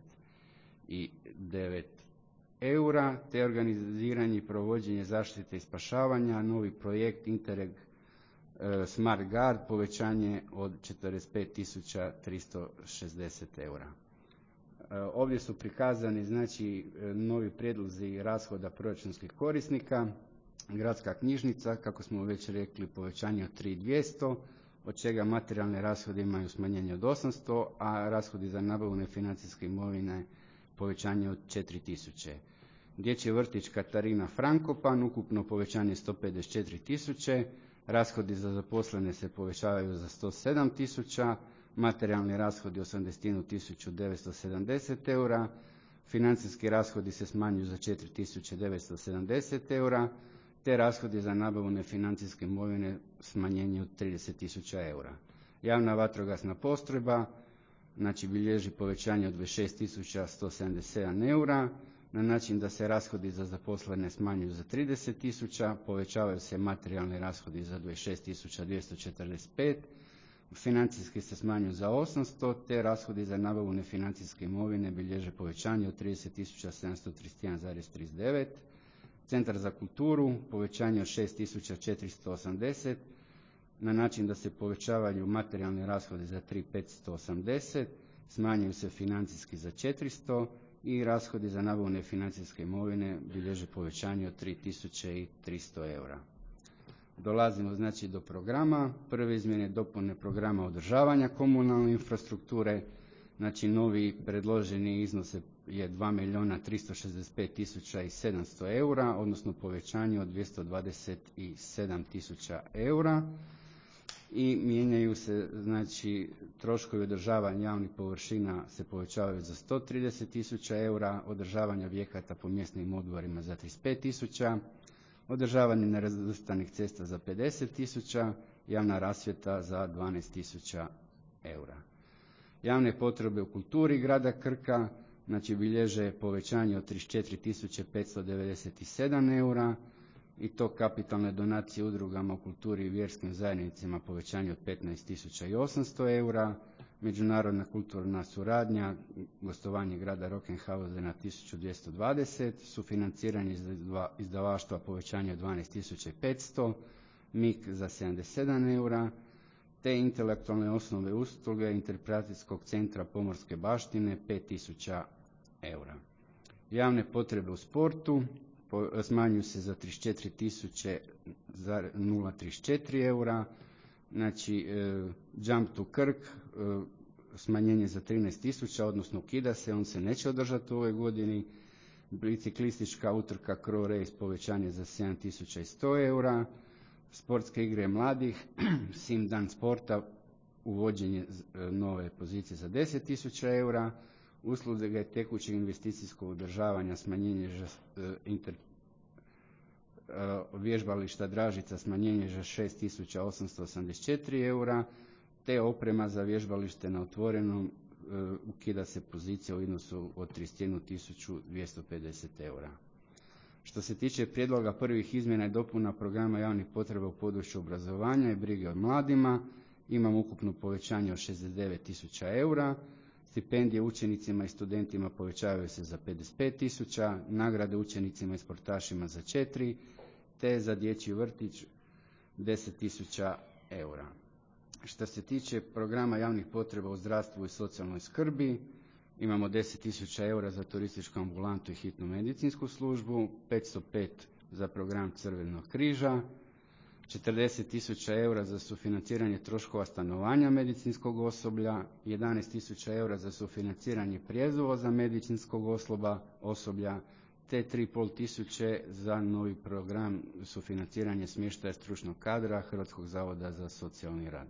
[SPEAKER 9] devet eura, te organiziranje i provođenje zaštite i spašavanja, novi projekt Interreg Smart Guard, povećanje od četrdeset pet tisuća tristo šezdeset eura. Ovdje su prikazani znači novi prijedlozi rashoda proračunskih korisnika. Gradska knjižnica, kako smo već rekli, povećanje od tri tisuće dvjesto, od čega materijalne rashode imaju smanjenje od osamsto, a rashodi za nabavu nefinancijske imovine povećanje od četiri tisuće. Dječji vrtić Katarina Frankopan, ukupno povećanje sto pedeset četiri tisuće, rashodi za zaposlene se povećavaju za sto sedam tisuća, materijalni rashodi osamdeset jednu tisuću devetsto sedamdeset eura, financijski rashodi se smanjuju za četiri tisuće devetsto sedamdeset eura, te rashodi za nabavu nefinancijske imovine smanjenje od trideset tisuća eura. Javna vatrogasna postrojba, znači bilježi povećanje od dvadeset šest tisuća sto sedamdeset sedam eura, na način da se rashodi za zaposlene smanjuju za trideset tisuća, povećavaju se materijalni rashodi za dvadeset šest tisuća dvjesto četrdeset pet, financijski se smanjuju za osamsto, te rashodi za nabavu nefinancijske imovine bilježe povećanje od trideset tisuća sedamsto trideset jedan zarez trideset devet. Centar za kulturu, povećanje od šest tisuća četiristo osamdeset, na način da se povećavaju materijalni rashodi za tri tisuće petsto osamdeset, smanjuju se financijski za četiristo i rashodi za nabavu nefinancijske imovine bilježe povećanje od tri tisuće tristo eura. Dolazimo znači do programa. Prve izmjene dopune programa održavanja komunalne infrastrukture, znači novi predloženi iznos je dva milijuna tristo šezdeset pet tisuća sedamsto eura, odnosno povećanje od dvjesto dvadeset sedam tisuća eura, i mijenjaju se znači troškovi održavanja javnih površina se povećavaju za sto trideset tisuća eura, održavanje objekata po mjesnim odborima za trideset pet tisuća, održavanje nerazvrstanih cesta za pedeset tisuća, javna rasvjeta za dvanaest tisuća eura. Javne potrebe u kulturi grada Krka, znači bilježe povećanje od trideset četiri tisuće petsto devedeset sedam eura, i to kapitalne donacije udrugama u kulturi i vjerskim zajednicama povećanje od petnaest tisuća osamsto eura, međunarodna kulturna suradnja, gostovanje grada Rockenhausena tisuću dvjesto dvadeset, sufinanciranje izdavaštva povećanje od dvanaest tisuća petsto, M I K za sedamdeset sedam eura, te intelektualne osnove usluge interpretacijskog centra pomorske baštine pet tisuća eura. Javne potrebe u sportu smanjuju se za trideset četiri tisuće trideset četiri eura, znači Jump to Krk smanjenje za trinaest tisuća, odnosno ukida se, on se neće održati u ovoj godini. Biciklistička utrka Crow Race povećanje za sedam tisuća sto eura, sportske igre mladih, Sim dan sporta uvođenje nove pozicije za deset tisuća eura, usluge tekućeg investicijskog održavanja, smanjenje žas, inter, vježbališta Dražica, smanjenje za šest tisuća osamsto osamdeset četiri eura, te oprema za vježbalište na otvorenom ukida se pozicija u iznosu od trideset jednu tisuću dvjesto pedeset eura. Što se tiče prijedloga prvih izmjena i dopuna programa javnih potreba u području obrazovanja i brige o mladima, imamo ukupno povećanje od šezdeset devet tisuća eura, stipendije učenicima i studentima povećavaju se za pedeset pet tisuća, nagrade učenicima i sportašima za četiri, te za dječji vrtić deset tisuća eura. Što se tiče programa javnih potreba u zdravstvu i socijalnoj skrbi, imamo deset tisuća eura za turističku ambulantu i hitnu medicinsku službu, petsto pet za program Crvenog križa, četrdeset tisuća eura za sufinanciranje troškova stanovanja medicinskog osoblja, jedanaest tisuća eura za sufinanciranje prijevoza medicinskog osoba, osoblja, te tri i pol tisuće za novi program sufinanciranje smještaja stručnog kadra Hrvatskog zavoda za socijalni rad.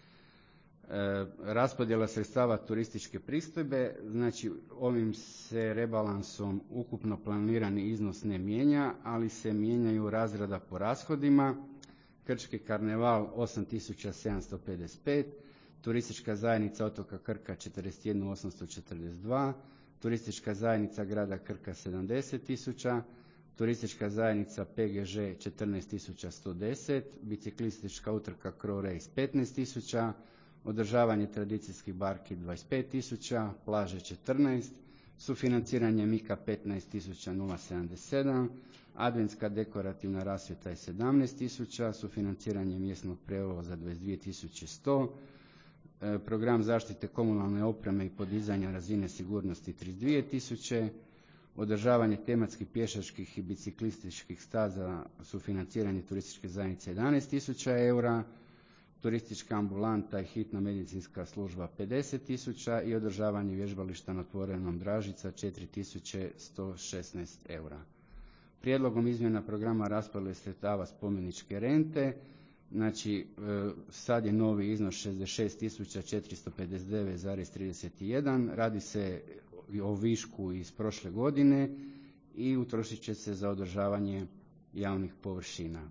[SPEAKER 9] E, raspodjela sredstava turističke pristojbe, znači ovim se rebalansom ukupno planirani iznos ne mijenja, ali se mijenjaju razrada po rashodima. Krčki karneval osam tisuća sedamsto pedeset pet, turistička zajednica otoka Krka četrdeset jedan tisuću osamsto četrdeset dva, turistička zajednica grada Krka sedamdeset tisuća, turistička zajednica P G Ž četrnaest tisuća sto deset, biciklistička utrka Crow Race petnaest tisuća, održavanje tradicijskih barki dvadeset pet tisuća, plaže četrnaest, sufinanciranje Mika petnaest tisuća sedamdeset sedam, adventska dekorativna rasvjeta je sedamnaest tisuća, sufinanciranje mjesnog prijevoza dvadeset dvije tisuće sto, e, program zaštite komunalne opreme i podizanja razine sigurnosti trideset dvije tisuće, održavanje tematskih pješačkih i biciklističkih staza, sufinanciranje turističke zajednice jedanaest tisuća eura, turistička ambulanta i hitna medicinska služba pedeset tisuća i održavanje vježbališta na otvorenom Dražica četiri tisuće sto šesnaest eura. Prijedlogom izmjena programa raspodjele sredstava spomeničke rente, znači sad je novi iznos šezdeset šest tisuća četiristo pedeset devet zarez trideset jedan, radi se o višku iz prošle godine i utrošit će se za održavanje javnih površina.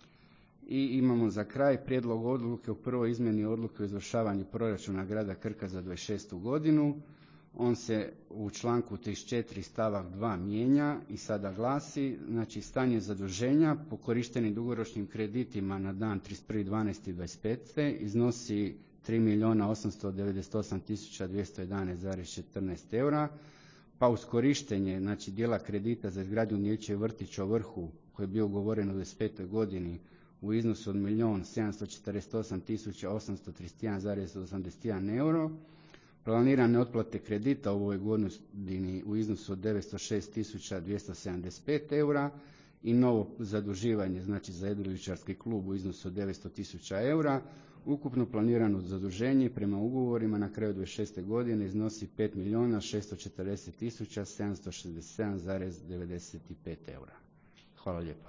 [SPEAKER 9] I imamo za kraj prijedlog odluke o prvoj izmjeni odluke o izvršavanju proračuna grada Krka za dvadeset šestu godinu. On se u članku trideset četiri stavak dva mijenja i sada glasi, znači stanje zaduženja po korištenim dugoročnim kreditima na dan trideset prvi dvanaesti dvadeset pete iznosi tri milijuna osamsto devedeset osam tisuća dvjesto jedanaest zarez četrnaest eura, pa uz korištenje znači dijela kredita za izgradnju dječjeg vrtića u Vrhu koji je bio ugovoren u dvadeset petoj godini u iznosu od milijun sedamsto četrdeset osam tisuća osamsto trideset jedan zarez osamdeset jedan euro, planirane otplate kredita u ovoj godini u iznosu od devetsto šest tisuća dvjesto sedamdeset pet eura i novo zaduživanje znači za jedriličarski klub u iznosu od devetsto tisuća eura, ukupno planirano zaduženje prema ugovorima na kraju dvadeset šeste godine iznosi pet milijuna šesto četrdeset tisuća sedamsto šezdeset sedam zarez devedeset pet eura. Hvala lijepa.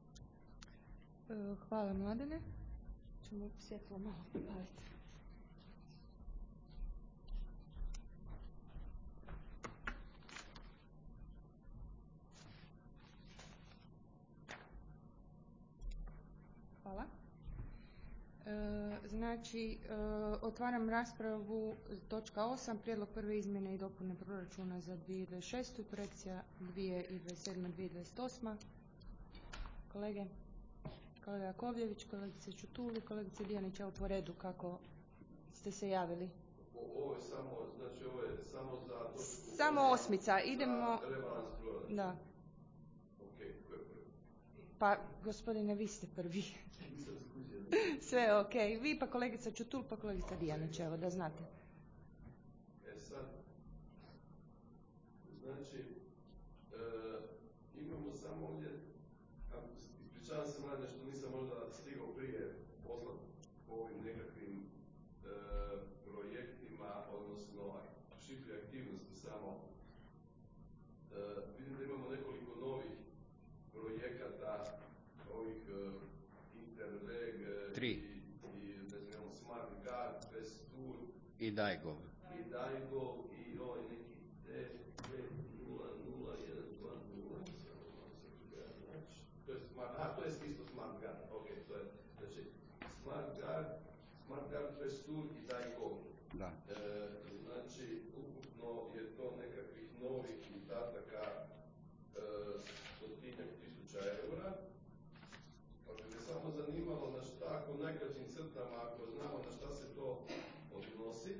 [SPEAKER 1] Hvala Mladene. Ćemo svjetlo malo popaliti. Hvala. E, znači, e, otvaram raspravu točka osam, prijedlog prve izmjene i dopune proračuna za dvije tisuće dvadeset šestu, projekcija dvije tisuće dvadeset sedma dvije tisuće dvadeset osma. Kolege? Kolega Jakovljević, kolegice Čutuli, kolegice Dijanić, evo po redu kako ste se javili.
[SPEAKER 7] Ovo je samo, znači ovo je samo za točku...
[SPEAKER 1] Samo osmica, idemo...
[SPEAKER 7] Rebalans proračuna.
[SPEAKER 1] Da.
[SPEAKER 7] Ok, ko je prvi?
[SPEAKER 1] Pa, gospodine, vi ste prvi. Sve ok. Vi pa kolegica Čutul, pa kolegica Dijanić, evo da znate.
[SPEAKER 7] E sad, znači, e, imamo samo ovdje, ispričavam se mladine što nisam možda stigao prije poslati po ovim nekakvim e, projektima, odnosno šifri aktivnosti samo. E, vidim da imamo nekoliko novih projekata, ovih e, Interreg
[SPEAKER 9] Tri.
[SPEAKER 7] i, i ne znam, Smart Guard, Best Tour
[SPEAKER 9] I Dajgov.
[SPEAKER 7] i Dajgov i ovaj neki izdataka stotinjak tisuća eura, pa bi me samo zanimalo na šta, ako u najkraćim crtama, ako znamo na šta se to odnosi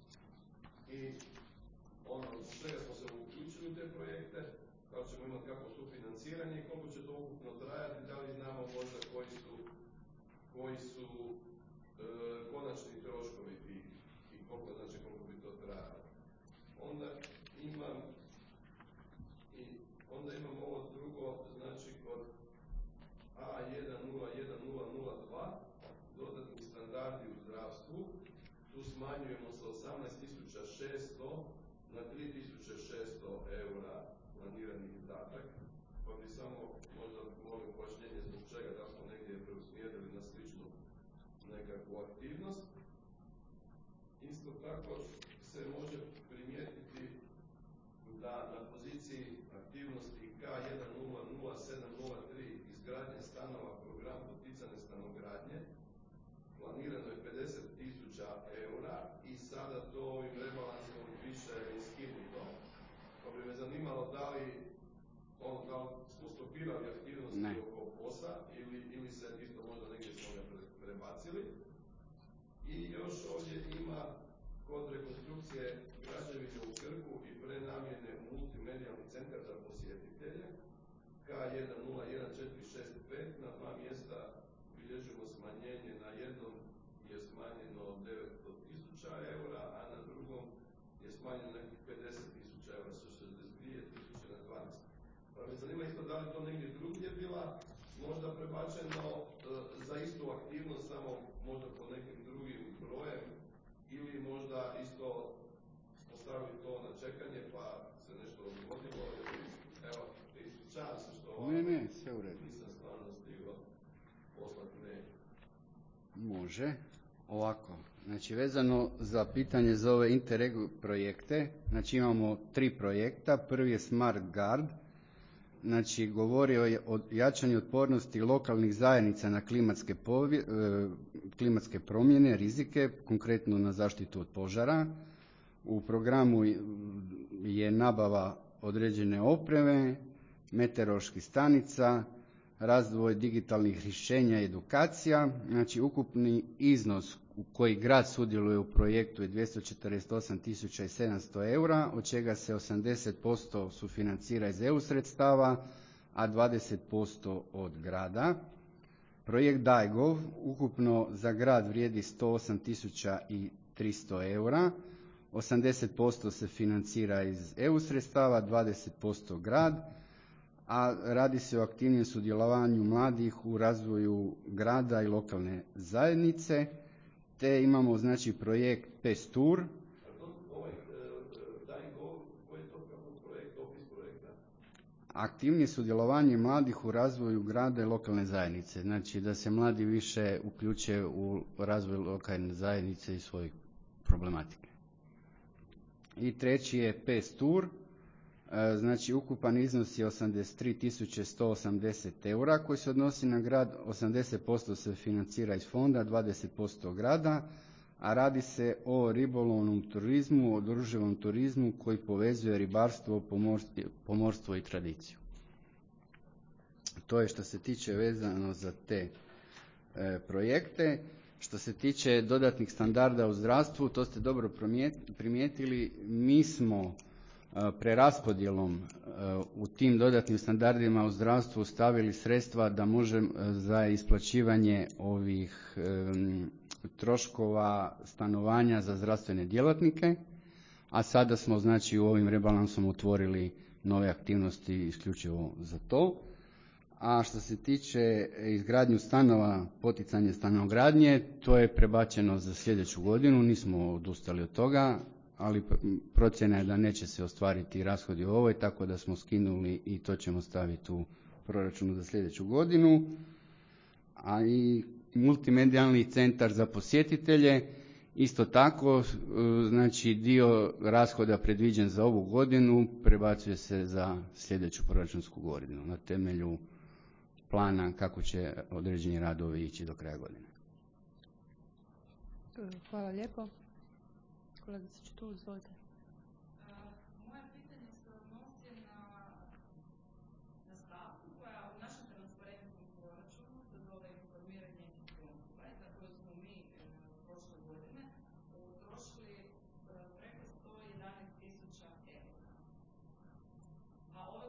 [SPEAKER 7] i ono, s čega smo se uključili u te projekte, da li ćemo imati kako sufinanciranje i koliko će to ukupno trajati, da li znamo možda koji su, koji su e, konačni troškovi tih i koliko, znači koliko bi to trajalo. Onda imam i onda imam ovo drugo, znači kod A jedan nula jedan nula nula dva dodatni standardi u zdravstvu, tu smanjujemo sa osamnaest tisuća šesto na tri tisuće šesto eura planirani izdatak, pa bi samo možda molim pojašnjenje zbog čega, da smo negdje preusmjerili na sličnu nekakvu aktivnost. Isto tako se može primijetiti da na poziciji aktivnosti K jedan nula nula sedam nula tri izgradnja stanova program poticane stanogradnje planirano je pedeset tisuća eura i sada to ovim rebalansom više iskinuto. Pa bi me zanimalo da li, ono, da li smo stopirali aktivnosti ne. oko POS-a ili, ili se isto možda negdje smo ga prebacili. I još ovdje ima kod rekonstrukcije građevine u Krku i prenamjene u multimedijalni centar za posjetitelje K jedan nula jedan četiri šest pet na dva mjesta bilježimo smanjenje, na jednom je smanjeno devetsto tisuća eura, a na drugom je smanjeno nekih pedeset tisuća eura, sa šezdeset dvije tisuće na dvanaest. Pa me zanima isto da li to negdje drugdje bila možda prebačeno e, za istu aktivnost, samo možda po nekim drugim brojem, ili možda isto postavili to na čekanje pa se nešto odgodilo. Evo, ispričavam se što ovo
[SPEAKER 9] ne, ne, sve u redu.
[SPEAKER 7] Nisam stvarno stigao poslati mail.
[SPEAKER 9] Može. Ovako, znači vezano za pitanje za ove Interreg projekte, znači imamo tri projekta. Prvi je Smart Guard, znači govori o jačanju otpornosti lokalnih zajednica na klimatske, povje, klimatske promjene, rizike, konkretno na zaštitu od požara. U programu je nabava određene opreme, meteoroloških stanica, razvoj digitalnih rješenja i edukacija. Znači ukupni iznos u koji grad sudjeluje u projektu je dvjesto četrdeset osam tisuća sedamsto eura, od čega se osamdeset posto sufinancira iz E U sredstava, a dvadeset posto od grada. Projekt Dajgov ukupno za grad vrijedi sto osam tisuća tristo eura, osamdeset posto se financira iz E U sredstava, dvadeset posto grad, a radi se o aktivnijem sudjelovanju mladih u razvoju grada i lokalne zajednice. Te imamo znači projekt PESTUR. Aktivnije sudjelovanje mladih u razvoju grada i lokalne zajednice. Znači da se mladi više uključe u razvoj lokalne zajednice i svoje problematike. I treći je PESTUR. Znači ukupan iznos je osamdeset tri tisuće sto osamdeset eura koji se odnosi na grad, osamdeset posto se financira iz fonda, dvadeset posto grada, a radi se o ribolovnom turizmu, održivom turizmu koji povezuje ribarstvo, pomorstvo i tradiciju. To je što se tiče vezano za te e, projekte. Što se tiče dodatnih standarda u zdravstvu, to ste dobro primijetili, mi smo preraspodjelom u tim dodatnim standardima u zdravstvu stavili sredstva da može za isplaćivanje ovih troškova stanovanja za zdravstvene djelatnike, a sada smo znači u ovim rebalansom otvorili nove aktivnosti isključivo za to. A što se tiče izgradnju stanova, poticanje stanogradnje, to je prebačeno za sljedeću godinu, nismo odustali od toga, ali procjena je da neće se ostvariti rashodi u ovoj, tako da smo skinuli i to ćemo staviti u proračunu za sljedeću godinu. A i multimedijalni centar za posjetitelje, isto tako, znači dio rashoda predviđen za ovu godinu prebacuje se za sljedeću proračunsku godinu na temelju plana kako će određeni radovi ići do kraja godine.
[SPEAKER 1] Hvala lijepo. Kolegice Čutul, izvolite.
[SPEAKER 4] Moje pitanje se odnosi na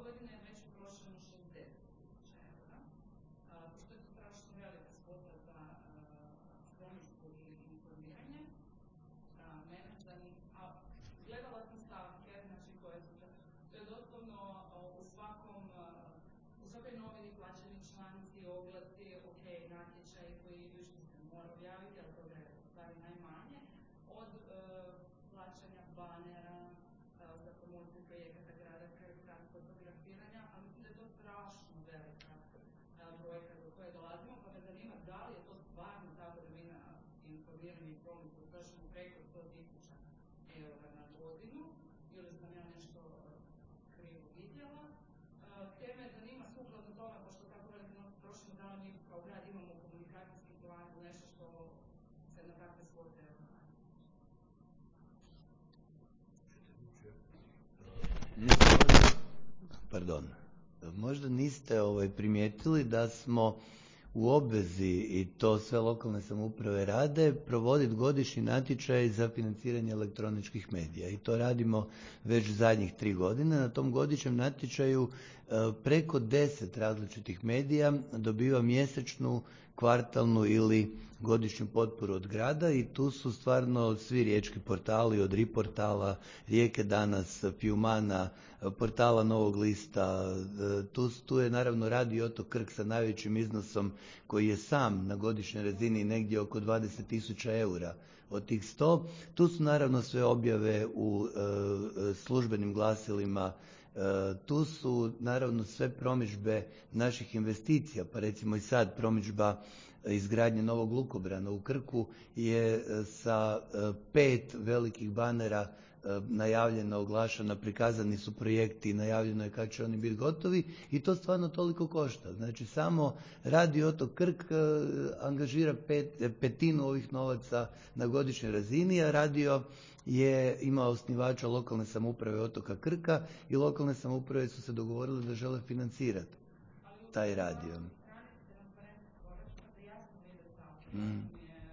[SPEAKER 4] godine je već utrošeno šezdeset tisuća eura. Pošto je to strašno velika svota za promidžbu i informiranje, mene zanima, a gledala sam stavke, znači koje su to, to je doslovno u svakom, u svakoj novini plaćeni članci, oglasi, ok, natječaj koji što se mora objaviti, ali toga je stvari najmanje, od uh, plaćanja banera uh, za promociju projekata grada Krka, fotografiranja, a mislim da je to strašno velika uh, brojka do koje dolazimo, pa me zanima da li je to stvarno tako da mi na informiranje i promociju trošimo preko sto tisuća eura na godinu, ili sam ja nešto krivo vidjela. Te me zanima sukladno tome, pošto tako velike novce trošimo, da li mi kao grad imamo komunikacijski plan ili nešto što se na takve svote
[SPEAKER 2] Pardon. Možda niste ovaj, primijetili da smo u obvezi, i to sve lokalne samouprave rade, provoditi godišnji natječaj za financiranje elektroničkih medija. I to radimo već zadnjih tri godine. Na tom godišnjem natječaju preko deset različitih medija dobiva mjesečnu, kvartalnu ili godišnju potporu od grada i tu su stvarno svi riječki portali, od Riportala, Rijeke danas, Pjumana, portala Novog lista, tu, tu je naravno Radio Otok Krk sa najvećim iznosom koji je sam na godišnjoj razini negdje oko dvadeset tisuća eura. Od tih sto, tu su naravno sve objave u e, službenim glasilima, e, tu su naravno sve promidžbe naših investicija, pa recimo i sad promidžba izgradnje novog lukobrana u Krku je sa pet velikih banera najavljena, oglašena, prikazani su projekti, najavljeno je kad će oni biti gotovi i to stvarno toliko košta. Znači samo Radio Otok Krk angažira pet, petinu ovih novaca na godišnjoj razini, a radio je imao osnivača lokalne samouprave Otoka Krka i lokalne samouprave su se dogovorile da žele financirati taj radio. Mm.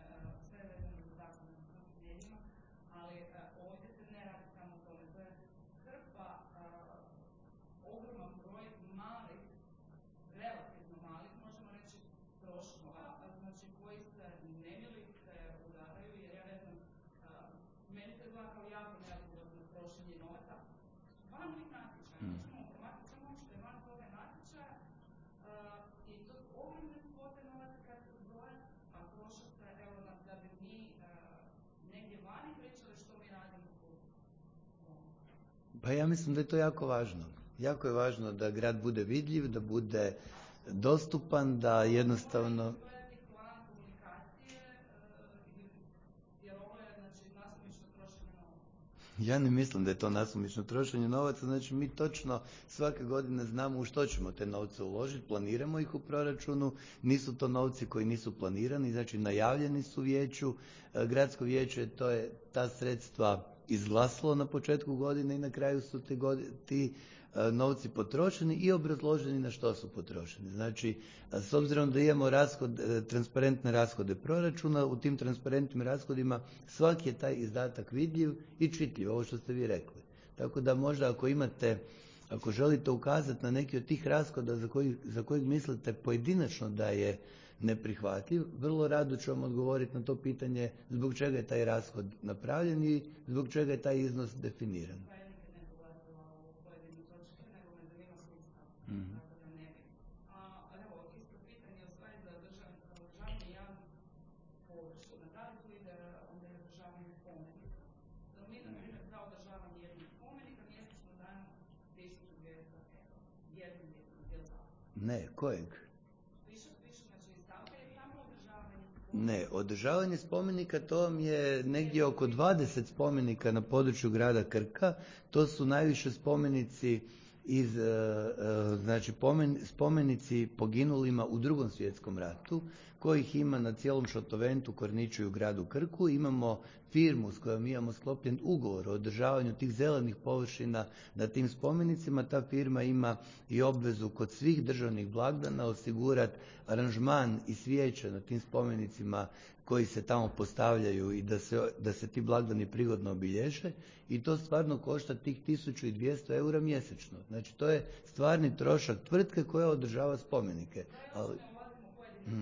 [SPEAKER 2] Pa ja mislim da je to jako važno. Jako je važno da grad bude vidljiv, da bude dostupan, da jednostavno... Ja ne mislim da je to nasumično trošenje novaca, znači mi točno svake godine znamo u što ćemo te novce uložiti, planiramo ih u proračunu, nisu to novci koji nisu planirani, znači najavljeni su vijeću, gradsko vijeće to je ta sredstva izglasalo na početku godine i na kraju su ti, godine, ti novci potrošeni i obrazloženi na što su potrošeni. Znači, s obzirom da imamo rashod, transparentne rashode proračuna, u tim transparentnim rashodima svaki je taj izdatak vidljiv i čitljiv, ovo što ste vi rekli. Tako da možda ako imate, ako želite ukazati na neki od tih rashoda za kojih, za kojih mislite pojedinačno da je neprihvatljiv, vrlo rado ću vam odgovoriti na to pitanje zbog čega je taj rashod napravljen i zbog čega je taj iznos definiran. Mm-hmm. Ne, kojeg? Ne, održavanje spomenika to vam je negdje oko dvadeset spomenika na području grada Krka. To su najviše spomenici iz, znači spomenici poginulima u Drugom svjetskom ratu kojih ima na cijelom Šotoventu, Korniču i u gradu Krku. Imamo firmu s kojom imamo sklopljen ugovor o održavanju tih zelenih površina na tim spomenicima. Ta firma ima i obvezu kod svih državnih blagdana osigurati aranžman i svijeće na tim spomenicima koji se tamo postavljaju i da se, da se ti blagdani prigodno obilježe, i to stvarno košta tih tisuću dvjesto eura mjesečno. Znači to je stvarni trošak tvrtke koja održava spomenike. Ali, hmm.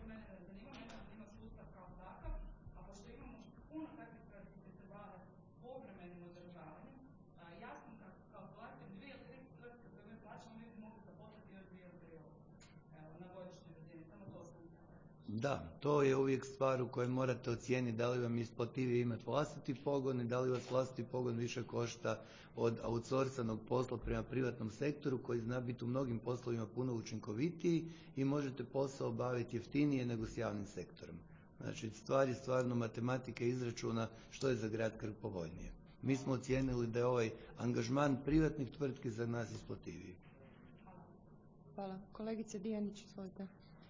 [SPEAKER 2] Da, to je uvijek stvar u kojoj morate ocijeniti da li vam je isplativije imati vlastiti pogon i da li vas vlastiti pogon više košta od outsourcanog posla prema privatnom sektoru koji zna biti u mnogim poslovima puno učinkovitiji i možete posao obaviti jeftinije nego s javnim sektorom. Znači stvar je stvarno matematike izračuna što je za grad Krk povoljnije. Mi smo ocijenili da je ovaj angažman privatnih tvrtki za nas isplativiji.
[SPEAKER 1] Hvala. Kolegice Dijanić, izvolite.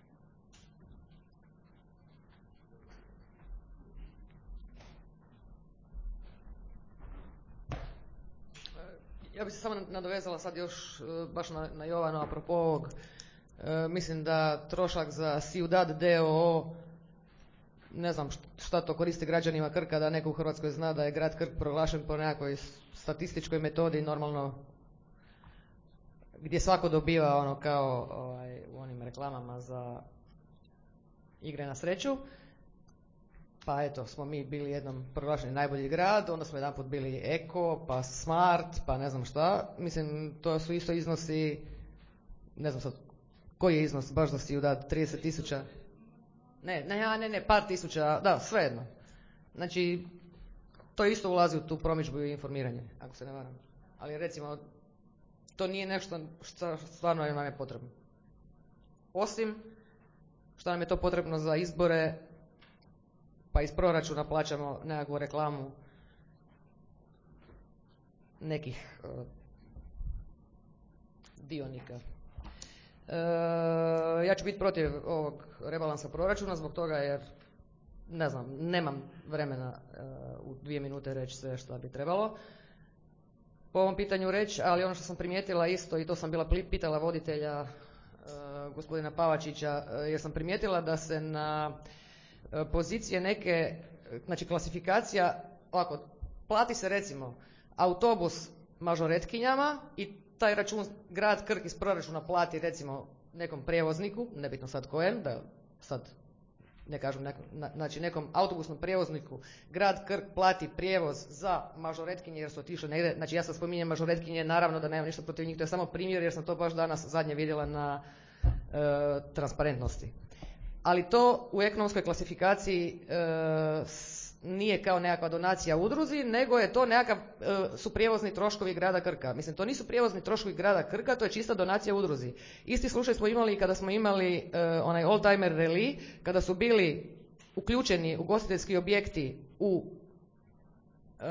[SPEAKER 8] Ja bih se samo nadovezala sad još baš na, na Jovanu apropo ovog. E, mislim da trošak za Ciudad d o o, ne znam šta to koristi građanima Krka da neko u Hrvatskoj zna da je grad Krk proglašen po nekakvoj statističkoj metodi, normalno gdje svako dobiva ono kao ovaj, u onim reklamama za igre na sreću. Pa eto, smo mi bili jednom proglašeni najbolji grad, onda smo jedanput bili eko, pa smart, pa ne znam šta. Mislim, to su isto iznosi, ne znam sad, koji je iznos baš za Ciudad, trideset tisuća? Ne, ne, ne, ne, par tisuća, da, svejedno. Znači, to isto ulazi u tu promidžbu i informiranje, ako se ne varam. Ali recimo, to nije nešto što stvarno nam je potrebno. Osim što nam je to potrebno za izbore, pa iz proračuna plaćamo nekakvu reklamu nekih uh, dionika. E, ja ću biti protiv ovog rebalansa proračuna zbog toga jer, ne znam, nemam vremena uh, u dvije minute reći sve što bi trebalo po ovom pitanju reći, ali ono što sam primijetila isto, i to sam bila pitala voditelja uh, gospodina Pavačića, uh, jer sam primijetila da se na pozicije neke, znači klasifikacija, ovako, plati se recimo autobus mažoretkinjama i taj račun grad Krk iz proračuna plati recimo nekom prijevozniku, nebitno sad kojem, da sad ne kažem, nekom, znači nekom autobusnom prijevozniku grad Krk plati prijevoz za mažoretkinje jer su otišle negdje, znači ja sad spominjem mažoretkinje, naravno da nemam ništa protiv njih, to je samo primjer jer sam to baš danas zadnje vidjela na e, transparentnosti. Ali to u ekonomskoj klasifikaciji e, nije kao nekakva donacija udruzi, nego je to nekakav, e, su prijevozni troškovi grada Krka. Mislim, to nisu prijevozni troškovi grada Krka, to je čista donacija udruzi. Isti slučaj smo imali kada smo imali e, onaj oldtimer rally, kada su bili uključeni ugostiteljski objekti u e,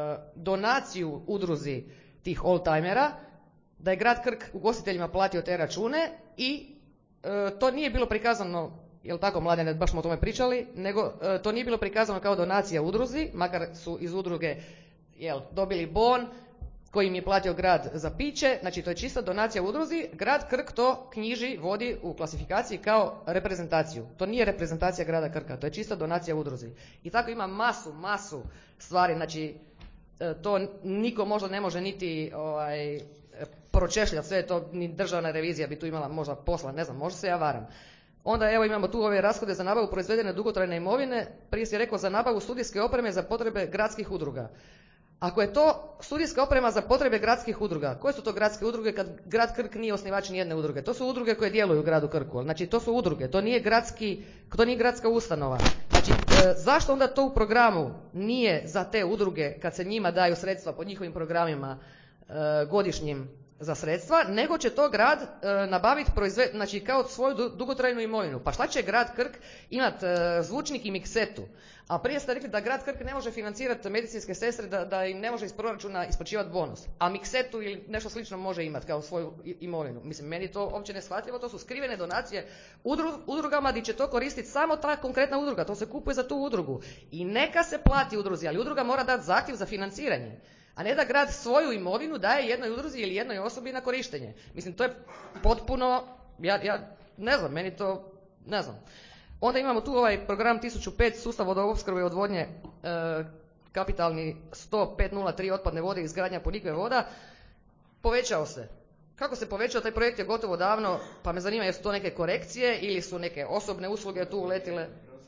[SPEAKER 8] donaciju udruzi tih oldtimera, da je grad Krk ugostiteljima platio te račune i e, to nije bilo prikazano, jel tako Mladene, baš smo o tome pričali, nego e, to nije bilo prikazano kao donacija udruzi, makar su iz udruge jel, dobili bon koji im je platio grad za piće, znači to je čista donacija udruzi, grad Krk to knjiži, vodi u klasifikaciji kao reprezentaciju. To nije reprezentacija grada Krka, to je čista donacija udruzi. I tako ima masu, masu stvari, znači e, to niko možda ne može niti ovaj, pročešljati, sve to, ni državna revizija bi tu imala možda posla, ne znam, možda se ja varam. Onda evo imamo tu ove rashode za nabavu proizvedene dugotrajne imovine, prije si rekao za nabavu studijske opreme za potrebe gradskih udruga. Ako je to studijska oprema za potrebe gradskih udruga, koje su to gradske udruge kad grad Krk nije osnivač nijedne udruge? To su udruge koje djeluju u gradu Krku, znači to su udruge, to nije, gradski, to nije gradska ustanova. Znači e, zašto onda to u programu nije za te udruge kad se njima daju sredstva po njihovim programima e, godišnjim za sredstva, nego će to grad e, nabaviti proizve, znači kao svoju dugotrajnu imovinu. Pa šta će grad Krk imati e, zvučnik i miksetu? A prije ste rekli da grad Krk ne može financirati medicinske sestre, da, da im ne može iz proračuna isplaćivati bonus, a miksetu ili nešto slično može imati kao svoju imovinu. Mislim, meni to uopće neshvatljivo, to su skrivene donacije udrugama gdje će to koristiti samo ta konkretna udruga, to se kupuje za tu udrugu. I neka se plati udruzi, ali udruga mora dati zahtjev za financiranje, a ne da grad svoju imovinu daje jednoj udruzi ili jednoj osobi na korištenje. Mislim, to je potpuno, ja, ja ne znam, meni to, ne znam. Onda imamo tu ovaj program tisuću pet sustav vodoopskrbe i odvodnje, e, kapitalni sto pet nula tri otpadne vode i izgradnja Ponikve voda, povećao se. Kako se povećao, taj projekt je gotovo davno, pa me zanima jesu to neke korekcije ili su neke osobne usluge tu uletile.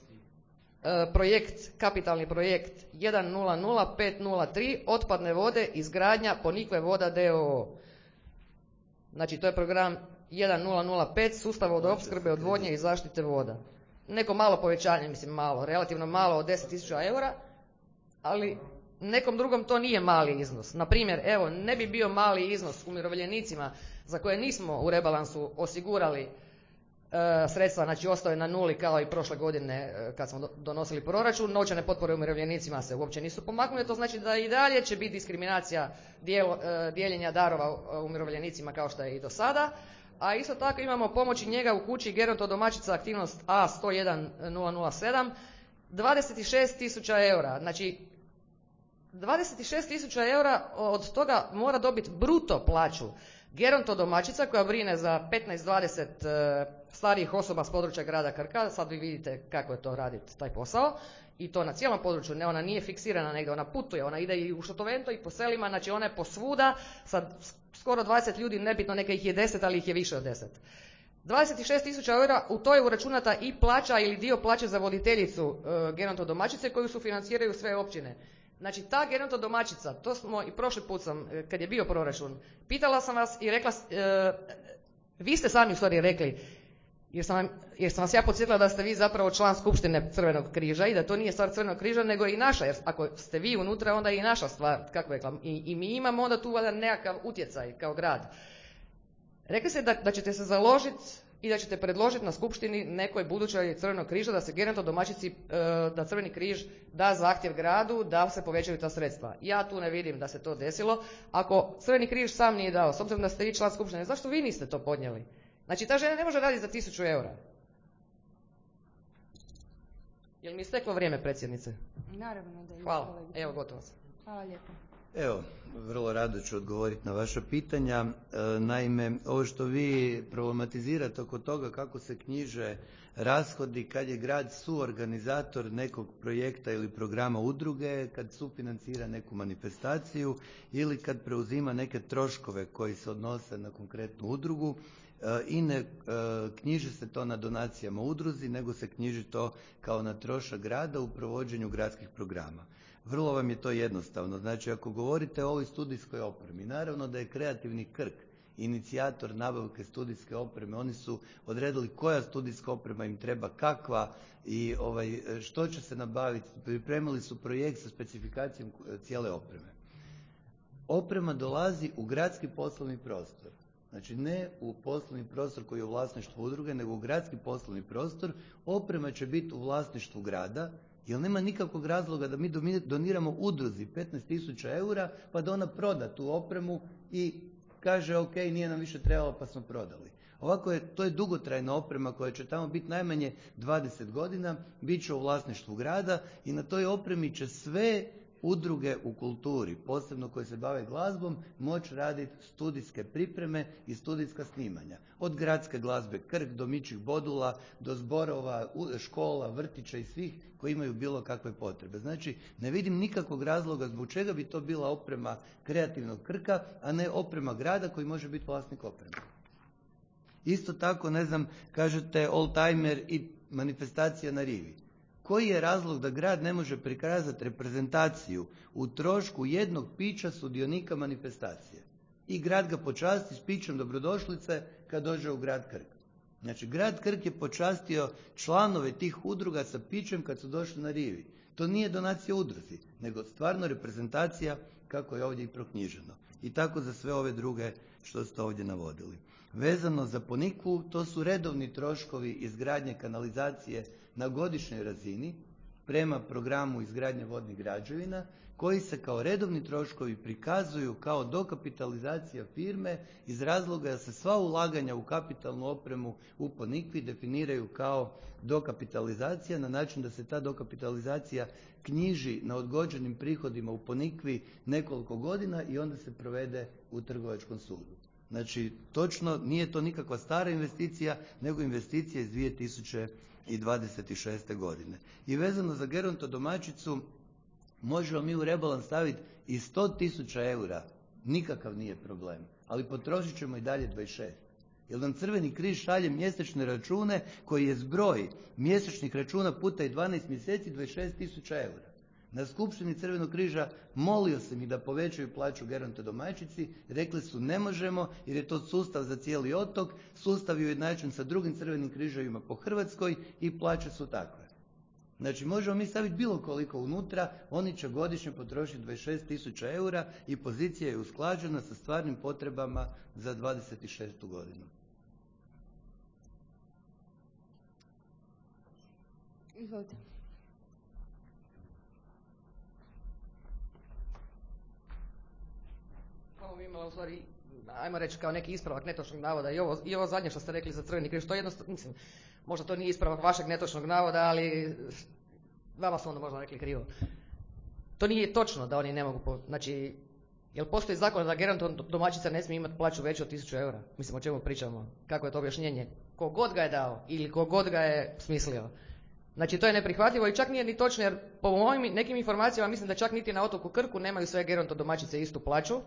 [SPEAKER 8] E, projekt, kapitalni projekt jedan nula nula pet nula tri otpadne vode izgradnja Ponikve voda d o o. Znači to je program jedan nula nula pet sustav vodoopskrbe, odvodnje i zaštite voda. Neko malo povećanje, mislim malo, relativno malo od deset tisuća eura, ali nekom drugom to nije mali iznos. Na primjer, evo, ne bi bio mali iznos umirovljenicima za koje nismo u rebalansu osigurali e, sredstva, znači ostao je na nuli kao i prošle godine e, kad smo donosili proračun. Novčane potpore umirovljenicima se uopće nisu pomaknule, to znači da i dalje će biti diskriminacija dijel, e, dijeljenja darova umirovljenicima kao što je i do sada. A isto tako imamo pomoć i njega u kući gerontodomaćica aktivnost A sto jedan nula nula sedam, dvadeset šest tisuća eura. Znači, dvadeset šest tisuća eura od toga mora dobiti bruto plaću gerontodomaćica koja brine za petnaest dvadeset starijih osoba s područja grada Krka. Sad vi vidite kako je to raditi taj posao. I to na cijelom području, ne, ona nije fiksirana negdje, ona putuje, ona ide i u Šotovento i po selima, znači ona je posvuda, sad skoro dvadeset ljudi, nebitno neka ih je deset, ali ih je više od deset. dvadeset šest tisuća eura, u to je uračunata i plaća ili dio plaće za voditeljicu e, gerontodomaćice koju sufinanciraju sve općine. Znači ta gerontodomaćica, to smo i prošli put sam, kad je bio proračun, pitala sam vas i rekla, e, vi ste sami u stvari rekli, Jer sam, vam, jer sam vas ja podsjetila da ste vi zapravo član Skupštine Crvenog križa i da to nije stvar Crvenog križa nego i naša, jer ako ste vi unutra onda je i naša stvar, kako rekla, i, i mi imamo onda tu valjda nekakav utjecaj kao grad. Rekli ste da, da ćete se založiti i da ćete predložiti na Skupštini nekoj budućoj Crvenog križa da se gerontodomaćici, da Crveni križ da zahtjev gradu da se povećaju ta sredstva. Ja tu ne vidim da se to desilo. Ako Crveni križ sam nije dao, s obzirom da ste vi član Skupštine, zašto vi niste to podnijeli? Znači, ta žena ne može raditi za tisuću eura. Jel mi isteklo vrijeme, predsjednice?
[SPEAKER 1] Naravno da je.
[SPEAKER 8] Hvala. Evo, gotovo sam.
[SPEAKER 1] Hvala lijepo.
[SPEAKER 2] Evo, vrlo rado ću odgovoriti na vaša pitanja. E, naime, ovo što vi problematizirate oko toga kako se knjiže rashodi kad je grad suorganizator nekog projekta ili programa udruge, kad sufinancira neku manifestaciju ili kad preuzima neke troškove koji se odnose na konkretnu udrugu, i ne knjiži se to na donacijama udruzi, nego se knjiži to kao na trošak grada u provođenju gradskih programa. Vrlo vam je to jednostavno. Znači, ako govorite o ovoj studijskoj opremi, naravno da je Kreativni Krk inicijator nabavke studijske opreme. Oni su odredili koja studijska oprema im treba, kakva i ovaj, što će se nabaviti. Pripremili su projekt sa specifikacijom cijele opreme. Oprema dolazi u gradski poslovni prostor. Znači ne u poslovni prostor koji je u vlasništvu udruge, nego u gradski poslovni prostor. Oprema će biti u vlasništvu grada, jer nema nikakvog razloga da mi doniramo udruzi petnaest tisuća eura pa da ona proda tu opremu i kaže ok, nije nam više trebalo pa smo prodali. Ovako je, to je dugotrajna oprema koja će tamo biti najmanje dvadeset godina, bit će u vlasništvu grada i na toj opremi će sve udruge u kulturi, posebno koje se bave glazbom, moći raditi studijske pripreme i studijska snimanja. Od gradske glazbe Krk do Mićih Bodula, do zborova, škola, vrtića i svih koji imaju bilo kakve potrebe. Znači, ne vidim nikakvog razloga zbog čega bi to bila oprema Kreativnog Krka, a ne oprema grada koji može biti vlasnik opreme. Isto tako, ne znam, kažete oldtimer i manifestacija na rivi. Koji je razlog da grad ne može prikazati reprezentaciju u trošku jednog pića sudionika manifestacije? I grad ga počasti s pićem dobrodošlice kad dođe u grad Krk. Znači, grad Krk je počastio članove tih udruga sa pićem kad su došli na rivi. To nije donacija udruzi, nego stvarno reprezentacija kako je ovdje i proknjiženo. i tako za sve ove druge što ste ovdje navodili. Vezano za Ponikvu, to su redovni troškovi izgradnje kanalizacije na godišnjoj razini prema programu izgradnje vodnih građevina koji se kao redovni troškovi prikazuju kao dokapitalizacija firme iz razloga da se sva ulaganja u kapitalnu opremu u Ponikvi definiraju kao dokapitalizacija na način da se ta dokapitalizacija knjiži na odgođenim prihodima u Ponikvi nekoliko godina i onda se provede u Trgovačkom sudu. Znači, točno, nije to nikakva stara investicija, nego investicija iz dvije tisuće dvadeset šeste. godine. I vezano za gerontodomaćicu, možemo mi u rebalans staviti i sto tisuća eura, nikakav nije problem, ali potrošit ćemo i dalje dvadeset šest. Jer nam Crveni križ šalje mjesečne račune koji je zbroj mjesečnih računa puta i dvanaest mjeseci dvadeset šest tisuća eura. Na skupštini Crvenog križa molio sam ih da povećaju plaću gerontodomaćici, rekli su ne možemo jer je to sustav za cijeli otok, sustav je ujednačen sa drugim Crvenim križevima po Hrvatskoj i plaće su takve. Znači možemo mi staviti bilo koliko unutra, oni će godišnje potrošiti dvadeset šest tisuća eura i pozicija je usklađena sa stvarnim potrebama za dvadeset šestu. godinu.
[SPEAKER 1] Izvolite.
[SPEAKER 8] Ovo bi imala u stvari, ajmo reći kao neki ispravak netočnog navoda i ovo, i ovo zadnje što ste rekli za Crveni križ, to jednostavno, mislim, možda to nije ispravak vašeg netočnog navoda, ali vama su onda možda rekli krivo. To nije točno da oni ne mogu, po, znači, jel postoji zakon da gerontodomaćica ne smije imati plaću veću od tisuću eura? Mislim, o čemu pričamo? Kako je to objašnjenje? Kogod ga je dao ili kogod ga je smislio. Znači, to je neprihvatljivo i čak nije ni točno, jer po mojim nekim informacijama mislim da čak niti na otoku Krku nemaju sve gerontodomaćice istu plaću.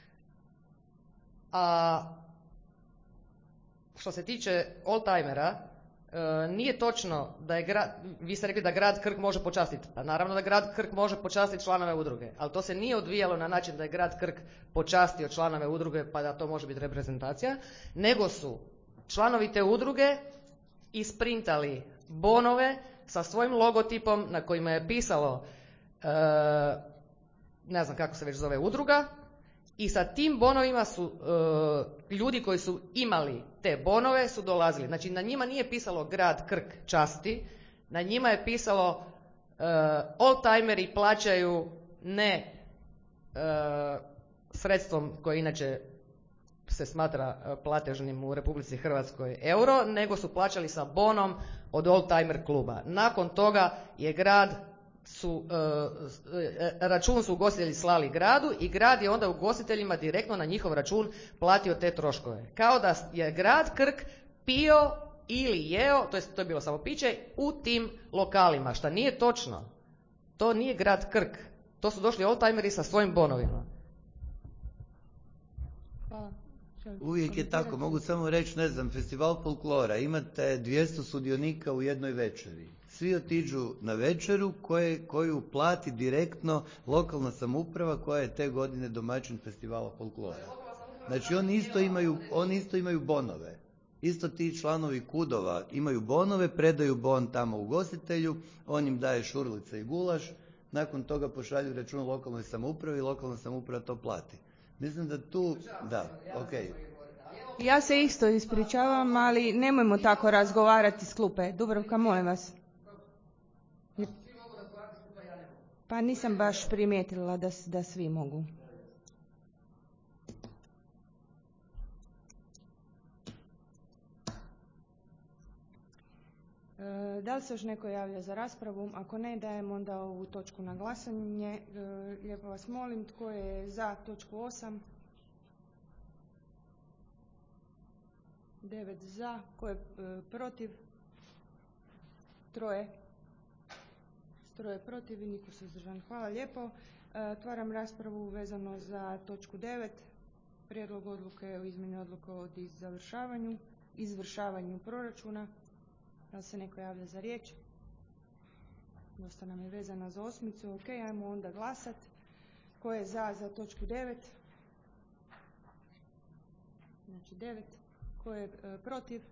[SPEAKER 8] A što se tiče oldtimera, e, nije točno da je grad, vi ste rekli da grad Krk može počastiti, pa naravno da grad Krk može počastiti članove udruge, ali to se nije odvijalo na način da je grad Krk počastio članove udruge pa da to može biti reprezentacija, nego su članovi te udruge isprintali bonove sa svojim logotipom na kojima je pisalo, e, ne znam kako se već zove udruga, i sa tim bonovima su e, ljudi koji su imali te bonove su dolazili. Znači na njima nije pisalo grad Krk časti, na njima je pisalo e, oldtimeri plaćaju ne e, sredstvom koje inače se smatra platežnim u Republici Hrvatskoj euro, nego su plaćali sa bonom od oldtimer kluba. Nakon toga je grad su, e, račun su ugostitelji slali gradu i grad je onda ugostiteljima direktno na njihov račun platio te troškove. Kao da je grad Krk pio ili jeo, to je, to je bilo samo piće, u tim lokalima, što nije točno. To nije grad Krk. To su došli oldtimeri sa svojim bonovima.
[SPEAKER 1] Hvala.
[SPEAKER 2] Uvijek je tako, mogu samo reći, ne znam, festival folklora, imate dvjesto sudionika u jednoj večeri. Svi otiđu na večeru koje, koju plati direktno lokalna samouprava koja je te godine domaćin festivala folklora. Znači oni isto imaju, oni isto imaju bonove. Isto ti članovi kudova imaju bonove, predaju bon tamo ugostitelju, on im daje šurlice i gulaš, nakon toga pošalju račun lokalnoj samoupravi i lokalna samouprava to plati. Mislim da tu, da, ok.
[SPEAKER 1] Ja se isto ispričavam, ali nemojmo tako razgovarati s klupe. Dubravka, molim vas. Pa nisam baš primijetila da, da svi mogu. E, da li se još neko javlja za raspravu? Ako ne, dajem onda ovu točku na glasanje. E, lijepo vas molim, tko je za točku osam? devet za, tko je e, protiv? Troje. Troje protiv i niko suzdržan. Hvala lijepo. Otvaram raspravu vezano za točku devet. Prijedlog odluke o izmjeni odluke o izvršavanju, izvršavanju proračuna. Da li se neko javlja za riječ? Dosta nam je vezana za osmicu. Ok, ajmo onda glasati. Tko je za za točku devet? Znači devet. Tko je e, protiv?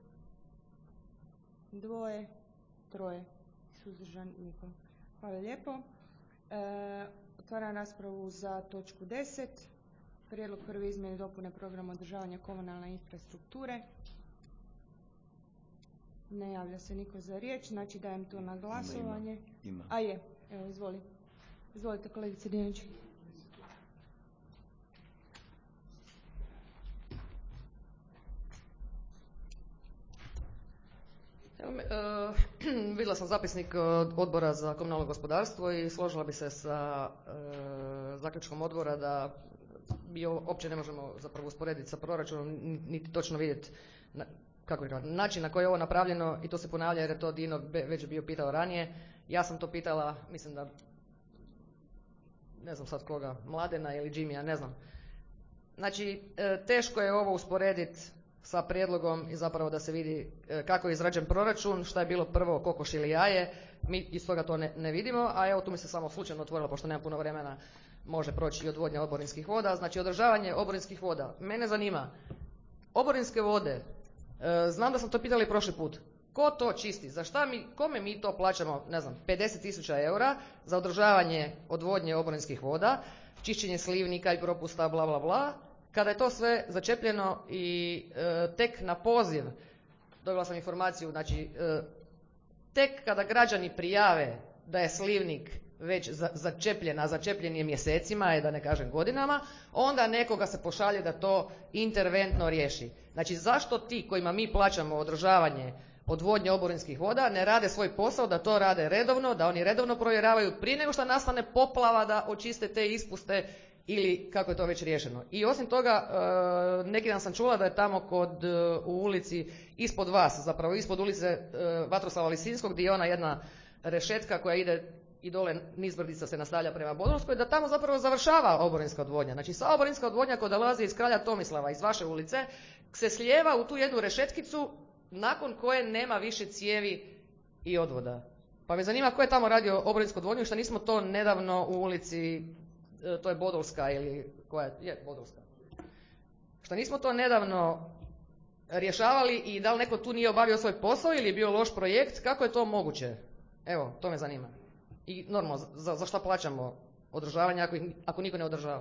[SPEAKER 1] Dvoje. Troje. Suzdržan niko. Hvala lijepo. E, otvaram raspravu za točku deset. Prijedlog prve izmjene i dopune programa održavanja komunalne infrastrukture. Ne javlja se niko za riječ, znači dajem to na glasovanje.
[SPEAKER 2] Ima, ima.
[SPEAKER 1] A je, evo izvoli. Izvolite kolegice Dinić.
[SPEAKER 8] Evo, e, vidjela sam zapisnik odbora za komunalno gospodarstvo i složila bi se sa e, zaključkom odbora da mi uopće ne možemo zapravo usporediti sa proračunom, niti točno vidjeti na, kako je, način na koji je ovo napravljeno, i to se ponavlja jer je to Dino već bio pitao ranije. Ja sam to pitala, mislim da, ne znam sad koga, Mladena ili Jimmya, ne znam. Znači, e, teško je ovo usporediti sa prijedlogom i zapravo da se vidi kako je izrađen proračun, šta je bilo prvo, kokoš ili jaje. Mi iz toga to ne, ne vidimo, a evo tu mi se samo slučajno otvorilo, pošto nemam puno vremena, može proći i odvodnja oborinskih voda. Znači, održavanje oborinskih voda. Mene zanima, oborinske vode, e, znam da sam to pitali prošli put, ko to čisti? Za šta mi, kome mi to plaćamo, ne znam, pedeset tisuća eura za održavanje odvodnje oborinskih voda, čišćenje slivnika i propusta, bla, bla, bla, kada je to sve začepljeno i e, tek na poziv, dobila sam informaciju, znači e, tek kada građani prijave da je slivnik već za, začepljen, a začepljen je mjesecima, je da ne kažem godinama, onda nekoga se pošalje da to interventno riješi. Znači, zašto ti kojima mi plaćamo održavanje odvodnje oborinskih voda ne rade svoj posao, da to rade redovno, da oni redovno provjeravaju prije nego što nastane poplava, da očiste te ispuste ili kako je to već riješeno. I osim toga, neki dan sam čula da je tamo kod, u ulici ispod vas, zapravo ispod ulice Vatroslava Lisinskog, gdje je ona jedna rešetka koja ide i dole nizbrdica se nastavlja prema Bodrovskoj, da tamo zapravo završava oborinska odvodnja. Znači, sva oborinska odvodnja koja dolazi iz Kralja Tomislava, iz vaše ulice, se slijeva u tu jednu rešetkicu nakon koje nema više cijevi i odvoda. Pa me zanima ko je tamo radio oborinsku odvodnju, što nismo to nedavno u ulici, to je Bodolska ili koja je, je Bodolska. Što nismo to nedavno rješavali i da li neko tu nije obavio svoj posao ili je bio loš projekt, kako je to moguće? Evo, to me zanima. I normalno, za, za šta plaćamo održavanje ako, ako niko ne održava?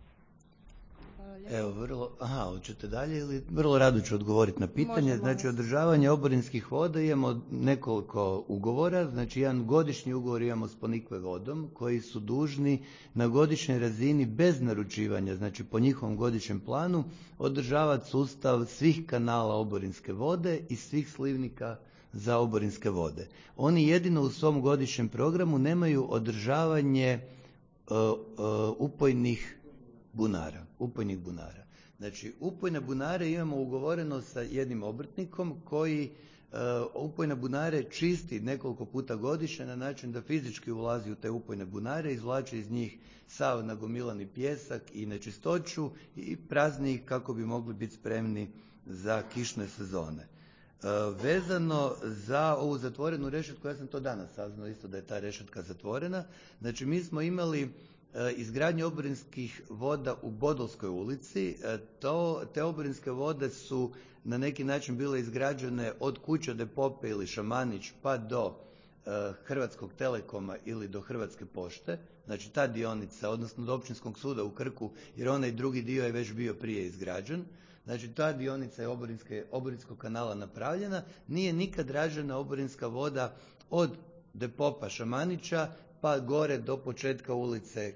[SPEAKER 2] Evo, vrlo, aha, hoćete dalje ili vrlo rado ću odgovoriti na pitanje.
[SPEAKER 1] Možemo.
[SPEAKER 2] Znači, održavanje oborinskih voda imamo nekoliko ugovora, znači jedan godišnji ugovor imamo s Ponikve vodom koji su dužni na godišnjoj razini bez naručivanja, znači po njihovom godišnjem planu, održavati sustav svih kanala oborinske vode i svih slivnika za oborinske vode. Oni jedino u svom godišnjem programu nemaju održavanje uh, uh, upojnih bunara, upojnih bunara. Znači, upojne bunare imamo ugovoreno sa jednim obrtnikom koji uh, upojne bunare čisti nekoliko puta godišnje na način da fizički ulazi u te upojne bunare, izvlači iz njih sav nagomilani pijesak i nečistoću i prazni ih kako bi mogli biti spremni za kišne sezone. Uh, vezano za ovu zatvorenu rešetku, ja sam to danas saznao isto da je ta rešetka zatvorena. Znači, mi smo imali izgradnje oborinskih voda u Bodolskoj ulici. To, te oborinske vode su na neki način bile izgrađene od kuće de Pope ili Šamanić pa do uh, Hrvatskog Telekoma ili do Hrvatske pošte. Znači, ta dionica, odnosno do Općinskog suda u Krku, jer onaj drugi dio je već bio prije izgrađen. Znači, ta dionica je oborinske, oborinskog kanala napravljena. Nije nikad rađena oborinska voda od de Popa Šamanića pa gore do početka ulice e,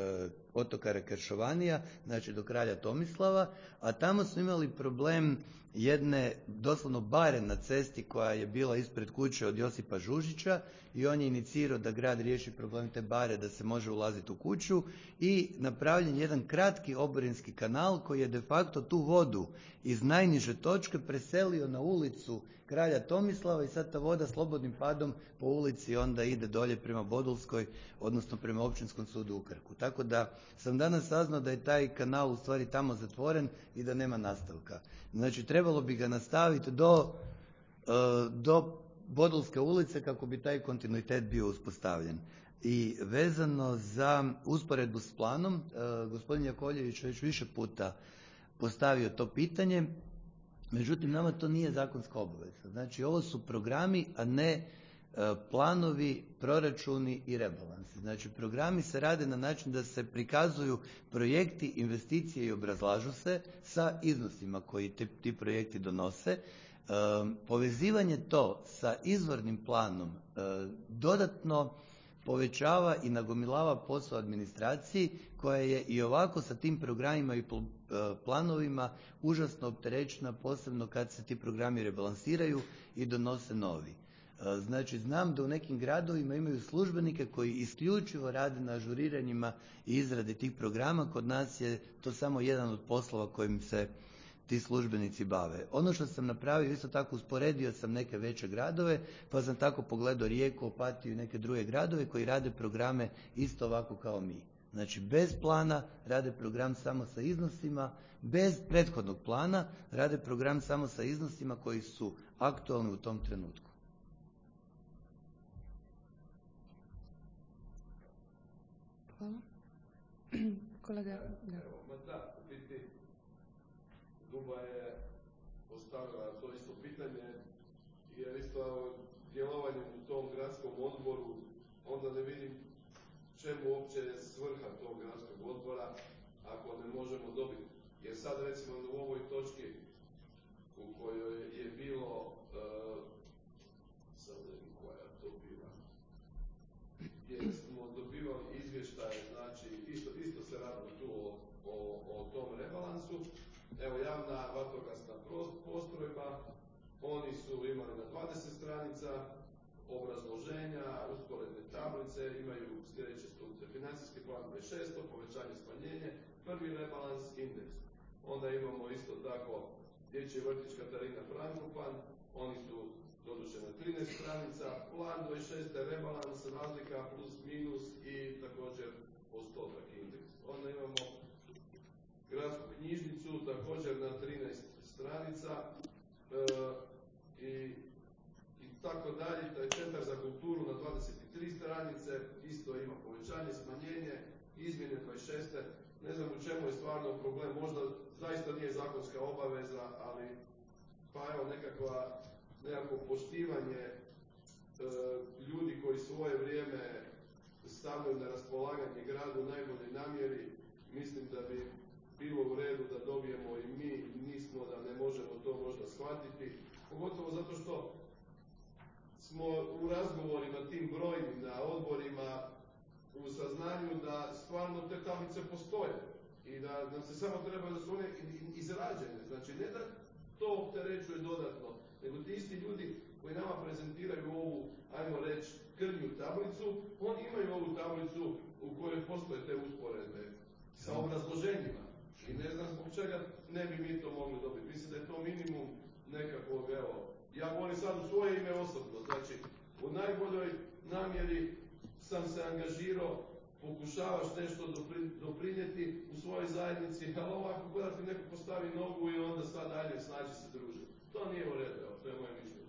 [SPEAKER 2] Otokara Keršovanija, znači do Kralja Tomislava, a tamo smo imali problem jedne doslovno bare na cesti koja je bila ispred kuće od Josipa Žužića i on je inicirao da grad riješi problem te bare da se može ulaziti u kuću i napravljen jedan kratki oborinski kanal koji je de facto tu vodu iz najniže točke preselio na ulicu Kralja Tomislava i sad ta voda slobodnim padom po ulici onda ide dolje prema Bodulskoj, odnosno prema Općinskom sudu u Krku. Tako da sam danas saznao da je taj kanal u stvari tamo zatvoren i da nema nastavka. Znači, trebalo bi ga nastaviti do, do Bodulske ulice kako bi taj kontinuitet bio uspostavljen. I vezano za usporedbu s planom, gospodin Jakovljević već više puta postavio to pitanje. Međutim, nama to nije zakonska obaveza. Znači, ovo su programi, a ne planovi, proračuni i rebalansi. Znači programi se rade na način da se prikazuju projekti, investicije i obrazlažu se sa iznosima koji ti, ti projekti donose. Povezivanje to sa izvornim planom dodatno povećava i nagomilava posao administraciji koja je i ovako sa tim programima i planovima užasno opterećena, posebno kad se ti programi rebalansiraju i donose novi. Znači znam da u nekim gradovima imaju službenike koji isključivo rade na ažuriranjima i izradi tih programa. Kod nas je to samo jedan od poslova kojim se ti službenici bave. Ono što sam napravio, isto tako usporedio sam neke veće gradove, pa sam tako pogledao Rijeku, Opatiju i neke druge gradove koji rade programe isto ovako kao mi. Znači bez plana rade program samo sa iznosima, bez prethodnog plana rade program samo sa iznosima koji su aktualni u tom trenutku.
[SPEAKER 1] Hvala. Kolega.
[SPEAKER 7] Da, u biti Duba je postavila to isto pitanje, jer isto djelovanjem u tom gradskom odboru onda ne vidim čemu uopće je svrha tog gradskog odbora ako ne možemo dobiti. Jer sad recimo u ovoj točki u kojoj je bilo, uh, sad ne znam koja je to bila, gdje smo dobivali izvještaje, znači isto, isto se radilo tu o, o, o tom rebalansu. Evo javna vatrogasna postrojba, oni su imali na dvadeset stranica obrazloženja, usporedne tablice, imaju sljedeće stupce. Financijski plan dvadeset šest, povećanje, smanjenje, prvi rebalans, indeks. Onda imamo isto tako dječji vrtić Katarina Frankopan, oni su doduše na trinaest stranica, plan dvadeset šest, rebalans, razlika plus minus i također postotak indeks. Onda imamo gradsku knjižnicu također na trinaest stranica e, i, i tako dalje. Taj centar za kulturu na dvadeset tri stranice, isto ima povećanje, smanjenje, izmjene dvadeset šest. Ne znam u čemu je stvarno problem, možda zaista nije zakonska obaveza, ali pa evo nekakva, nekako poštivanje e, ljudi koji svoje vrijeme stavljaju na raspolaganje gradu u najboljoj namjeri, mislim da bi bilo u redu da dobijemo i mi, nismo da ne možemo to možda shvatiti, pogotovo zato što smo u razgovorima tim brojnim na odborima u saznanju da stvarno te tablice postoje i da nam se samo treba da su one izrađene. Znači ne da to opterećuje dodatno, nego ti isti ljudi koji nama prezentiraju ovu, ajmo reći, krnju tablicu, oni imaju ovu tablicu u kojoj postoje te usporedbe sa obrazloženjima. I ne znam zbog čega ne bi mi to mogli dobiti. Mislim da je to minimum nekakvog, evo, ja govorim sad u svoje ime osobno, znači u najboljoj namjeri sam se angažirao, pokušavaš nešto doprinijeti u svojoj zajednici, ali ovako kada ti neko postavi nogu i onda sad ajde snađi se druži. To nije u redu, to je moje mišljenje.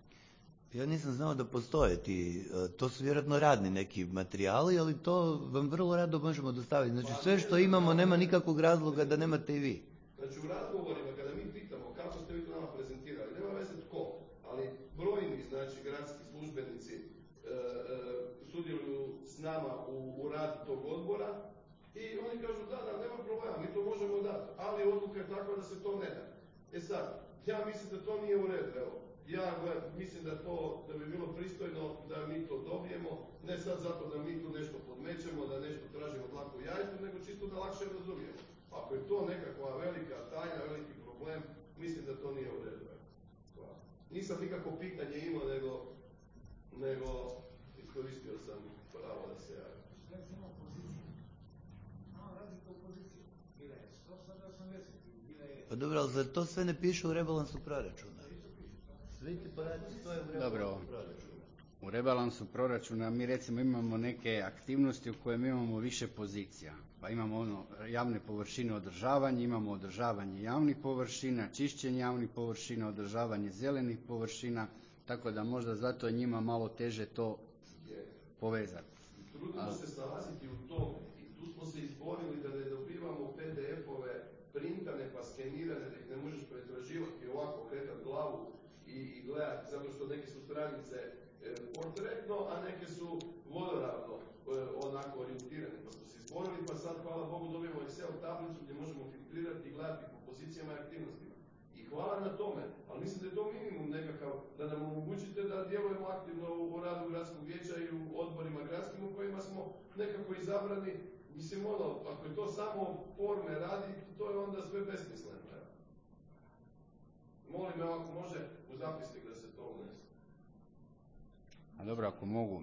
[SPEAKER 2] Ja nisam znao da postoje ti, to su vjerojatno radni neki materijali, ali to vam vrlo rado možemo dostaviti. Znači sve što imamo nema nikakvog razloga da nemate i vi.
[SPEAKER 7] Znači u razgovorima kada mi pitamo kako ste vi to nama prezentirali, nema veze tko, ali brojni znači gradski službenici e, e, sudjeluju s nama u, u radu tog odbora i oni kažu da, da, nema problema, mi to možemo dati, ali odluka je takva da se to ne da. E sad, ja mislim da to nije u redu, evo. Ja mislim da to, da bi bilo pristojno da mi to dobijemo, ne sad zato da mi tu nešto podmećemo, da nešto tražimo dlaku jajcu, nego čisto da lakše razumijemo. Ako je to nekakva velika tajna, veliki problem, mislim da to nije u redu. Hvala. Nisam nikako pitanje imao, nego, nego iskoristio sam pravo da se javim.
[SPEAKER 10] Ja sam imao poziciju. Malo razlika u poziciji. Bila je sto, sada osamdeset. Bila je...
[SPEAKER 2] Pa dobro, ali zar to sve ne piše u rebalansu proračuna? Svi ti podaci stoje u rebalansu
[SPEAKER 9] Dobro.
[SPEAKER 2] proračuna.
[SPEAKER 9] U rebalansu proračuna mi recimo imamo neke aktivnosti u kojem imamo više pozicija. Pa imamo ono javne površine održavanje, imamo održavanje javnih površina, čišćenje javnih površina, održavanje zelenih površina, tako da možda zato je njima malo teže to povezati.
[SPEAKER 7] Trudimo se snalaziti u tome i tu smo se izborili da ne dobivamo P D F-ove printane pa skenirane, da ih ne možeš pretraživati i ovako okretati glavu i, i gledati, zato što neke su stranice portretno, a neke su vodoravno onako orijentirane, pa smo se izborili, pa sad hvala Bogu dobijemo Excel tablicu gdje možemo filtrirati i gledati po pozicijama i aktivnostima. I hvala na tome, ali mislim da je to minimum nekakav, da nam omogućite da djelujemo aktivno u radu gradskog vijeća i u odborima gradskim u kojima smo nekako izabrani. Mislim, ono, ako je to samo forme radi, to je onda sve besmisleno. Molim me, ako može u zapisnik da se to unese.
[SPEAKER 9] A dobro, ako mogu.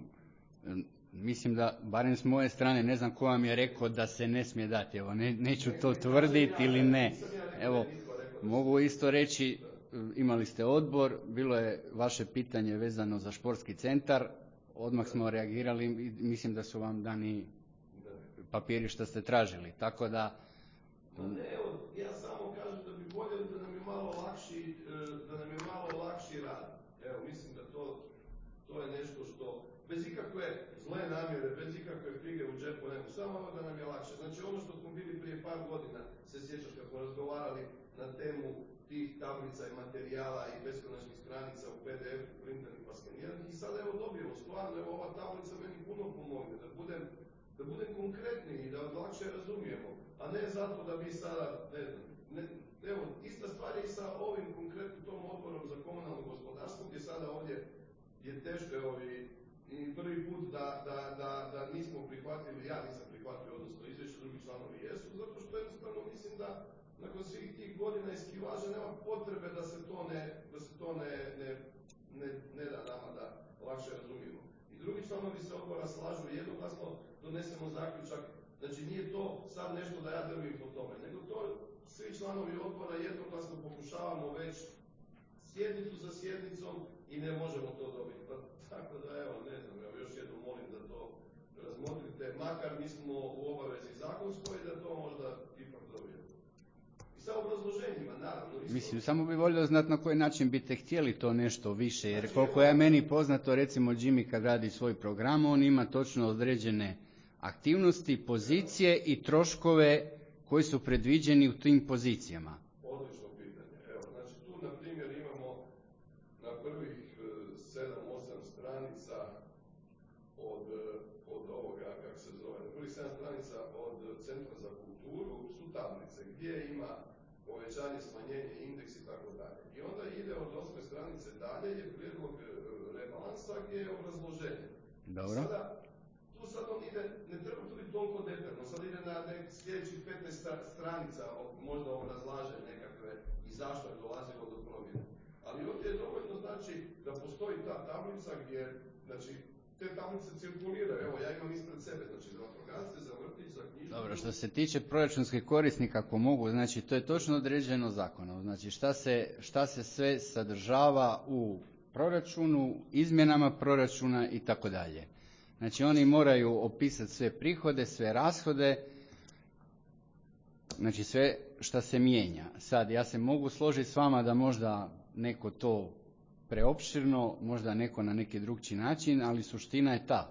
[SPEAKER 9] Mislim da, barem s moje strane, ne znam ko vam je rekao da se ne smije dati. Evo, ne, neću to tvrditi ili ne. Evo, mogu isto reći, imali ste odbor, bilo je vaše pitanje vezano za športski centar, odmah smo reagirali i mislim da su vam dani papiri što ste tražili. Tako da...
[SPEAKER 7] Evo, ja samo kažem da bi voljeli da nam je malo lakši, da nam je malo lakši rad. Evo, mislim da to, to je nešto što, bez ikakve zle namjere, bez ikakve fige u džepu, nego samo da nam je lakše. Znači, ono što smo bili prije par godina, se sjećaš kako smo razgovarali na temu tih tablica i materijala i beskonačnih stranica u P D F-u, printernih pa skeniranih, i sada evo dobijemo, stvarno, evo ova tablica meni puno pomogne, da budem, da budem konkretniji i da lakše razumijemo, a ne zato da vi sada, ne znam, ne, evo, ista stvar je i sa ovim konkretno tom odborom za komunalno gospodarstvo, gdje sada ovdje je teško, evo i, i prvi put da, da, da, da nismo prihvatili, ja nisam prihvatio, odnosno izvješće, drugi članovi jesu, zato što jednostavno mislim da nakon svih tih godina eskivaža nema potrebe da se to ne, da se to ne, ne, ne, ne da nama da lakše razumijemo. I drugi članovi se odbora slažu jednoglasno, donesemo zaključak, znači nije to sad nešto da ja drvim po tome, nego to svi članovi odbora jednoglasno pokušavamo već sjednicu za sjednicom i ne možemo to dobiti. Pa, tako da evo, ne znam, evo još jednom molim da to razmotrite, makar mi smo u obavezi zakonskoj da to možda ipak dobijemo. I sa obrazloženjima, naravno. Isto...
[SPEAKER 9] Mislim, samo bi volio znati na koji način biste htjeli to nešto više, jer koliko je meni poznato, recimo Jimmy kad radi svoj program, on ima točno određene aktivnosti, pozicije i troškove koji su predviđeni u tim pozicijama.
[SPEAKER 7] Odlično pitanje. Evo, znači tu na primjer imamo na prvih sedam osam stranica od, od ovoga, kako se zove, na prvih sedam stranica od Centra za kulturu su tablice gdje ima povećanje, smanjenje, indeks i tako dalje. I onda ide od osme stranice dalje je prijedlog rebalansa gdje je obrazloženje.
[SPEAKER 9] Dobro.
[SPEAKER 7] Sada, tu sad on ide, ne treba to biti toliko detaljno, sad ide na nek sljedećih petnaest stranica, možda obrazlaže nekakve i zašto je dolazilo do promjene. Ali ovdje je dovoljno znači da postoji ta tablica gdje, znači, te tablice cirkuliraju, evo ja imam ispred sebe, znači za vatrogasce, za vrtić, za knjižnicu.
[SPEAKER 9] Dobro, što se tiče proračunskih korisnika, ako mogu, znači to je točno određeno zakonom, znači šta se, šta se sve sadržava u proračunu, izmjenama proračuna i tako dalje. Znači oni moraju opisati sve prihode, sve rashode, znači sve što se mijenja. Sad, ja se mogu složiti s vama da možda neko to preopširno, možda neko na neki drugčiji način, ali suština je ta.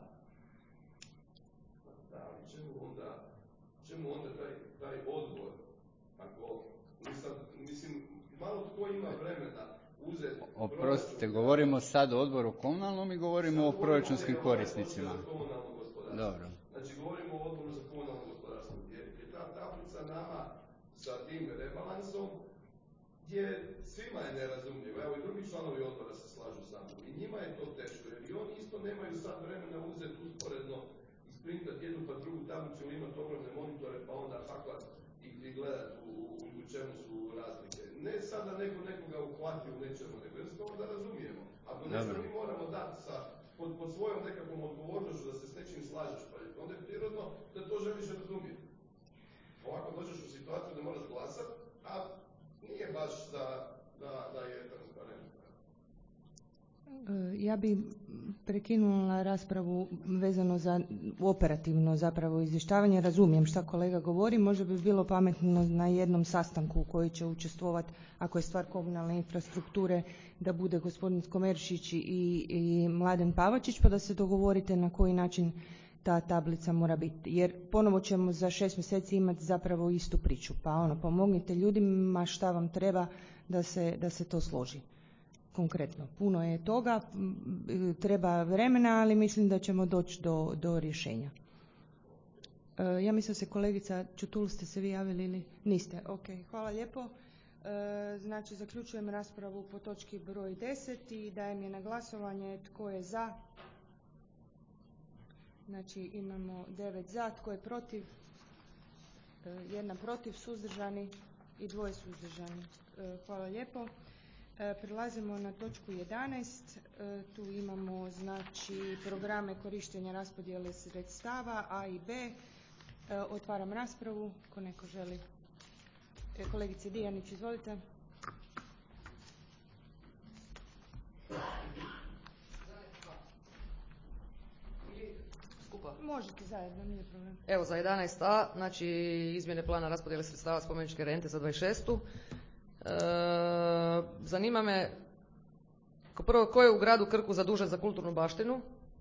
[SPEAKER 7] Da, ali čemu onda, čemu onda taj, taj odbor? Ako, mislim, malo tko ima vremena uzeti...
[SPEAKER 9] Oprostite, govorimo sad o odboru komunalnom i govorimo o proračunskim korisnicima. Dobro.
[SPEAKER 7] Znači, govorimo o odboru za komunalno gospodarstvo, gdje je ta tablica nama sa tim rebalansom, gdje svima je nerazumljivo. Evo i drugi članovi odbora se slažu sa mnom. I njima je to teško, jer i oni isto nemaju sad vremena uzeti usporedno, isprintati jednu pa drugu tablicu ili imati ogromne monitore, pa onda hakat i, i gledati u, u, u čemu su razlike. Ne sad da neko nekoga uhvati u nečemu, nego jednostavno da razumijemo. Ako nešto mi moramo dati sa, pod, pod svojom nekakvom odgovornošću da se s nečim slažeš, pa onda je prirodno da to želiš razumijeti. Ovako dođeš u situaciju da moraš glasati, a nije baš da, da, da je transparentno.
[SPEAKER 1] Ja bi prekinula raspravu vezano za operativno zapravo izvještavanje. Razumijem šta kolega govori, možda bi bilo pametno na jednom sastanku u koji će učestvovati, ako je stvar komunalne infrastrukture, da bude gospodin Skomeršić i, i Mladen Pavačić, pa da se dogovorite na koji način ta tablica mora biti. Jer ponovo ćemo za šest mjeseci imati zapravo istu priču. Pa ono, pomognite ljudima šta vam treba da se, da se to složi. konkretno. Puno je toga, treba vremena, ali mislim da ćemo doći do, do rješenja. Ja mislim da se kolegica Čutul, ste se vi javili ili niste? Ok, hvala lijepo. Znači, zaključujem raspravu po točki broj deset i dajem je na glasovanje. Tko je za? Znači, imamo devet za. Tko je protiv? Jedna protiv, suzdržani i dvoje suzdržani. Hvala lijepo. Prelazimo na točku jedanaest. Tu imamo znači programe korištenja raspodjele sredstava A i B. Otvaram raspravu. Ako neko želi. Kolegice Dijanić, izvolite. Možete zajedno, nije problem.
[SPEAKER 8] Evo za jedanaest a, znači izmjene plana raspodjele sredstava spomeničke rente za dvadeset šestu. E, zanima me, kao prvo, ko je u gradu Krku zadužen za kulturnu baštinu?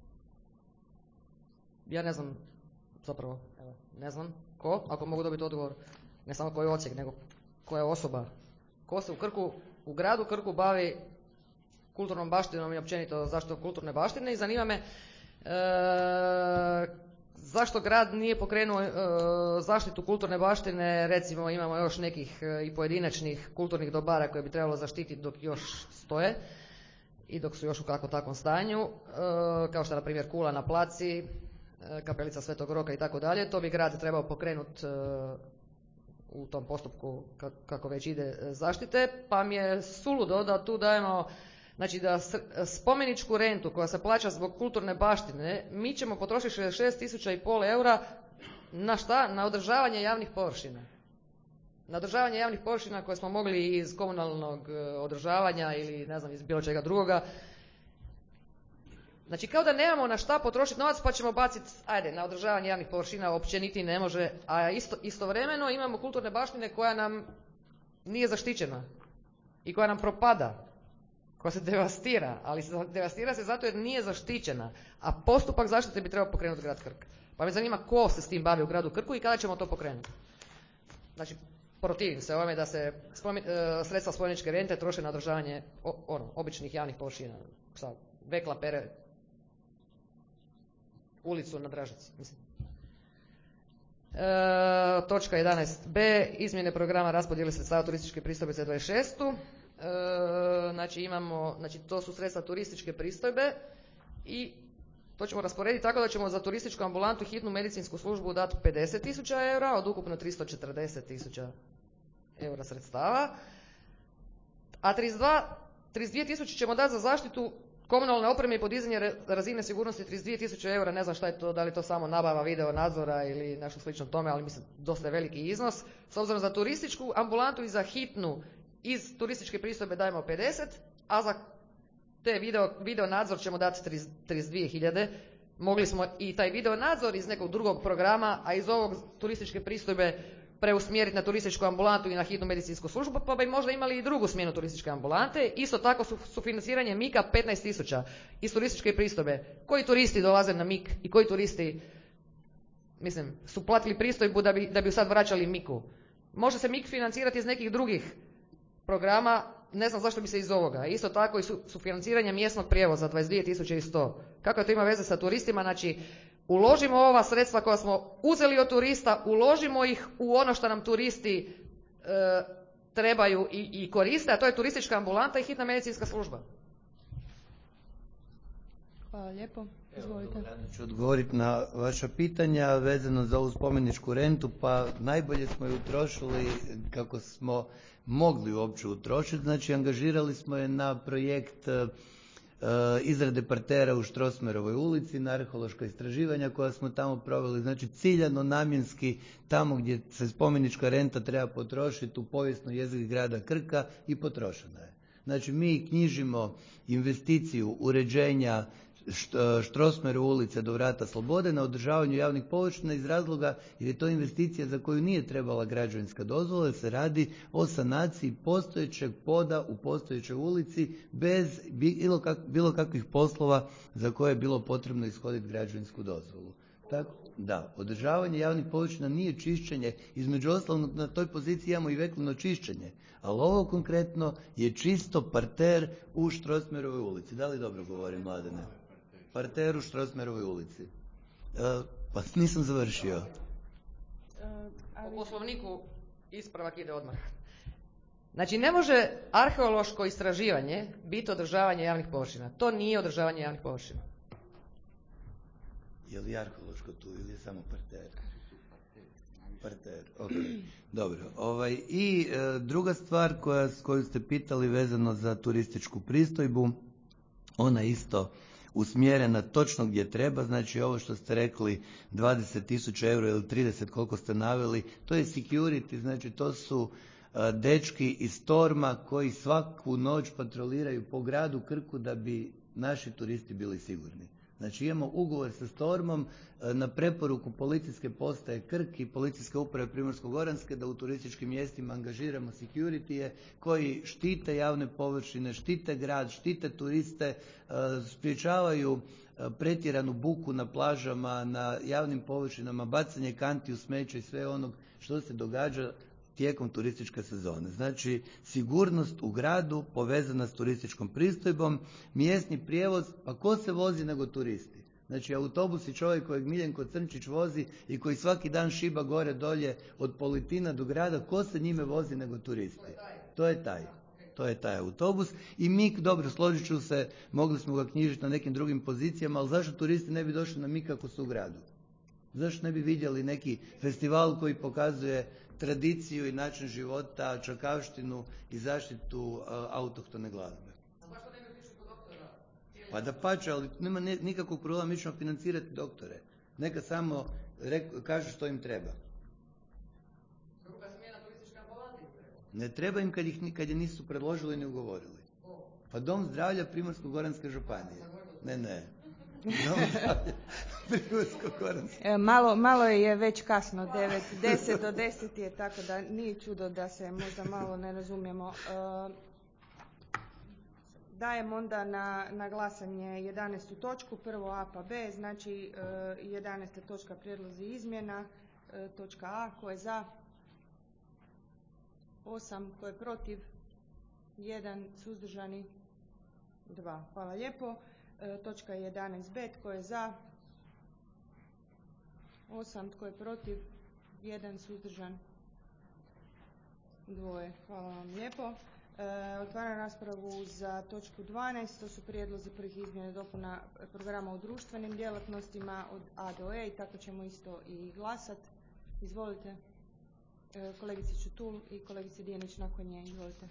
[SPEAKER 8] Ja ne znam, zapravo, evo, ne znam ko, ako mogu dobiti odgovor, ne samo koji odsjek, nego koja je osoba. Ko se u Krku, u gradu Krku bavi kulturnom baštinom i općenito zaštitom kulturne baštine i zanima me E, zašto grad nije pokrenuo e, zaštitu kulturne baštine, recimo imamo još nekih e, i pojedinačnih kulturnih dobara koje bi trebalo zaštititi dok još stoje i dok su još u kakvom takvom stanju, e, kao što je na primjer kula na placi, e, kapelica Svetog Roka i tako dalje. To bi grad trebao pokrenuti e, u tom postupku kako već ide zaštite, pa mi je suludo da tu dajemo, znači da spomeničku rentu koja se plaća zbog kulturne baštine, mi ćemo potrošiti šezdeset šest tisuća i pol eura na šta? Na održavanje javnih površina. Na održavanje javnih površina koje smo mogli iz komunalnog održavanja ili ne znam iz bilo čega drugoga. Znači kao da nemamo na šta potrošiti novac pa ćemo baciti, ajde, na održavanje javnih površina općeniti ne može, a isto, istovremeno imamo kulturne baštine koja nam nije zaštićena i koja nam propada, koja se devastira, ali devastira se zato jer nije zaštićena, a postupak zaštite bi trebao pokrenuti grad Krk. Pa me zanima ko se s tim bavi u gradu Krku i kada ćemo to pokrenuti. Znači, protivim se ovome da se spomin, uh, sredstva spomeničke rente troše na održavanje o, ono, običnih javnih površina. Sa vekla pere ulicu na Dražici. Mislim. E, točka jedanaest b. Izmjene programa raspodjele sredstava turističke pristojbe za dvadeset šestu. E, znači imamo, znači to su sredstva turističke pristojbe i to ćemo rasporediti tako da ćemo za turističku ambulantu i hitnu medicinsku službu dati pedeset tisuća eura od ukupno tristo četrdeset tisuća eura sredstava, a trideset dva, trideset dvije tisuće ćemo dati za zaštitu komunalne opreme i podizanje razine sigurnosti trideset dvije tisuće eura, ne znam šta je to, da li je to samo nabava video nadzora ili nešto slično tome, ali mislim dosta je veliki iznos. S obzirom za turističku ambulantu i za hitnu iz turističke pristojbe dajemo pedeset, a za te video, video nadzor ćemo dati trideset dvije hiljade. Mogli smo i taj video nadzor iz nekog drugog programa, a iz ovog turističke pristojbe preusmjeriti na turističku ambulantu i na hitnu medicinsku službu, pa bi možda imali i drugu smjenu turističke ambulante. Isto tako su sufinanciranje mika petnaest tisuća iz turističke pristojbe. Koji turisti dolaze na mik i koji turisti, mislim, su platili pristojbu da bi, da bi sad vraćali miku. Može se mik financirati iz nekih drugih programa, ne znam zašto bi se iz ovoga. Isto tako i sufinanciranje mjesnog prijevoza dvadeset dvije tisuće sto. Kako to ima veze sa turistima? Znači, uložimo ova sredstva koja smo uzeli od turista, uložimo ih u ono što nam turisti e, trebaju i, i koriste, a to je turistička ambulanta i hitna medicinska služba.
[SPEAKER 1] Hvala lijepo. Izvolite.
[SPEAKER 2] Evo, ću odgovoriti na vaša pitanja vezano za ovu spomeničku rentu, pa najbolje smo ju utrošili kako smo mogli uopće utrošiti. Znači, angažirali smo je na projekt izrade partera u Štrosmerovoj ulici, na arheološka istraživanja koja smo tamo proveli, znači ciljano, namjenski, tamo gdje se spomenička renta treba potrošiti u povijesnoj jezgri grada Krka i potrošena je. Znači mi knjižimo investiciju uređenja Štrosmerove ulice do vrata Slobode na održavanju javnih površina iz razloga jer je to investicija za koju nije trebala građevinska dozvola, jer se radi o sanaciji postojećeg poda u postojećoj ulici bez bilo, kak, bilo kakvih poslova za koje je bilo potrebno ishoditi građevinsku dozvolu. Tako, da, održavanje javnih površina nije čišćenje, između ostalog na toj poziciji imamo i veklino čišćenje, ali ovo konkretno je čisto parter u Strossmayerovoj ulici. Da li dobro govorim, Mladene? Parter u Strossmayerovoj ulici. E, pa nisam završio.
[SPEAKER 8] Po poslovniku ispravak ide odmah. Znači, ne može arheološko istraživanje biti održavanje javnih površina. To nije održavanje javnih površina.
[SPEAKER 2] Je li arheološko tu ili je samo parter? Parter, ok. Dobro. Ovaj, I e, druga stvar koja, koju ste pitali vezano za turističku pristojbu, ona isto usmjerena točno gdje treba, znači ovo što ste rekli dvadeset tisuća eura ili trideset koliko ste naveli, to je security, znači to su a, dečki iz Storma koji svaku noć patroliraju po gradu Krku da bi naši turisti bili sigurni. Znači imamo ugovor sa Stormom a, na preporuku policijske postaje Krk i policijske uprave Primorsko-goranske da u turističkim mjestima angažiramo security koji štite javne površine, štite grad, štite turiste, a, sprječavaju a, pretjeranu buku na plažama, na javnim površinama, bacanje kanti u smeće i sve onog što se događa tijekom turističke sezone. Znači sigurnost u gradu povezana s turističkom pristojbom, mjesni prijevoz, pa ko se vozi nego turisti. Znači autobus i čovjek kojeg Miljenko Crnčić vozi i koji svaki dan šiba gore dolje od Politina do grada, ko se njime vozi nego turisti. To je taj. To je taj autobus i Mik, dobro, složit ću se, mogli smo ga knjižiti na nekim drugim pozicijama, ali zašto turisti ne bi došli na Mik ako su u gradu? Zašto ne bi vidjeli neki festival koji pokazuje tradiciju i način života, čakavštinu i zaštitu uh, autohtone glazbe? Pa da pače, ali nema nikakvog problema, mi ćemo financirati doktore. Neka samo kažu što im treba. Ne treba im kad ih kad je nisu predložili ni ugovorili. Pa Dom zdravlja Primorsko-goranske županije. Ne, ne.
[SPEAKER 1] E, malo, malo je već kasno, devet, deset do deset je, tako da nije čudo da se možda malo ne razumijemo. E, dajem onda na, na glasanje jedanaestu točku, prvo A pa B, znači e, jedanaesta točka prijedlozi izmjena, e, točka A, ko je za? osam, ko je protiv? jedan, suzdržani? dva. Hvala lijepo. Točka jedanaest B, tko je za? osam, tko je protiv? jedan, suzdržan? dvoje. Hvala vam lijepo. E, otvaram raspravu za točku dvanaest, to su prijedlozi prvih izmjena i dopuna programa u društvenim djelatnostima od A do E i tako ćemo isto i glasati. Izvolite. E, kolegice Čutul i kolegice Dijanić nakon nje. Izvolite.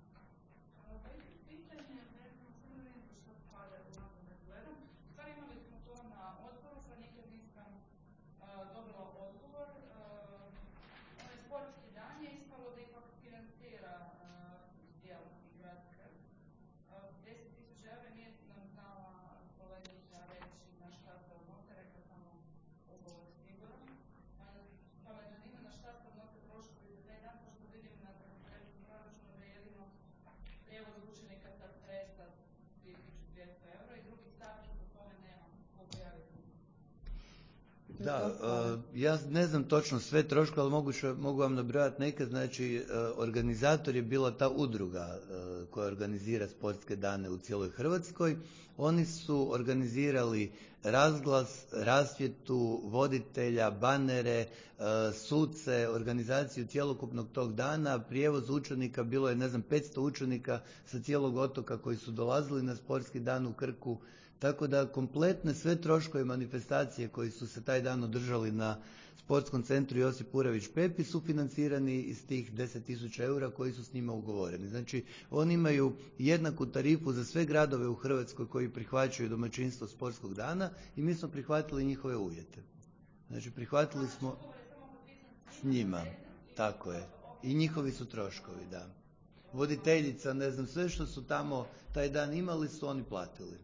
[SPEAKER 2] Da, uh, ja ne znam točno sve troškove, ali mogu, mogu vam nabrojati neke. Znači, uh, organizator je bila ta udruga uh, koja organizira sportske dane u cijeloj Hrvatskoj. Oni su organizirali razglas, rasvjetu, voditelja, banere, uh, suce, organizaciju cjelokupnog tog dana, prijevoz učenika, bilo je ne znam petsto učenika sa cijelog otoka koji su dolazili na sportski dan u Krku. Tako da kompletne sve troškove manifestacije koji su se taj dan održali na Sportskom centru Josip Urević Pepi su financirani iz tih deset tisuća eura koji su s njima ugovoreni. Znači oni imaju jednaku tarifu za sve gradove u Hrvatskoj koji prihvaćaju domaćinstvo sportskog dana i mi smo prihvatili njihove uvjete. Znači prihvatili smo s njima, tako je. I njihovi su troškovi, da. Voditeljica, ne znam, sve što su tamo taj dan imali su oni platili.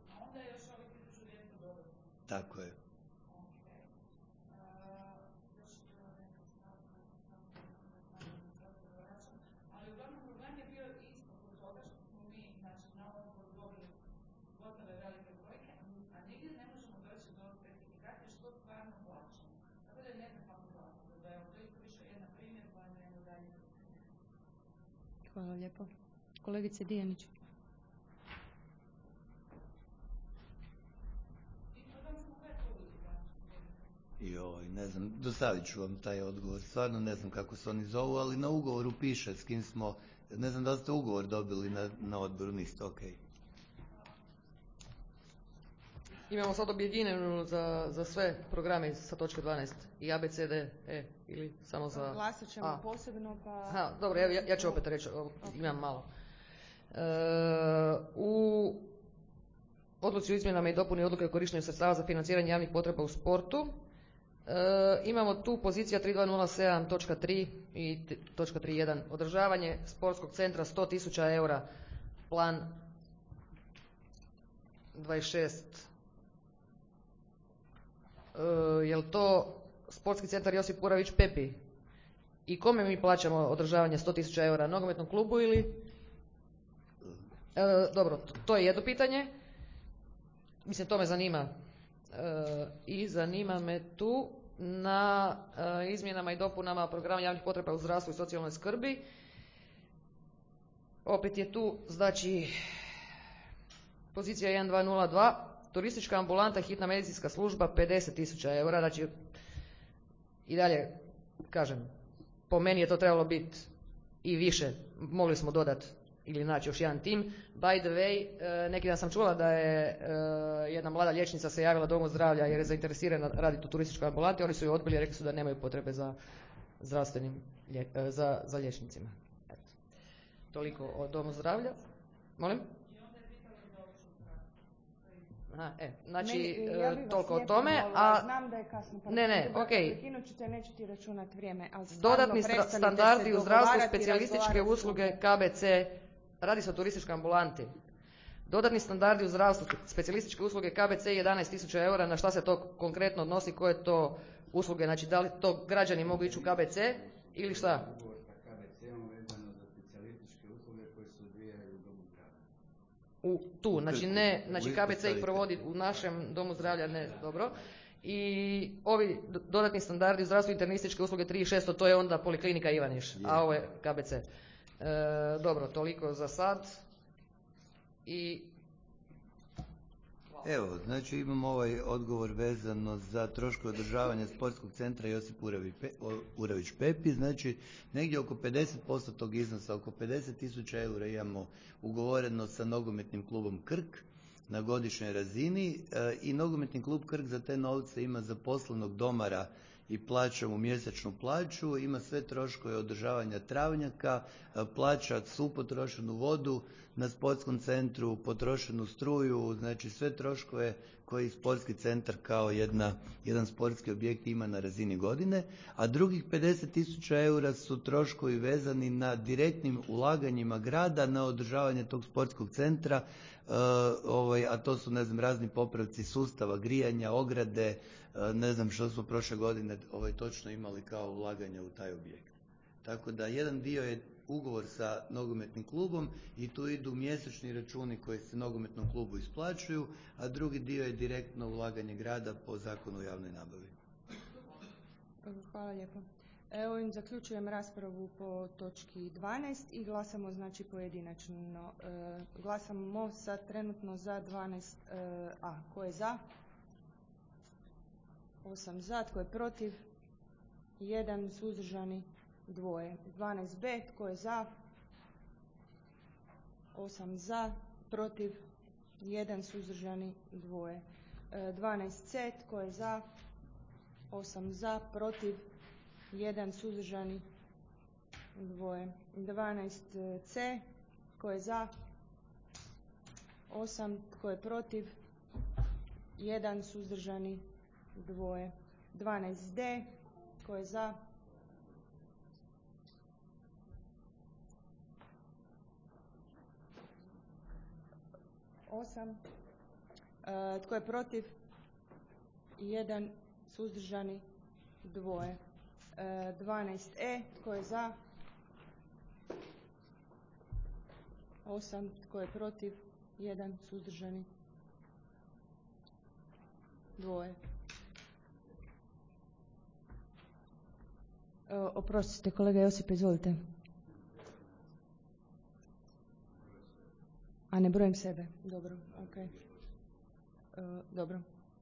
[SPEAKER 2] Tako je.
[SPEAKER 4] Ali uglavnom problem je bio isto kod toga što smo mi znači, na odboru dobili gotove velike brojke, a nigdje ne možemo doći do specifikacije što stvarno hoće.
[SPEAKER 1] Hvala lijepo. Kolegice Dijanić.
[SPEAKER 2] Joj, ne znam, dostavit ću vam taj odgovor. Stvarno ne znam kako se oni zovu, ali na ugovoru piše s kim smo, ne znam da li ste ugovor dobili na, na odboru, niste, ok.
[SPEAKER 8] Imamo sad objedinjenu za, za sve programe sa točke dvanaest, i A, B, C, D, E, ili samo za...
[SPEAKER 1] Glasat ćemo
[SPEAKER 8] A.
[SPEAKER 1] posebno, pa...
[SPEAKER 8] Aha, dobro, ja, ja ću opet reći, okay. Imam malo. E, u odluci o izmjenama i dopuni odluke o korištenju sredstava za financiranje javnih potreba u sportu, e, imamo tu pozicija tri dva nula sedam točka tri i točka tri jedan, održavanje sportskog centra sto tisuća eura, plan dvadeset šest. Uh, je li to sportski centar Josip Puravić Pepi? I kome mi plaćamo održavanje sto tisuća eura? Nogometnom klubu ili? Uh, dobro, to, to je jedno pitanje. Mislim, to me zanima. Uh, I zanima me tu na uh, izmjenama i dopunama programa javnih potreba u zdravstvu i socijalnoj skrbi. Opet je tu, znači, pozicija jedan dva nula dva. Turistička ambulanta, hitna medicinska služba, pedeset tisuća eura, znači i dalje, kažem, po meni je to trebalo biti i više, mogli smo dodati ili naći još jedan tim. By the way, neki dan sam čula da je jedna mlada liječnica se javila domu zdravlja jer je zainteresirana raditi u turističkoj ambulanti, oni su ju odbili i rekli su da nemaju potrebe za zdravstvenim, za, za liječnicima. Eto. Toliko o domu zdravlja. Molim? Aha, e, znači,
[SPEAKER 1] Meni, ja bih
[SPEAKER 8] toliko o
[SPEAKER 1] lijepo
[SPEAKER 8] tome,
[SPEAKER 1] molila,
[SPEAKER 8] a...
[SPEAKER 1] znam da je kasno, pa
[SPEAKER 8] ne, ne, ok.
[SPEAKER 1] Prekinut ću te, neću ti računati vrijeme, ali
[SPEAKER 8] dodatni standardi u zdravstvu, specijalističke usluge,
[SPEAKER 1] se...
[SPEAKER 8] K B C, radi se o turističkoj ambulanti. Dodatni standardi u zdravstvu, specijalističke usluge, K B C, jedanaest tisuća eura, na šta se to konkretno odnosi, koje to usluge, znači da li to građani mogu ići u K B C ili šta? U, tu, znači ne, znači K B C ih provodi u našem domu zdravlja, ne, dobro. I ovi dodatni standardi u zdravstvu, internističke usluge tri tisuće šesto, to je onda Poliklinika Ivaniš, a ovo je K B C. E, dobro, toliko za sad. I...
[SPEAKER 2] Evo, znači imam ovaj odgovor vezano za troškove održavanja sportskog centra Josip Puravić Pepi, znači negdje oko pedeset posto tog iznosa, oko pedeset tisuća eura imamo ugovoreno sa nogometnim klubom Krk na godišnjoj razini e, i nogometni klub Krk za te novce ima zaposlenog domara i plaća mu mjesečnu plaću, ima sve troškove održavanja travnjaka, plaća svu potrošenu vodu na sportskom centru, potrošenu struju, znači sve troškove koji sportski centar kao jedna, jedan sportski objekt ima na razini godine, a drugih pedeset tisuća eura su troškovi vezani na direktnim ulaganjima grada na održavanje tog sportskog centra, uh, ovaj, a to su ne znam razni popravci sustava, grijanja, ograde, uh, ne znam što smo prošle godine ovaj, točno imali kao ulaganja u taj objekt. Tako da jedan dio je ugovor sa nogometnim klubom i tu idu mjesečni računi koji se nogometnom klubu isplaćuju, a drugi dio je direktno ulaganje grada po zakonu o javnoj nabavi.
[SPEAKER 1] Hvala lijepo. Evo im zaključujem raspravu po točki dvanaest i glasamo znači pojedinačno. E, glasamo sad trenutno za dvanaest a. Ko je za? osam za. Tko je protiv? jedan suzdržani. Dvoje. dvanaest b. Tko je za? osam za. Protiv? jedan suzdržani. Dvoje. E, dvanaest c. Tko je za? osam za. Protiv? jedan suzdržani. Dvoje. dvanaest c. Tko je za? osam. Tko je protiv? jedan suzdržani. Dvoje. dvanaest d. Tko je za? osam. E, tko je protiv? jedan suzdržani. Dvoje. E, dvanaest e. Tko je za? osam. Tko je protiv? jedan suzdržani. Dvoje. E, oprostite, kolega Josipe, izvolite. A ne brojim sebe. Dobro, ok. Uh, dobro.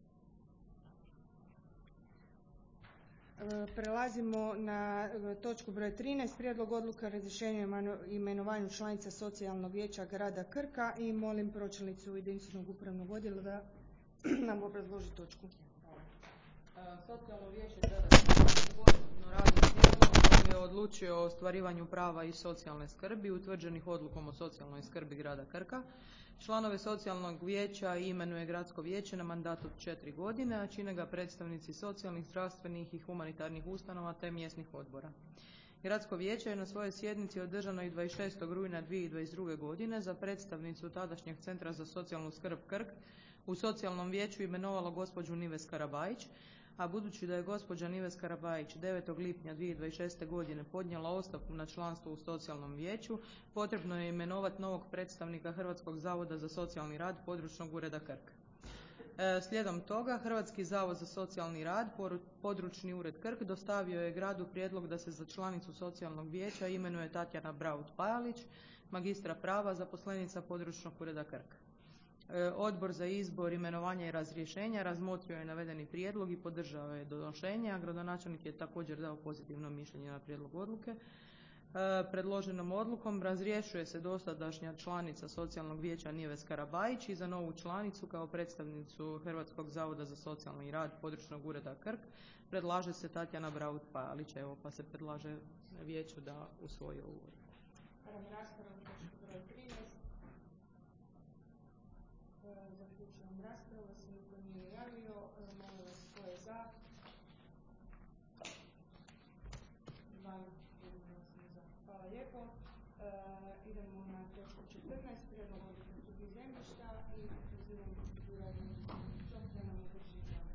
[SPEAKER 1] Uh, prelazimo na uh, točku broj trinaest. Prijedlog odluke o razrješenju i imenovanju članica Socijalnog vijeća grada Krka i molim pročelnicu jedinstvenog upravnog odjela da nam obrazloži točku.
[SPEAKER 11] Socijalno vijeće grada Krka posebno radno tijelo je odlučio o ostvarivanju prava iz socijalne skrbi utvrđenih odlukom o socijalnoj skrbi grada Krka. Članove socijalnog vijeća imenuje gradsko vijeće na mandat od četiri godine, a čine ga predstavnici socijalnih, zdravstvenih i humanitarnih ustanova te mjesnih odbora. Gradsko vijeće je na svojoj sjednici održanoj dvadeset šestog rujna dvije tisuće dvadeset druge. godine za predstavnicu tadašnjeg Centra za socijalnu skrb Krk u socijalnom vijeću imenovalo gospođu Nives Karabajić, a budući da je gospođa Nives Karabajić devetog lipnja dvije tisuće dvadeset šeste. godine podnijela ostavku na članstvo u socijalnom vijeću, potrebno je imenovati novog predstavnika Hrvatskog zavoda za socijalni rad područnog ureda Krk. E, slijedom toga Hrvatski zavod za socijalni rad područni ured Krk dostavio je gradu prijedlog da se za članicu socijalnog vijeća imenuje Tatjana Braut-Pajalić, magistra prava, zaposlenica područnog ureda Krk. Odbor za izbor, imenovanja i razrješenja razmotrio je navedeni prijedlog i podržao je donošenje, a gradonačelnik je također dao pozitivno mišljenje na prijedlog odluke. Predloženom odlukom razrješuje se dosadašnja članica socijalnog vijeća Nives Karabajić i za novu članicu kao predstavnicu Hrvatskog zavoda za socijalni rad područnog ureda Krk predlaže se Tatjana Braut-Pajalić, evo pa se predlaže vijeću da usvoji ovu odluku.
[SPEAKER 1] Zaključujem raspravu, da se niko nije javio. Molim vas, tko je za? Hvala lijepo. E, idemo na točku četrnaest. Prijedlog odluke o kupnji zemljišta i pozivam suradnju da nam održi izlaganje.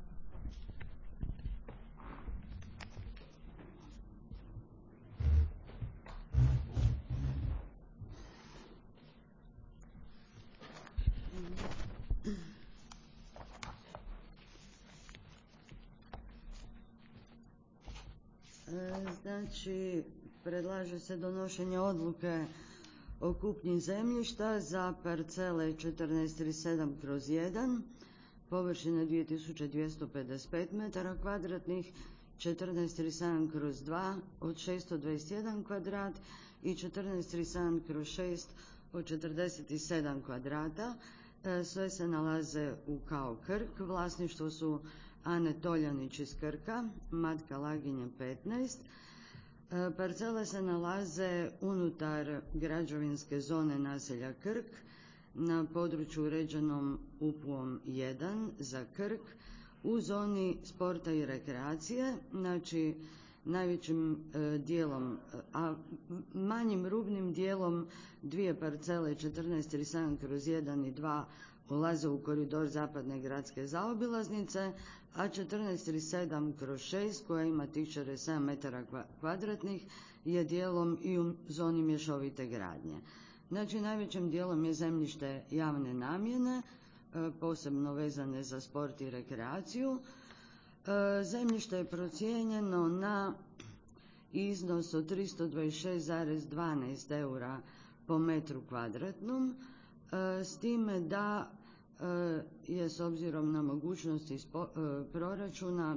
[SPEAKER 12] Znači, predlaže se donošenje odluke o kupnji zemljišta za parcele četrnaest trideset sedam kroz jedan, površine dvije tisuće dvjesto pedeset pet metara kvadratnih, četrnaest trideset sedam kroz dva od šesto dvadeset jedan kvadrat i četrnaest trideset sedam kroz šest od četrdeset sedam kvadrata. Sve se nalaze u K O Krk, vlasništvo su Ane Toljanić iz Krka, Matka Laginje petnaest. Parcele se nalaze unutar građevinske zone naselja Krk na području uređenom U P U-om jedan za Krk u zoni sporta i rekreacije, znači najvećim e, dijelom, a manjim rubnim dijelom dvije parcele četrnaest trideset sedam kroz jedan i dva ulaze u koridor zapadne gradske zaobilaznice, a četrnaest trideset sedam kroz šest koja ima tih četrdeset sedam metara kvadratnih je dijelom i u zoni mješovite gradnje. Znači najvećim dijelom je zemljište javne namjene, posebno vezane za sport i rekreaciju. Zemljište je procijenjeno na iznos od tristo dvadeset šest zarez dvanaest eura po metru kvadratnom, s time da je s obzirom na mogućnosti proračuna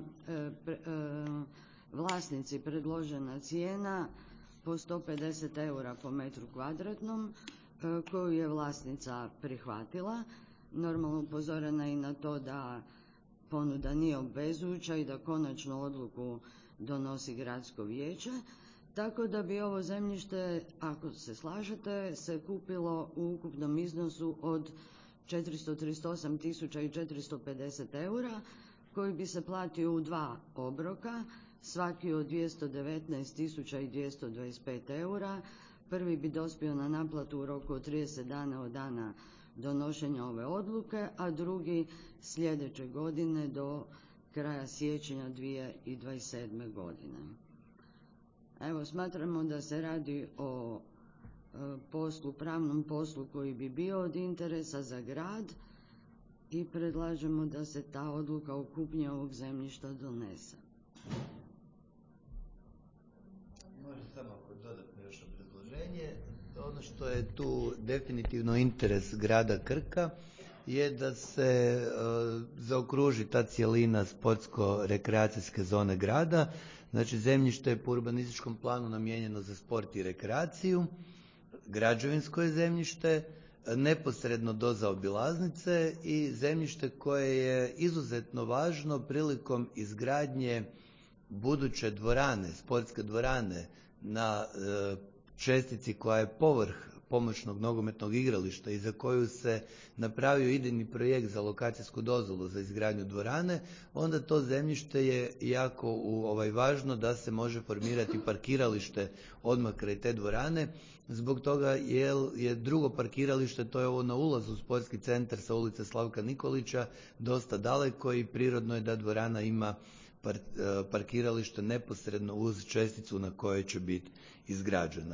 [SPEAKER 12] vlasnici predložena cijena po sto pedeset eura po metru kvadratnom koju je vlasnica prihvatila. Normalno upozorena i na to da ponuda nije obvezujuća i da konačnu odluku donosi gradsko vijeće, tako da bi ovo zemljište, ako se slažete, se kupilo u ukupnom iznosu od četiristo trideset osam tisuća četiristo pedeset eura, koji bi se platio u dva obroka, svaki od dvjesto devetnaest tisuća dvjesto dvadeset pet eura. Prvi bi dospio na naplatu u roku od trideset dana od dana donošenja ove odluke, a drugi sljedeće godine do kraja siječnja dvije tisuće dvadeset sedme. godine. Evo, smatramo da se radi o poslu, pravnom poslu koji bi bio od interesa za grad i predlažemo da se ta odluka o kupnji ovog zemljišta donese.
[SPEAKER 2] Može samo dodatno još obrazloženje. Ono što je tu definitivno interes grada Krka je da se e, zaokruži ta cjelina sportsko-rekreacijske zone grada. Znači zemljište je po urbanističkom planu namijenjeno za sport i rekreaciju, građevinsko je zemljište, neposredno do zaobilaznice i zemljište koje je izuzetno važno prilikom izgradnje buduće dvorane, sportske dvorane na e, čestici koja je povrh pomoćnog nogometnog igrališta i za koju se napravio idejni projekt za lokacijsku dozvolu za izgradnju dvorane, onda to zemljište je jako u, ovaj, važno da se može formirati parkiralište odmah kraj te dvorane. Zbog toga jer je drugo parkiralište, to je ovo na ulazu u sportski centar sa ulice Slavka Nikolića, dosta daleko i prirodno je da dvorana ima par, parkiralište neposredno uz česticu na kojoj će biti izgrađena.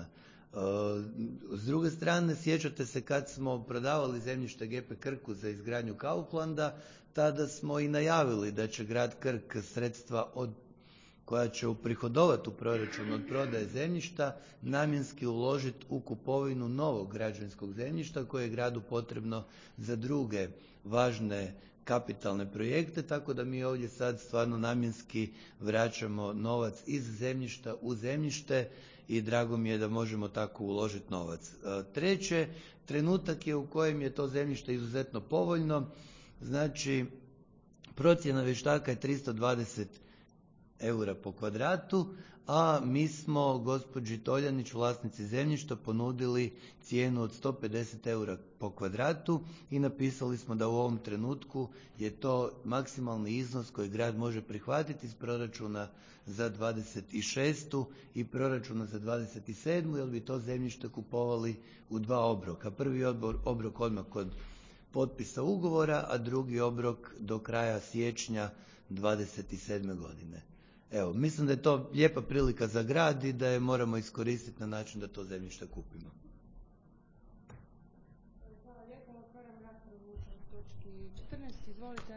[SPEAKER 2] S druge strane, sjećate se kad smo prodavali zemljište G P Krku za izgradnju Kauflanda, tada smo i najavili da će grad Krk sredstva od koja će uprihodovati u proračun od prodaje zemljišta namjenski uložiti u kupovinu novog građevinskog zemljišta koje je gradu potrebno za druge važne kapitalne projekte, tako da mi ovdje sad stvarno namjenski vraćamo novac iz zemljišta u zemljište i drago mi je da možemo tako uložiti novac. Treće, trenutak je u kojem je to zemljište izuzetno povoljno, znači procjena vještaka je tristo dvadeset eura po kvadratu, a mi smo gospođi Toljanić, vlasnici zemljišta, ponudili cijenu od sto pedeset eura po kvadratu i napisali smo da u ovom trenutku je to maksimalni iznos koji grad može prihvatiti iz proračuna za dvadeset šestu i proračuna za dvadeset sedmu jer bi to zemljište kupovali u dva obroka. Prvi obrok odmah kod potpisa ugovora, a drugi obrok do kraja siječnja dvadeset sedme godine. Evo, mislim da je to lijepa prilika za grad i da je moramo iskoristiti na način da to zemljište kupimo.
[SPEAKER 1] Hvala lijepo. Otvaram raspravu o točki četrnaest. Izvolite.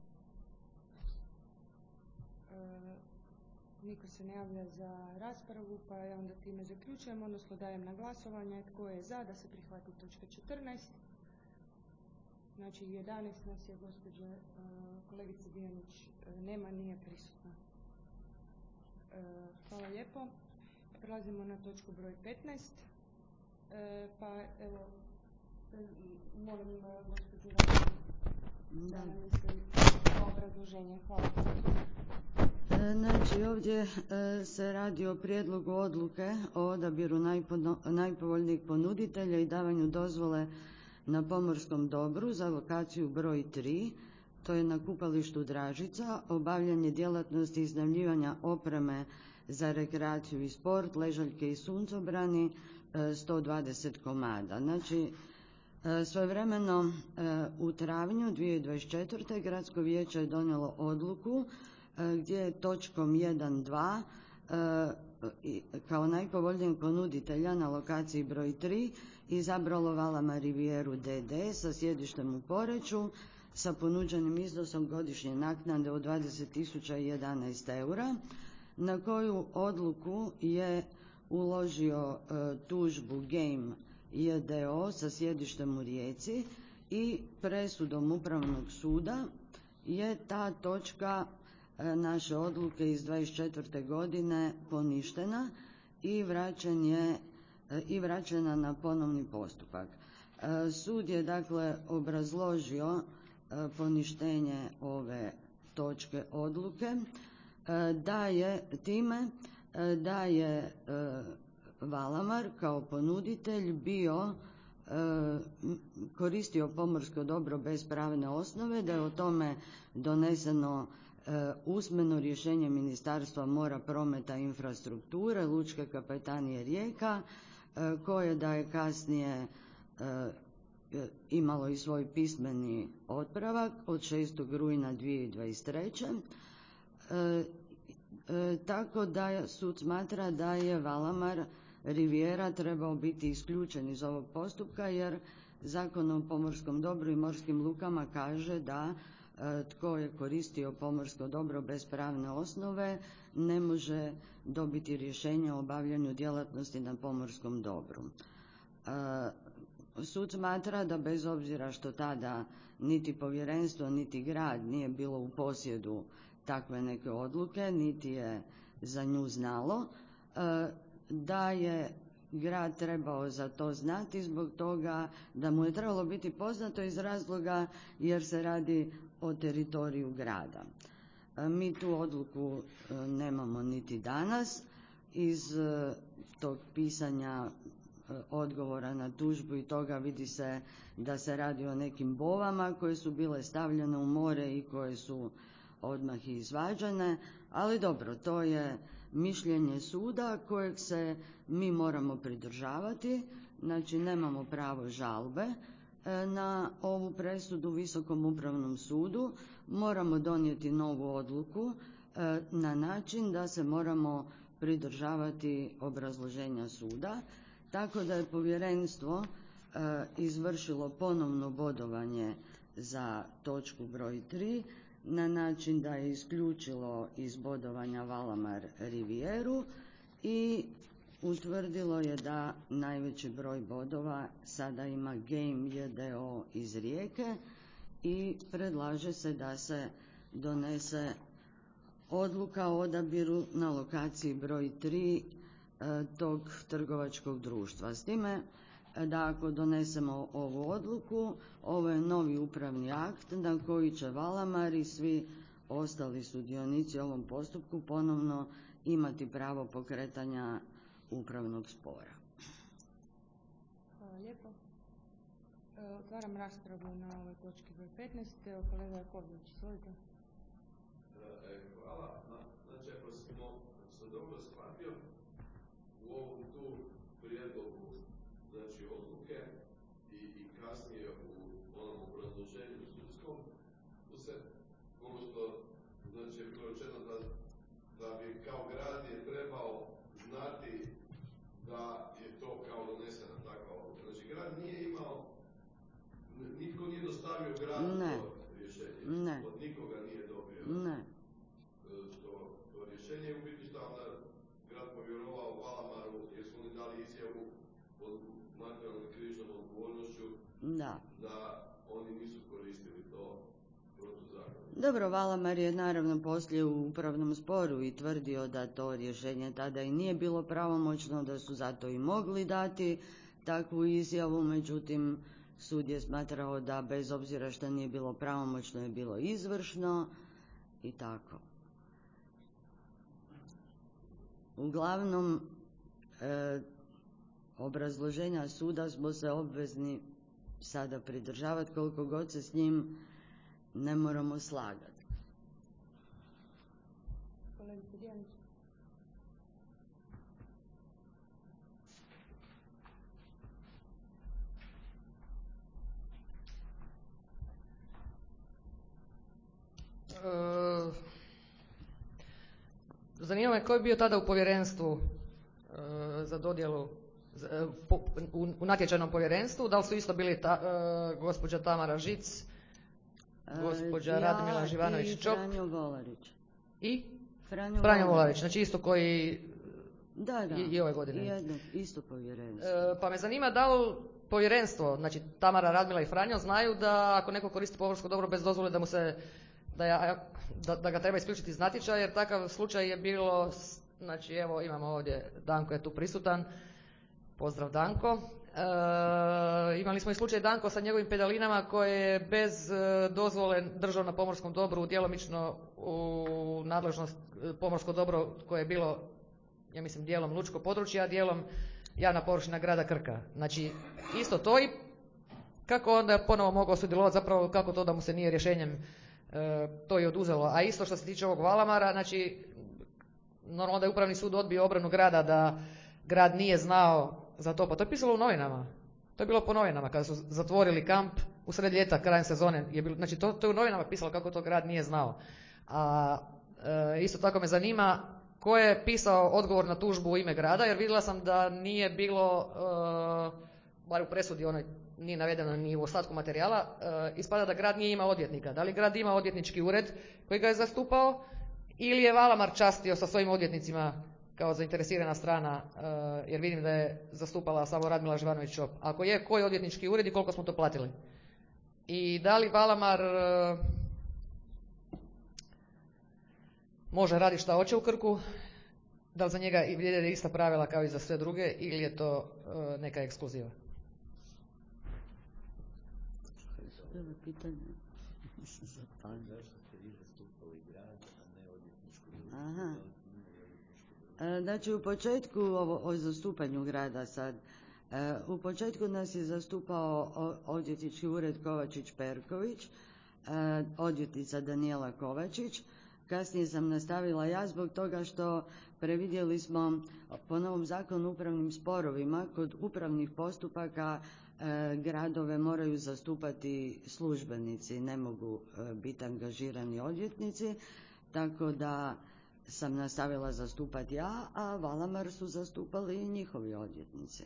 [SPEAKER 1] E, niko se ne javlja za raspravu, pa ja onda time zaključujem, odnosno dajem na glasovanje tko je za da se prihvati točka četrnaest. Znači jedanaest nas je, gospođa e, kolegica Dijanić e, nema, nije prisutna. Hvala lijepo. Prelazimo na točku broj petnaest. E, pa evo, molim gospođu da nam misli o obrazloženju. Hvala.
[SPEAKER 12] Znači ovdje se radi o prijedlogu odluke o odabiru najpovoljnijeg ponuditelja i davanju dozvole na pomorskom dobru za lokaciju broj tri. To je na kupalištu Dražica, obavljanje djelatnosti iznajmljivanja opreme za rekreaciju i sport, ležaljke i suncobrani, sto dvadeset komada. Znači, svojevremeno u travnju dvije tisuće dvadeset četvrte. Gradsko vijeće je donijelo odluku gdje je točkom jedan dva kao najpovoljnijeg ponuditelja na lokaciji broj tri izabralo Valama Rivijeru d d sa sjedištem u Poreču, sa ponuđenim iznosom godišnje naknade od dvadeset tisuća jedanaest eura, na koju odluku je uložio e, tužbu Game j d o sa sjedištem u Rijeci i presudom Upravnog suda je ta točka e, naše odluke iz dvadeset četvrte. godine poništena i, vraćen je, e, i vraćena na ponovni postupak. E, sud je dakle obrazložio poništenje ove točke odluke, da je time da je Valamar kao ponuditelj bio koristio pomorsko dobro bez pravne osnove, da je o tome doneseno usmeno rješenje Ministarstva mora, prometa i infrastrukture, Lučke kapetanije Rijeka, koje da je kasnije imalo i svoj pismeni otpravak od šestog rujna dvije tisuće dvadeset treće. E, e, tako da sud smatra da je Valamar Riviera trebao biti isključen iz ovog postupka jer Zakon o pomorskom dobru i morskim lukama kaže da e, tko je koristio pomorsko dobro bez pravne osnove ne može dobiti rješenje o obavljanju djelatnosti na pomorskom dobru. Sud smatra da bez obzira što tada niti povjerenstvo niti grad nije bilo u posjedu takve neke odluke, niti je za nju znalo, da je grad trebao za to znati zbog toga da mu je trebalo biti poznato iz razloga jer se radi o teritoriju grada. Mi tu odluku nemamo niti danas. Iz tog pisanja odgovora na tužbu i toga vidi se da se radi o nekim bovama koje su bile stavljene u more i koje su odmah izvađene, ali dobro, to je mišljenje suda kojeg se mi moramo pridržavati, znači nemamo pravo žalbe na ovu presudu Visokom upravnom sudu, moramo donijeti novu odluku na način da se moramo pridržavati obrazloženja suda, tako da je povjerenstvo izvršilo ponovno bodovanje za točku broj tri na način da je isključilo iz bodovanja Valamar Rivijeru i utvrdilo je da najveći broj bodova sada ima Game J D O iz Rijeke i predlaže se da se donese odluka o odabiru na lokaciji broj tri tog trgovačkog društva. S time da ako donesemo ovu odluku, ovo je novi upravni akt na koji će Valamar i svi ostali sudionici u ovom postupku ponovno imati pravo pokretanja upravnog spora.
[SPEAKER 1] Hvala lijepo. Otvaram raspravu na ovoj točki broj petnaest. Evo, kolega Jakovljević, izvolite.
[SPEAKER 13] Hvala. Znači, ako smo, ako sam dobro shvatio, u ovom tu prijedlogu, znači odluke i, i kasnije u onom obrazloženju sudskom, tu se ono što znači je bilo rečeno da, da bi kao grad je trebao znati da je to kao donesena takva odluka. Znači grad nije imao, nitko nije dostavio gradu to rješenje,
[SPEAKER 12] ne.
[SPEAKER 13] Od nikoga nije dobio
[SPEAKER 12] ne.
[SPEAKER 13] To, to rješenje. U biti šta onda grad povjerovao Valamaru jer su oni dali izjavu pod materijalnom i krivičnom odgovornošću
[SPEAKER 12] da.
[SPEAKER 13] da oni nisu koristili to protuzakonito.
[SPEAKER 12] Dobro, Valamar je naravno poslije u upravnom sporu i tvrdio da to rješenje tada i nije bilo pravomoćno, da su zato i mogli dati takvu izjavu, međutim sud je smatrao da bez obzira što nije bilo pravomoćno je bilo izvršno i tako. Uglavnom, e, obrazloženja suda smo se obvezni sada pridržavati koliko god se s njim ne moramo slagati.
[SPEAKER 1] Kolegice Dijanić.
[SPEAKER 8] E, zanima me ko je bio tada u povjerenstvu e, za dodjelu za, po, u, u natječajnom povjerenstvu, da li su isto bili ta, e, gospođa Tamara Žic, gospođa
[SPEAKER 12] ja
[SPEAKER 8] Radmila Živanović-Čop
[SPEAKER 12] i Franjo Volarić.
[SPEAKER 8] I?
[SPEAKER 12] Franjo,
[SPEAKER 8] Franjo Volarić, znači isto koji
[SPEAKER 12] da, da,
[SPEAKER 8] i, i ove godine.
[SPEAKER 12] Jedno, isto povjerenstvo.
[SPEAKER 8] E, pa me zanima da li povjerenstvo, znači Tamara, Radmila i Franjo znaju da ako neko koristi pomorsko dobro bez dozvole da mu se da, ja, da, da ga treba isključiti iz natječaja, jer takav slučaj je bilo, znači evo imamo ovdje, Danko je tu prisutan, pozdrav Danko. E, imali smo i slučaj Danko sa njegovim pedalinama koje je bez e, dozvole držao na pomorskom dobru djelomično u nadležnost e, pomorsko dobro koje je bilo, ja mislim, dijelom lučko područje, a dijelom javna površina grada Krka. Znači isto to i kako onda je ponovo mogao sudjelovati, zapravo kako to da mu se nije rješenjem e, to i oduzelo. A isto što se tiče ovog Valamara, znači normalno da je Upravni sud odbio obranu grada da grad nije znao za to, pa to je pisalo u novinama. To je bilo po novinama kada su zatvorili kamp u sred ljeta, krajem sezone. Je bilo, znači to, to je u novinama pisalo kako to grad nije znao. A e, isto tako me zanima ko je pisao odgovor na tužbu u ime grada, jer vidjela sam da nije bilo, e, bar u presudi onoj nije navedeno ni u ostatku materijala, e, ispada da grad nije imao odvjetnika. Da li grad ima odvjetnički ured koji ga je zastupao ili je Valamar častio sa svojim odvjetnicima kao zainteresirana strana, jer vidim da je zastupala samo Radmila Živanović Čop. Ako je, koji odvjetnički ured i koliko smo to platili? I da li Valamar može raditi šta hoće u Krku? Da li za njega vrijede ista pravila kao i za sve druge ili je to neka ekskluziva?
[SPEAKER 12] Aha. Znači u početku o, o zastupanju grada sad. U početku nas je zastupao odvjetnički ured Kovačić-Perković, odvjetnica Danijela Kovačić. Kasnije sam nastavila ja zbog toga što previdjeli smo po novom zakonu o upravnim sporovima kod upravnih postupaka gradove moraju zastupati službenici, ne mogu biti angažirani odvjetnici, tako da sam nastavila zastupati ja, a Valamar su zastupali i njihovi odvjetnici.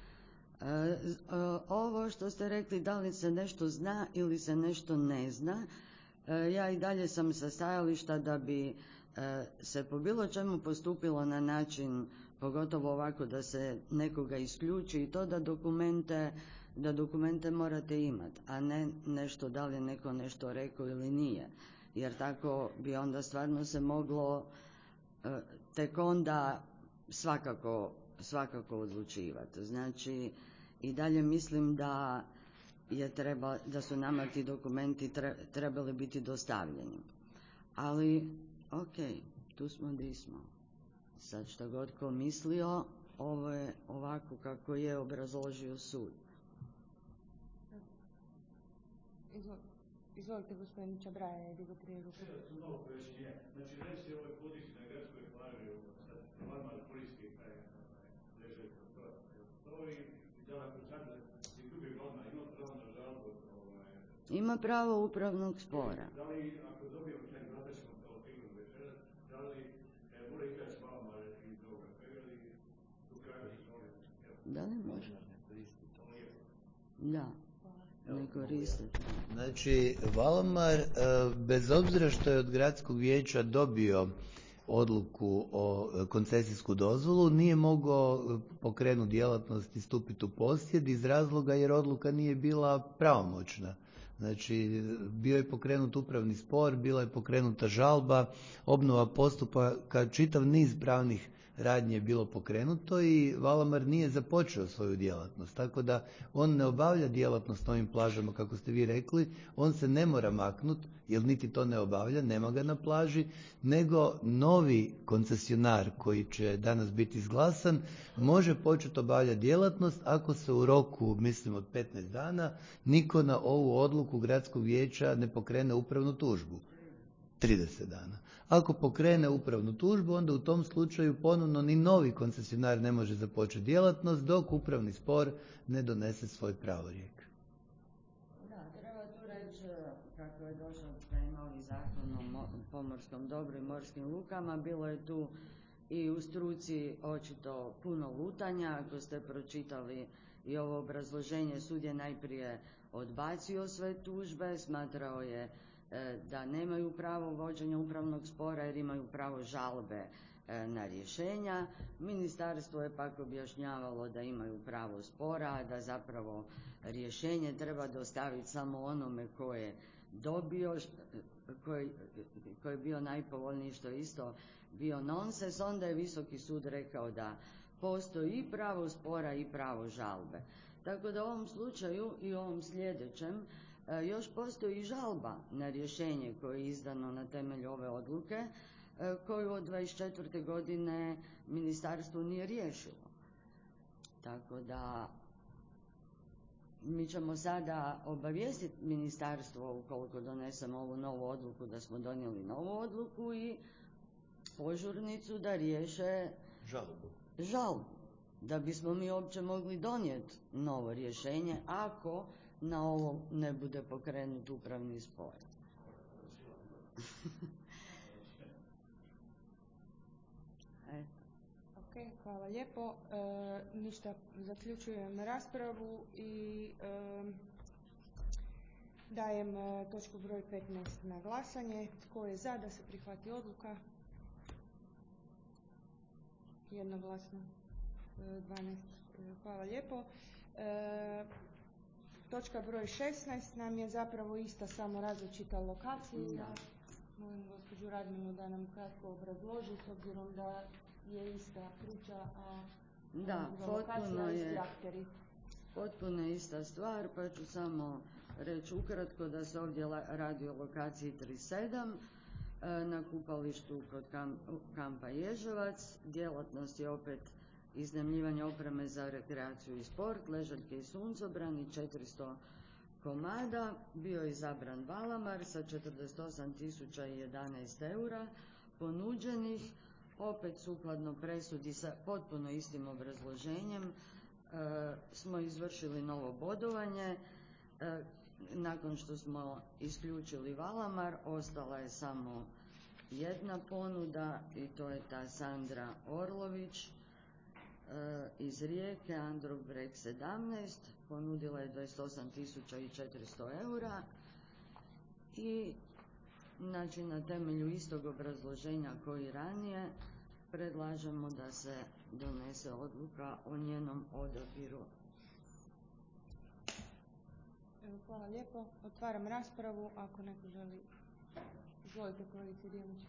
[SPEAKER 12] Ovo što ste rekli, da li se nešto zna ili se nešto ne zna, ja i dalje sam sa stajališta da bi se po bilo čemu postupilo na način, pogotovo ovako da se nekoga isključi, i to da dokumente, da dokumente morate imati, a ne nešto da li je neko nešto rekao ili nije. Jer tako bi onda stvarno se moglo tek onda svakako, svakako odlučivati. Znači, i dalje mislim da je treba, da su nama ti dokumenti trebali biti dostavljeni. Ali, ok, tu smo gdje smo. Sad što god ko mislio, ovo je ovako kako je obrazložio sud.
[SPEAKER 1] Izvolite, gospodin Čabraja je digo prije ruku.
[SPEAKER 3] Malo pojašnjenje. Znači, reći ovaj podići na gradskoj plaži, Valamar koristi taj ležaj prostora, to i da ako sad izgubi Valamar, ima pravo na žalbu?
[SPEAKER 12] Ima pravo upravnog spora.
[SPEAKER 3] Da li, ako dobijemo taj zadaćemo kao figuru večeras, da li mora izaći Valamar iz ovoga svega ili do kraja sezone?
[SPEAKER 12] Da li može? Da. Ne koriste.
[SPEAKER 2] Znači, Valamar, bez obzira što je od gradskog vijeća dobio odluku o koncesijsku dozvolu, nije mogao pokrenuti djelatnost i stupiti u posjed iz razloga jer odluka nije bila pravomoćna. Znači, bio je pokrenut upravni spor, bila je pokrenuta žalba, obnova postupaka, čitav niz pravnih radnje je bilo pokrenuto i Valamar nije započeo svoju djelatnost. Tako da on ne obavlja djelatnost na ovim plažama kako ste vi rekli, on se ne mora maknuti jer niti to ne obavlja, nema ga na plaži, nego novi koncesionar koji će danas biti izglasan može početi obavljati djelatnost ako se u roku, mislim od petnaest dana, niko na ovu odluku gradskog vijeća ne pokrene upravnu tužbu. trideset dana. Ako pokrene upravnu tužbu, onda u tom slučaju ponovno ni novi koncesionar ne može započeti djelatnost dok upravni spor ne donese svoj pravorijek.
[SPEAKER 12] Da, treba tu reći kako je došao taj novi zakon o pomorskom dobru i morskim lukama. Bilo je tu i u struci očito puno lutanja. Ako ste pročitali i ovo obrazloženje, sud je najprije odbacio sve tužbe, smatrao je da nemaju pravo vođenja upravnog spora jer imaju pravo žalbe na rješenja. Ministarstvo je pak objašnjavalo da imaju pravo spora, da zapravo rješenje treba dostaviti samo onome ko je dobio, koji ko je bio najpovoljniji, što je isto bio nonsens. Onda je Visoki sud rekao da postoji i pravo spora i pravo žalbe. Tako da u ovom slučaju i u ovom sljedećem još postoji žalba na rješenje koje je izdano na temelju ove odluke, koju od dvadeset četvrte godine ministarstvo nije riješilo. Tako da mi ćemo sada obavijestiti ministarstvo ukoliko donesemo ovu novu odluku da smo donijeli novu odluku i požurnicu da riješe
[SPEAKER 2] žalbu.
[SPEAKER 12] žalbu. Da bismo mi uopće mogli donijeti novo rješenje ako na ovo ne bude pokrenut upravni spor.
[SPEAKER 1] Ok, hvala lijepo. E, ništa, zaključujem raspravu i e, dajem točku broj petnaest na glasanje. Tko je za da se prihvati odluka? Jednoglasno. dvanaest. Hvala lijepo. E, točka broj šesnaest nam je zapravo ista, samo različita lokacija. Ja molim gospođu Radminu da nam kratko obrazloži, s obzirom da je ista priča, a
[SPEAKER 12] da, potpuno je, potpuno je ista stvar, pa ću samo reći ukratko da se ovdje radi o lokaciji trideset sedam na kupalištu kod kampa Ježevac. Djelatnost je opet iznajmljivanje opreme za rekreaciju i sport, ležaljke i suncobrani, četiristo komada. Bio je izabran Valamar sa četrdeset osam tisuća jedanaest eura ponuđenih, opet sukladno presudi sa potpuno istim obrazloženjem. E, smo izvršili novo bodovanje. E, nakon što smo isključili Valamar, ostala je samo jedna ponuda i to je ta Sandra Orlović e, iz Rijeke, Androbreg sedamnaest, ponudila je dvadeset osam tisuća četiristo eura i znači na temelju istog obrazloženja koji i ranije predlažemo da se donese odluka o njenom odabiru.
[SPEAKER 1] Hvala lijepo. Otvaram raspravu. Ako neko želi, izvolite kolegice Dijelić.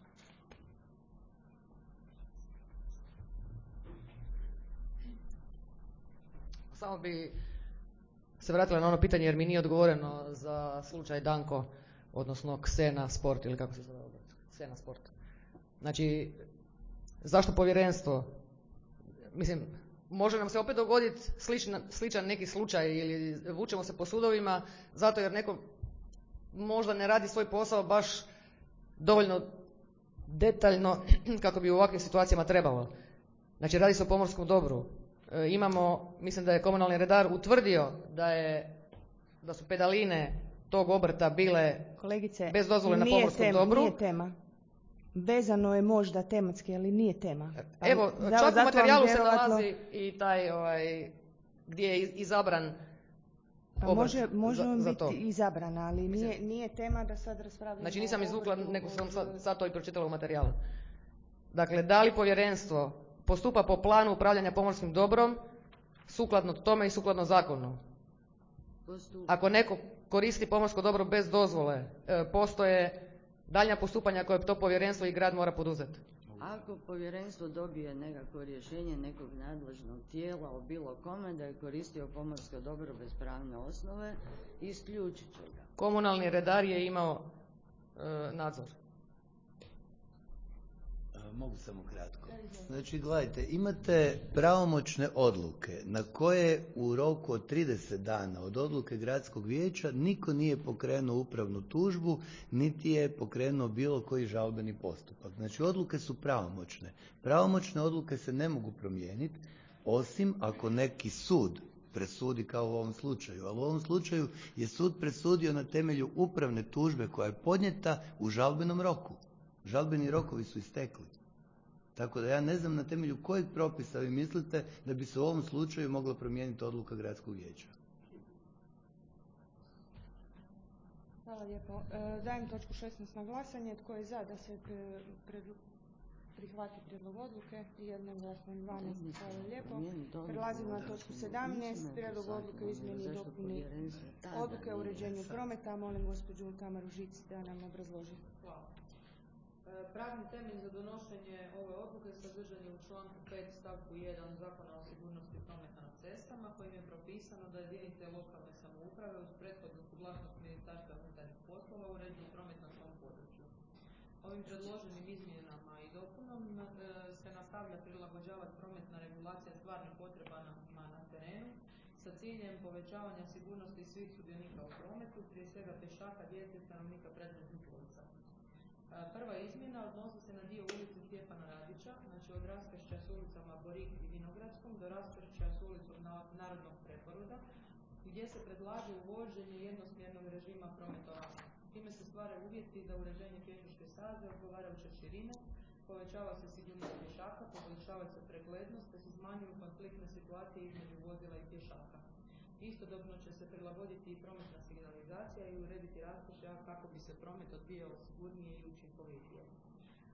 [SPEAKER 8] Samo bi se vratila na ono pitanje jer mi nije odgovoreno za slučaj Danko, odnosno Ksena Sport ili kako se zove obrt. Ksena Sport. Znači, zašto povjerenstvo? Mislim, može nam se opet dogoditi sličan, sličan neki slučaj ili vučemo se po sudovima zato jer neko možda ne radi svoj posao baš dovoljno detaljno kako bi u ovakvim situacijama trebalo. Znači, radi se o pomorskom dobru. E, imamo, mislim da je komunalni redar utvrdio da je, da su pedaline tog obrta bile
[SPEAKER 1] Kolegice,
[SPEAKER 8] bez dozvole na pomorskom
[SPEAKER 1] tema,
[SPEAKER 8] dobru.
[SPEAKER 1] Nije tema. Vezano je možda tematski, ali nije tema. Pa,
[SPEAKER 8] evo,
[SPEAKER 1] da,
[SPEAKER 8] čak u materijalu se
[SPEAKER 1] vjerovatno...
[SPEAKER 8] nalazi i taj ovaj, gdje je izabran
[SPEAKER 1] pa može, može
[SPEAKER 8] za,
[SPEAKER 1] on
[SPEAKER 8] za
[SPEAKER 1] biti
[SPEAKER 8] to.
[SPEAKER 1] izabran, ali nije, nije tema da sad raspravljamo.
[SPEAKER 8] Znači nisam izvukla, nego sam
[SPEAKER 1] od...
[SPEAKER 8] sad, sad to i pročitala u materijalu. Dakle, da li povjerenstvo postupa po planu upravljanja pomorskim dobrom sukladno tome i sukladno zakonu?
[SPEAKER 12] Postupa.
[SPEAKER 8] Ako neko koristi pomorsko dobro bez dozvole, e, postoje daljnja postupanja koje to povjerenstvo i grad mora poduzeti.
[SPEAKER 12] Ako povjerenstvo dobije nekako rješenje nekog nadležnog tijela o bilo kome da je koristio pomorsko dobro bez pravne osnove, isključit će ga.
[SPEAKER 8] Komunalni redar je imao e, nadzor.
[SPEAKER 2] Mogu samo kratko. Znači, gledajte, imate pravomoćne odluke na koje u roku od trideset dana od odluke gradskog vijeća niko nije pokrenuo upravnu tužbu, niti je pokrenuo bilo koji žalbeni postupak. Znači, odluke su pravomoćne. Pravomoćne odluke se ne mogu promijeniti, osim ako neki sud presudi kao u ovom slučaju. Ali u ovom slučaju je sud presudio na temelju upravne tužbe koja je podnijeta u žalbenom roku. Žalbeni rokovi su istekli. Tako da ja ne znam na temelju kojeg propisa vi mislite da bi se u ovom slučaju mogla promijeniti odluka gradskog vijeća.
[SPEAKER 1] Hvala lijepo. E, dajem točku šesnaest na glasanje. Tko je za da se pre, pre, prihvati prijedlog odluke? Jednoglasno dvanaest. Hvala lijepo. Prelazimo na točku sedamnaest. Prijedlog odluke o izmjeni i dopuni odluke o uređenju prometa. Molim gospođu Tamaru Žic da nam obrazloži.
[SPEAKER 11] Hvala. Pravni temelj za donošenje ove odluke sadržan je u članku pet stavku jedan Zakona o sigurnosti prometa na cestama kojim je propisano da jedinice lokalne samouprave uz prethodnu suglasnost Ministarstva unutarnjih poslova uređuju promet na svom području. Ovim predloženim izmjenama i dopunom e, se nastavlja prilagođavati prometna regulacija stvarnim potrebama na terenu sa ciljem povećavanja sigurnosti svih sudionika u prometu, prije svega pješaka, djece i stanovnika predmetnih ulica. Prva izmjena odnosi se na dio ulice Stjepana Radića, znači od raskršća s ulicama Borik i Vinogradskom do raskršća s ulicom Narodnog preporoda, gdje se predlaže uvođenje jednosmjernog režima prometovanja. Time se stvaraju uvjeti za uređenje pješačke staze odgovarajuće širine, povećava se sigurnost pješaka, poboljšava se preglednost te se smanjuju konfliktne situacije između vozila i pješaka. Istodobno će se prilagoditi i prometna signalizacija i urediti raskršća kako bi se promet odvijao sigurnije i učinkovitije.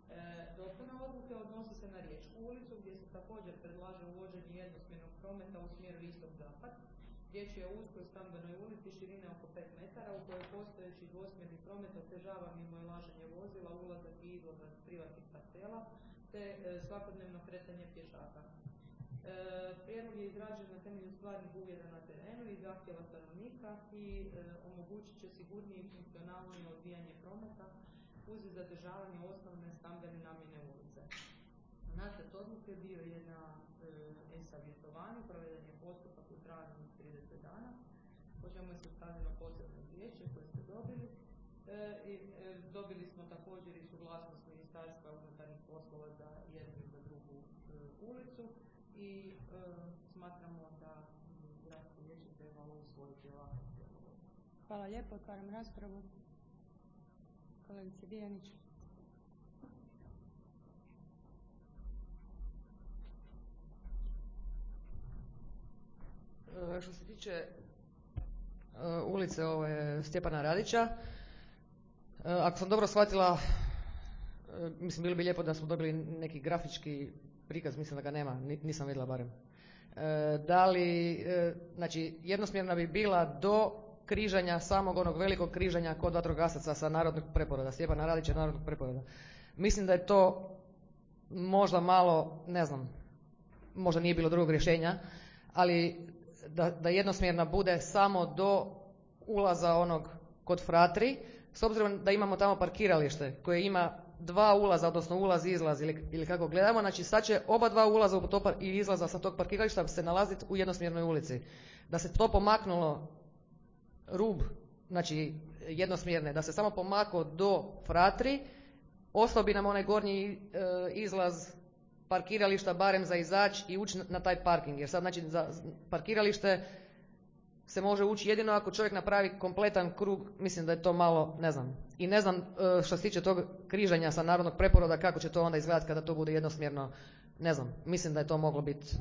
[SPEAKER 11] Dopuna odluke odnosi se na Riječku ulicu gdje se također predlaže uvođenje jednosmjernog prometa u smjeru istok-zapad. Riječ je o uskoj stambenoj ulici širine oko pet metara u kojoj postojeći dvosmjerni promet otežava mimoilaženje vozila, ulazak i izlazak privatnih parcela te e, svakodnevno kretanje pješaka. E, prijedlog je izrađen na temelju stvarnih uvjeta na terenu i zahtjeva stanovnika i e, omogućit će sigurnije i funkcionalnije odvijanje prometa uz zadržavanje osnovne stambene namjene ulice. Nacrt odluke bio je na e, e-savjetovanju, proveden je postupak u trajanju od trideset dana, po čemu je sastavljeno posebno izvješće koje ste dobili. E, i, e, dobili smo također i suglasnost Ministarstva unutarnjih poslova za jednu i za drugu e, ulicu i e, smatramo da gradsko vijeće trebalo usvojiti ovakav prijedlog.
[SPEAKER 1] Hvala lijepo, otvaram raspravu. Kolegice Bijanić.
[SPEAKER 8] Što se tiče uh, ulice ove Stjepana Radića, uh, ako sam dobro shvatila, uh, mislim bilo bi lijepo da smo dobili neki grafički prikaz, mislim da ga nema, nisam vidjela barem. Uh, da li, uh, znači jednosmjerna bi bila do križanja, samog onog velikog križanja kod vatrogasaca sa narodnog preporoda, Stjepana Radića narodnog preporoda. Mislim da je to možda malo, ne znam, možda nije bilo drugog rješenja, ali da, da jednosmjerna bude samo do ulaza onog kod Fratri, s obzirom da imamo tamo parkiralište koje ima dva ulaza, odnosno ulaz i izlaz ili, ili kako gledamo, znači sad će oba dva ulaza u to par, i izlaza sa tog parkirališta se nalaziti u jednosmjernoj ulici. Da se to pomaknulo rub, znači jednosmjerne, da se samo pomako do Fratri, ostao bi nam onaj gornji e, izlaz parkirališta barem za izaći i ući na taj parking. Jer sad znači za parkiralište se može ući jedino ako čovjek napravi kompletan krug, mislim da je to malo, ne znam. I ne znam e, što se tiče tog križanja sa narodnog preporoda, kako će to onda izgledati kada to bude jednosmjerno, ne znam. Mislim da je to moglo biti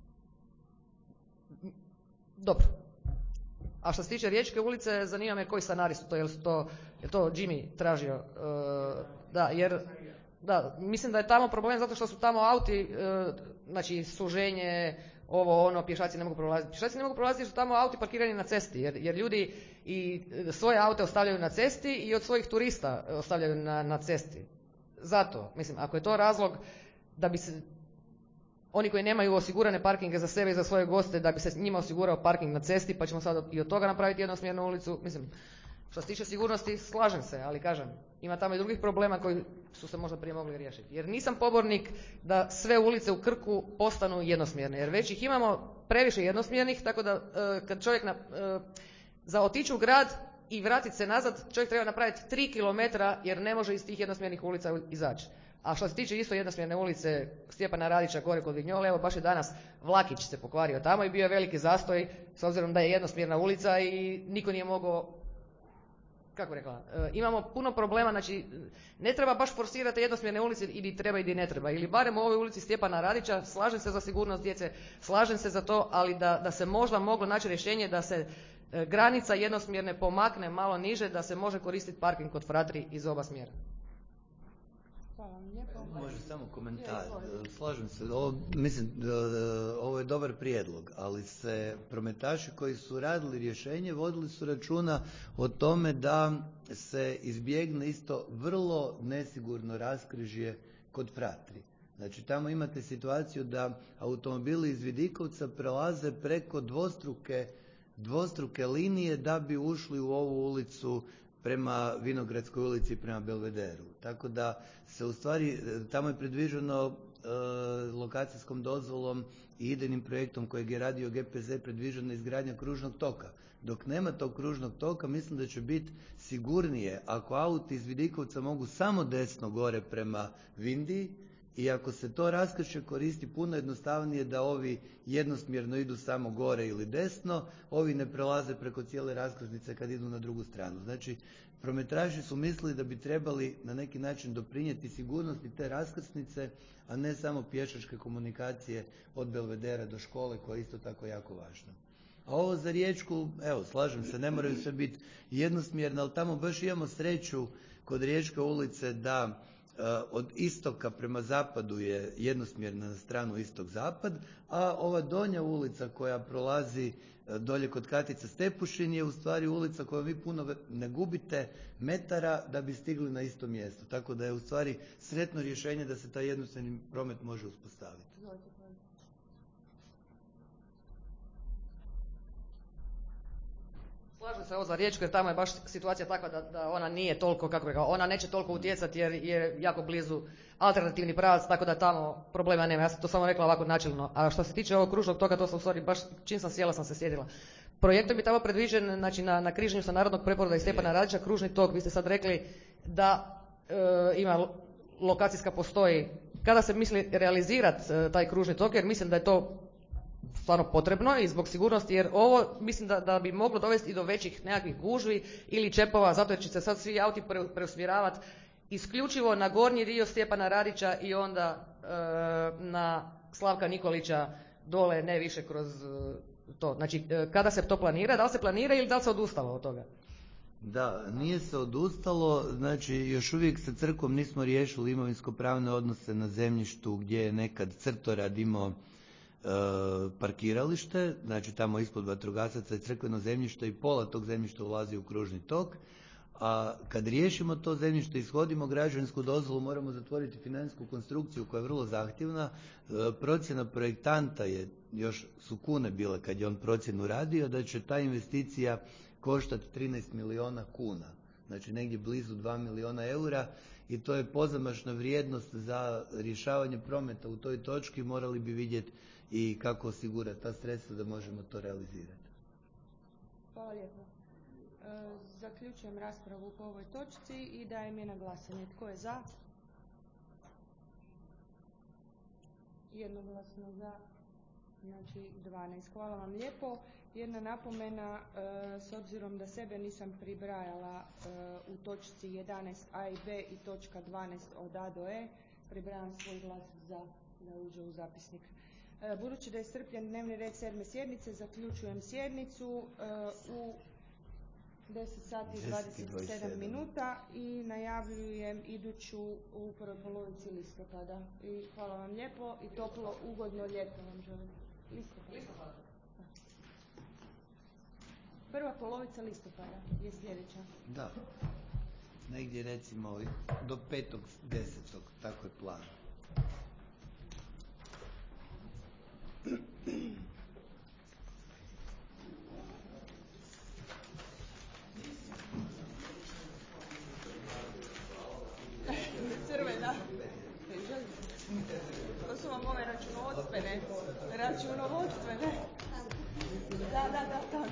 [SPEAKER 8] dobro. A što se tiče Riječke ulice, zanima me koji scenarij su to, jer su to, je to Jimmy tražio, uh, da, jer, da, mislim da je tamo problem zato što su tamo auti, uh, znači suženje, ovo, ono, pješaci ne mogu prolaziti. Pješaci ne mogu prolaziti jer su tamo auti parkirani na cesti, jer, jer ljudi i svoje aute ostavljaju na cesti i od svojih turista ostavljaju na, na cesti. Zato, mislim, ako je to razlog da bi se oni koji nemaju osigurane parkinge za sebe i za svoje goste, da bi se njima osigurao parking na cesti, pa ćemo sad i od toga napraviti jednosmjernu ulicu. Mislim, što se tiče sigurnosti, slažem se, ali kažem, ima tamo i drugih problema koji su se možda prije mogli riješiti. Jer nisam pobornik da sve ulice u Krku postanu jednosmjerne, jer već ih imamo previše jednosmjernih, tako da kad čovjek na, za otići u grad i vratiti se nazad, čovjek treba napraviti tri kilometra jer ne može iz tih jednosmjernih ulica izaći. A što se tiče isto jednosmjerne ulice Stjepana Radića gore kod Vignjole, evo baš je danas vlakić se pokvario tamo i bio je veliki zastoj s obzirom da je jednosmjerna ulica i niko nije mogao, kako rekla, e, imamo puno problema, znači ne treba baš forsirati jednosmjerne ulice ili treba ili ne treba, ili barem u ovoj ulici Stjepana Radića, slažem se za sigurnost djece, slažem se za to, ali da, da se možda moglo naći rješenje da se e, granica jednosmjerne pomakne malo niže, da se može koristiti parking kod Fratri iz oba smjera.
[SPEAKER 2] Može samo komentar. Slažem se. Ovo, mislim, ovo je dobar prijedlog, ali se prometaši koji su radili rješenje vodili su računa o tome da se izbjegne isto vrlo nesigurno raskrižje kod Fratri. Znači tamo imate situaciju da automobili iz Vidikovca prelaze preko dvostruke, dvostruke linije da bi ušli u ovu ulicu prema Vinogradskoj ulici i prema Belvederu. Tako da se u stvari, tamo je predviđeno e, lokacijskom dozvolom i idejnim projektom kojeg je radio G P Z predviđena izgradnja kružnog toka. Dok nema tog kružnog toka, mislim da će biti sigurnije ako auti iz Vidikovca mogu samo desno gore prema Vindiji i ako se to raskršće koristi puno jednostavnije da ovi jednosmjerno idu samo gore ili desno, ovi ne prelaze preko cijele raskrsnice kad idu na drugu stranu. Znači, prometraži su mislili da bi trebali na neki način doprinijeti sigurnosti te raskrsnice, a ne samo pješačke komunikacije od Belvedera do škole, koja je isto tako jako važna. A ovo za Riječku, evo, slažem se, ne moraju sve biti jednosmjerne, ali tamo baš imamo sreću kod Riječke ulice da od istoka prema zapadu je jednosmjerna na stranu istok-zapad, a ova donja ulica koja prolazi dolje kod Katica Stepušin je u stvari ulica koju vi puno ne gubite metara da bi stigli na isto mjesto. Tako da je u stvari sretno rješenje da se taj jednosmjerni promet može uspostaviti.
[SPEAKER 8] Slažem se ovo za Riječku jer tamo je baš situacija takva da, da ona nije toliko, kako rekao, ona neće toliko utjecati jer je jako blizu alternativni pravac, tako da tamo problema nema. Ja sam to samo rekla ovako načelno. A što se tiče ovog kružnog toga, to sam u stvari baš čim sam sjela sam se sjedila. Projektom je tamo predviđen, znači na, na križanju sa Narodnog preporoda i Stjepana Radića, kružni tok. Vi ste sad rekli da e, ima lokacijska postoji. Kada se misli realizirati e, taj kružni tok, jer mislim da je to stvarno potrebno i zbog sigurnosti, jer ovo mislim da, da bi moglo dovesti i do većih nekakvih gužvi ili čepova, zato jer će se sad svi auti pre, preusmjeravati isključivo na gornji dio Stjepana Radića i onda e, na Slavka Nikolića dole, ne više kroz e, to. Znači, e, kada se to planira, da li se planira ili da li se odustalo od toga?
[SPEAKER 2] Da, nije se odustalo, znači još uvijek sa crkvom nismo riješili imovinsko-pravne odnose na zemljištu gdje je nekad Crtorad imao e, parkiralište, znači tamo ispod vatrogasaca je crkveno zemljište i pola tog zemljišta ulazi u kružni tok. A kad riješimo to zemljište, ishodimo građevinsku dozvolu, moramo zatvoriti financijsku konstrukciju koja je vrlo zahtjevna. E, procjena projektanta je, još su kune bile kad je on procjenu radio, da će ta investicija koštati trinaest milijuna kuna, znači negdje blizu dva milijuna eura, i to je pozamašna vrijednost za rješavanje prometa u toj točki. Morali bi vidjeti i kako osigurati ta sredstva da možemo to realizirati.
[SPEAKER 1] Hvala lijepo. E, zaključujem raspravu po ovoj točci i dajem je na glasanje. Tko je za? Jednoglasno za, znači dvanaest. Hvala vam lijepo. Jedna napomena, e, s obzirom da sebe nisam pribrajala e, u točci jedanaest a i b i točka dvanaest od a do e, pribrajam svoj glas za da uđe u zapisnik. E, budući da je iscrpljen dnevni red sedme sjednice, zaključujem sjednicu e, u deset sati i dvadeset sedam minuta i najavljujem iduću u prvoj polovici listopada. I hvala vam lijepo i toplo, ugodno ljeto vam želim. Listopada. Prva polovica listopada je sljedeća.
[SPEAKER 2] Da, negdje recimo do petog desetog, tako je plan.
[SPEAKER 1] Crvena. To su vam ove računovodstvene. Računovodstvene. Da, da, da.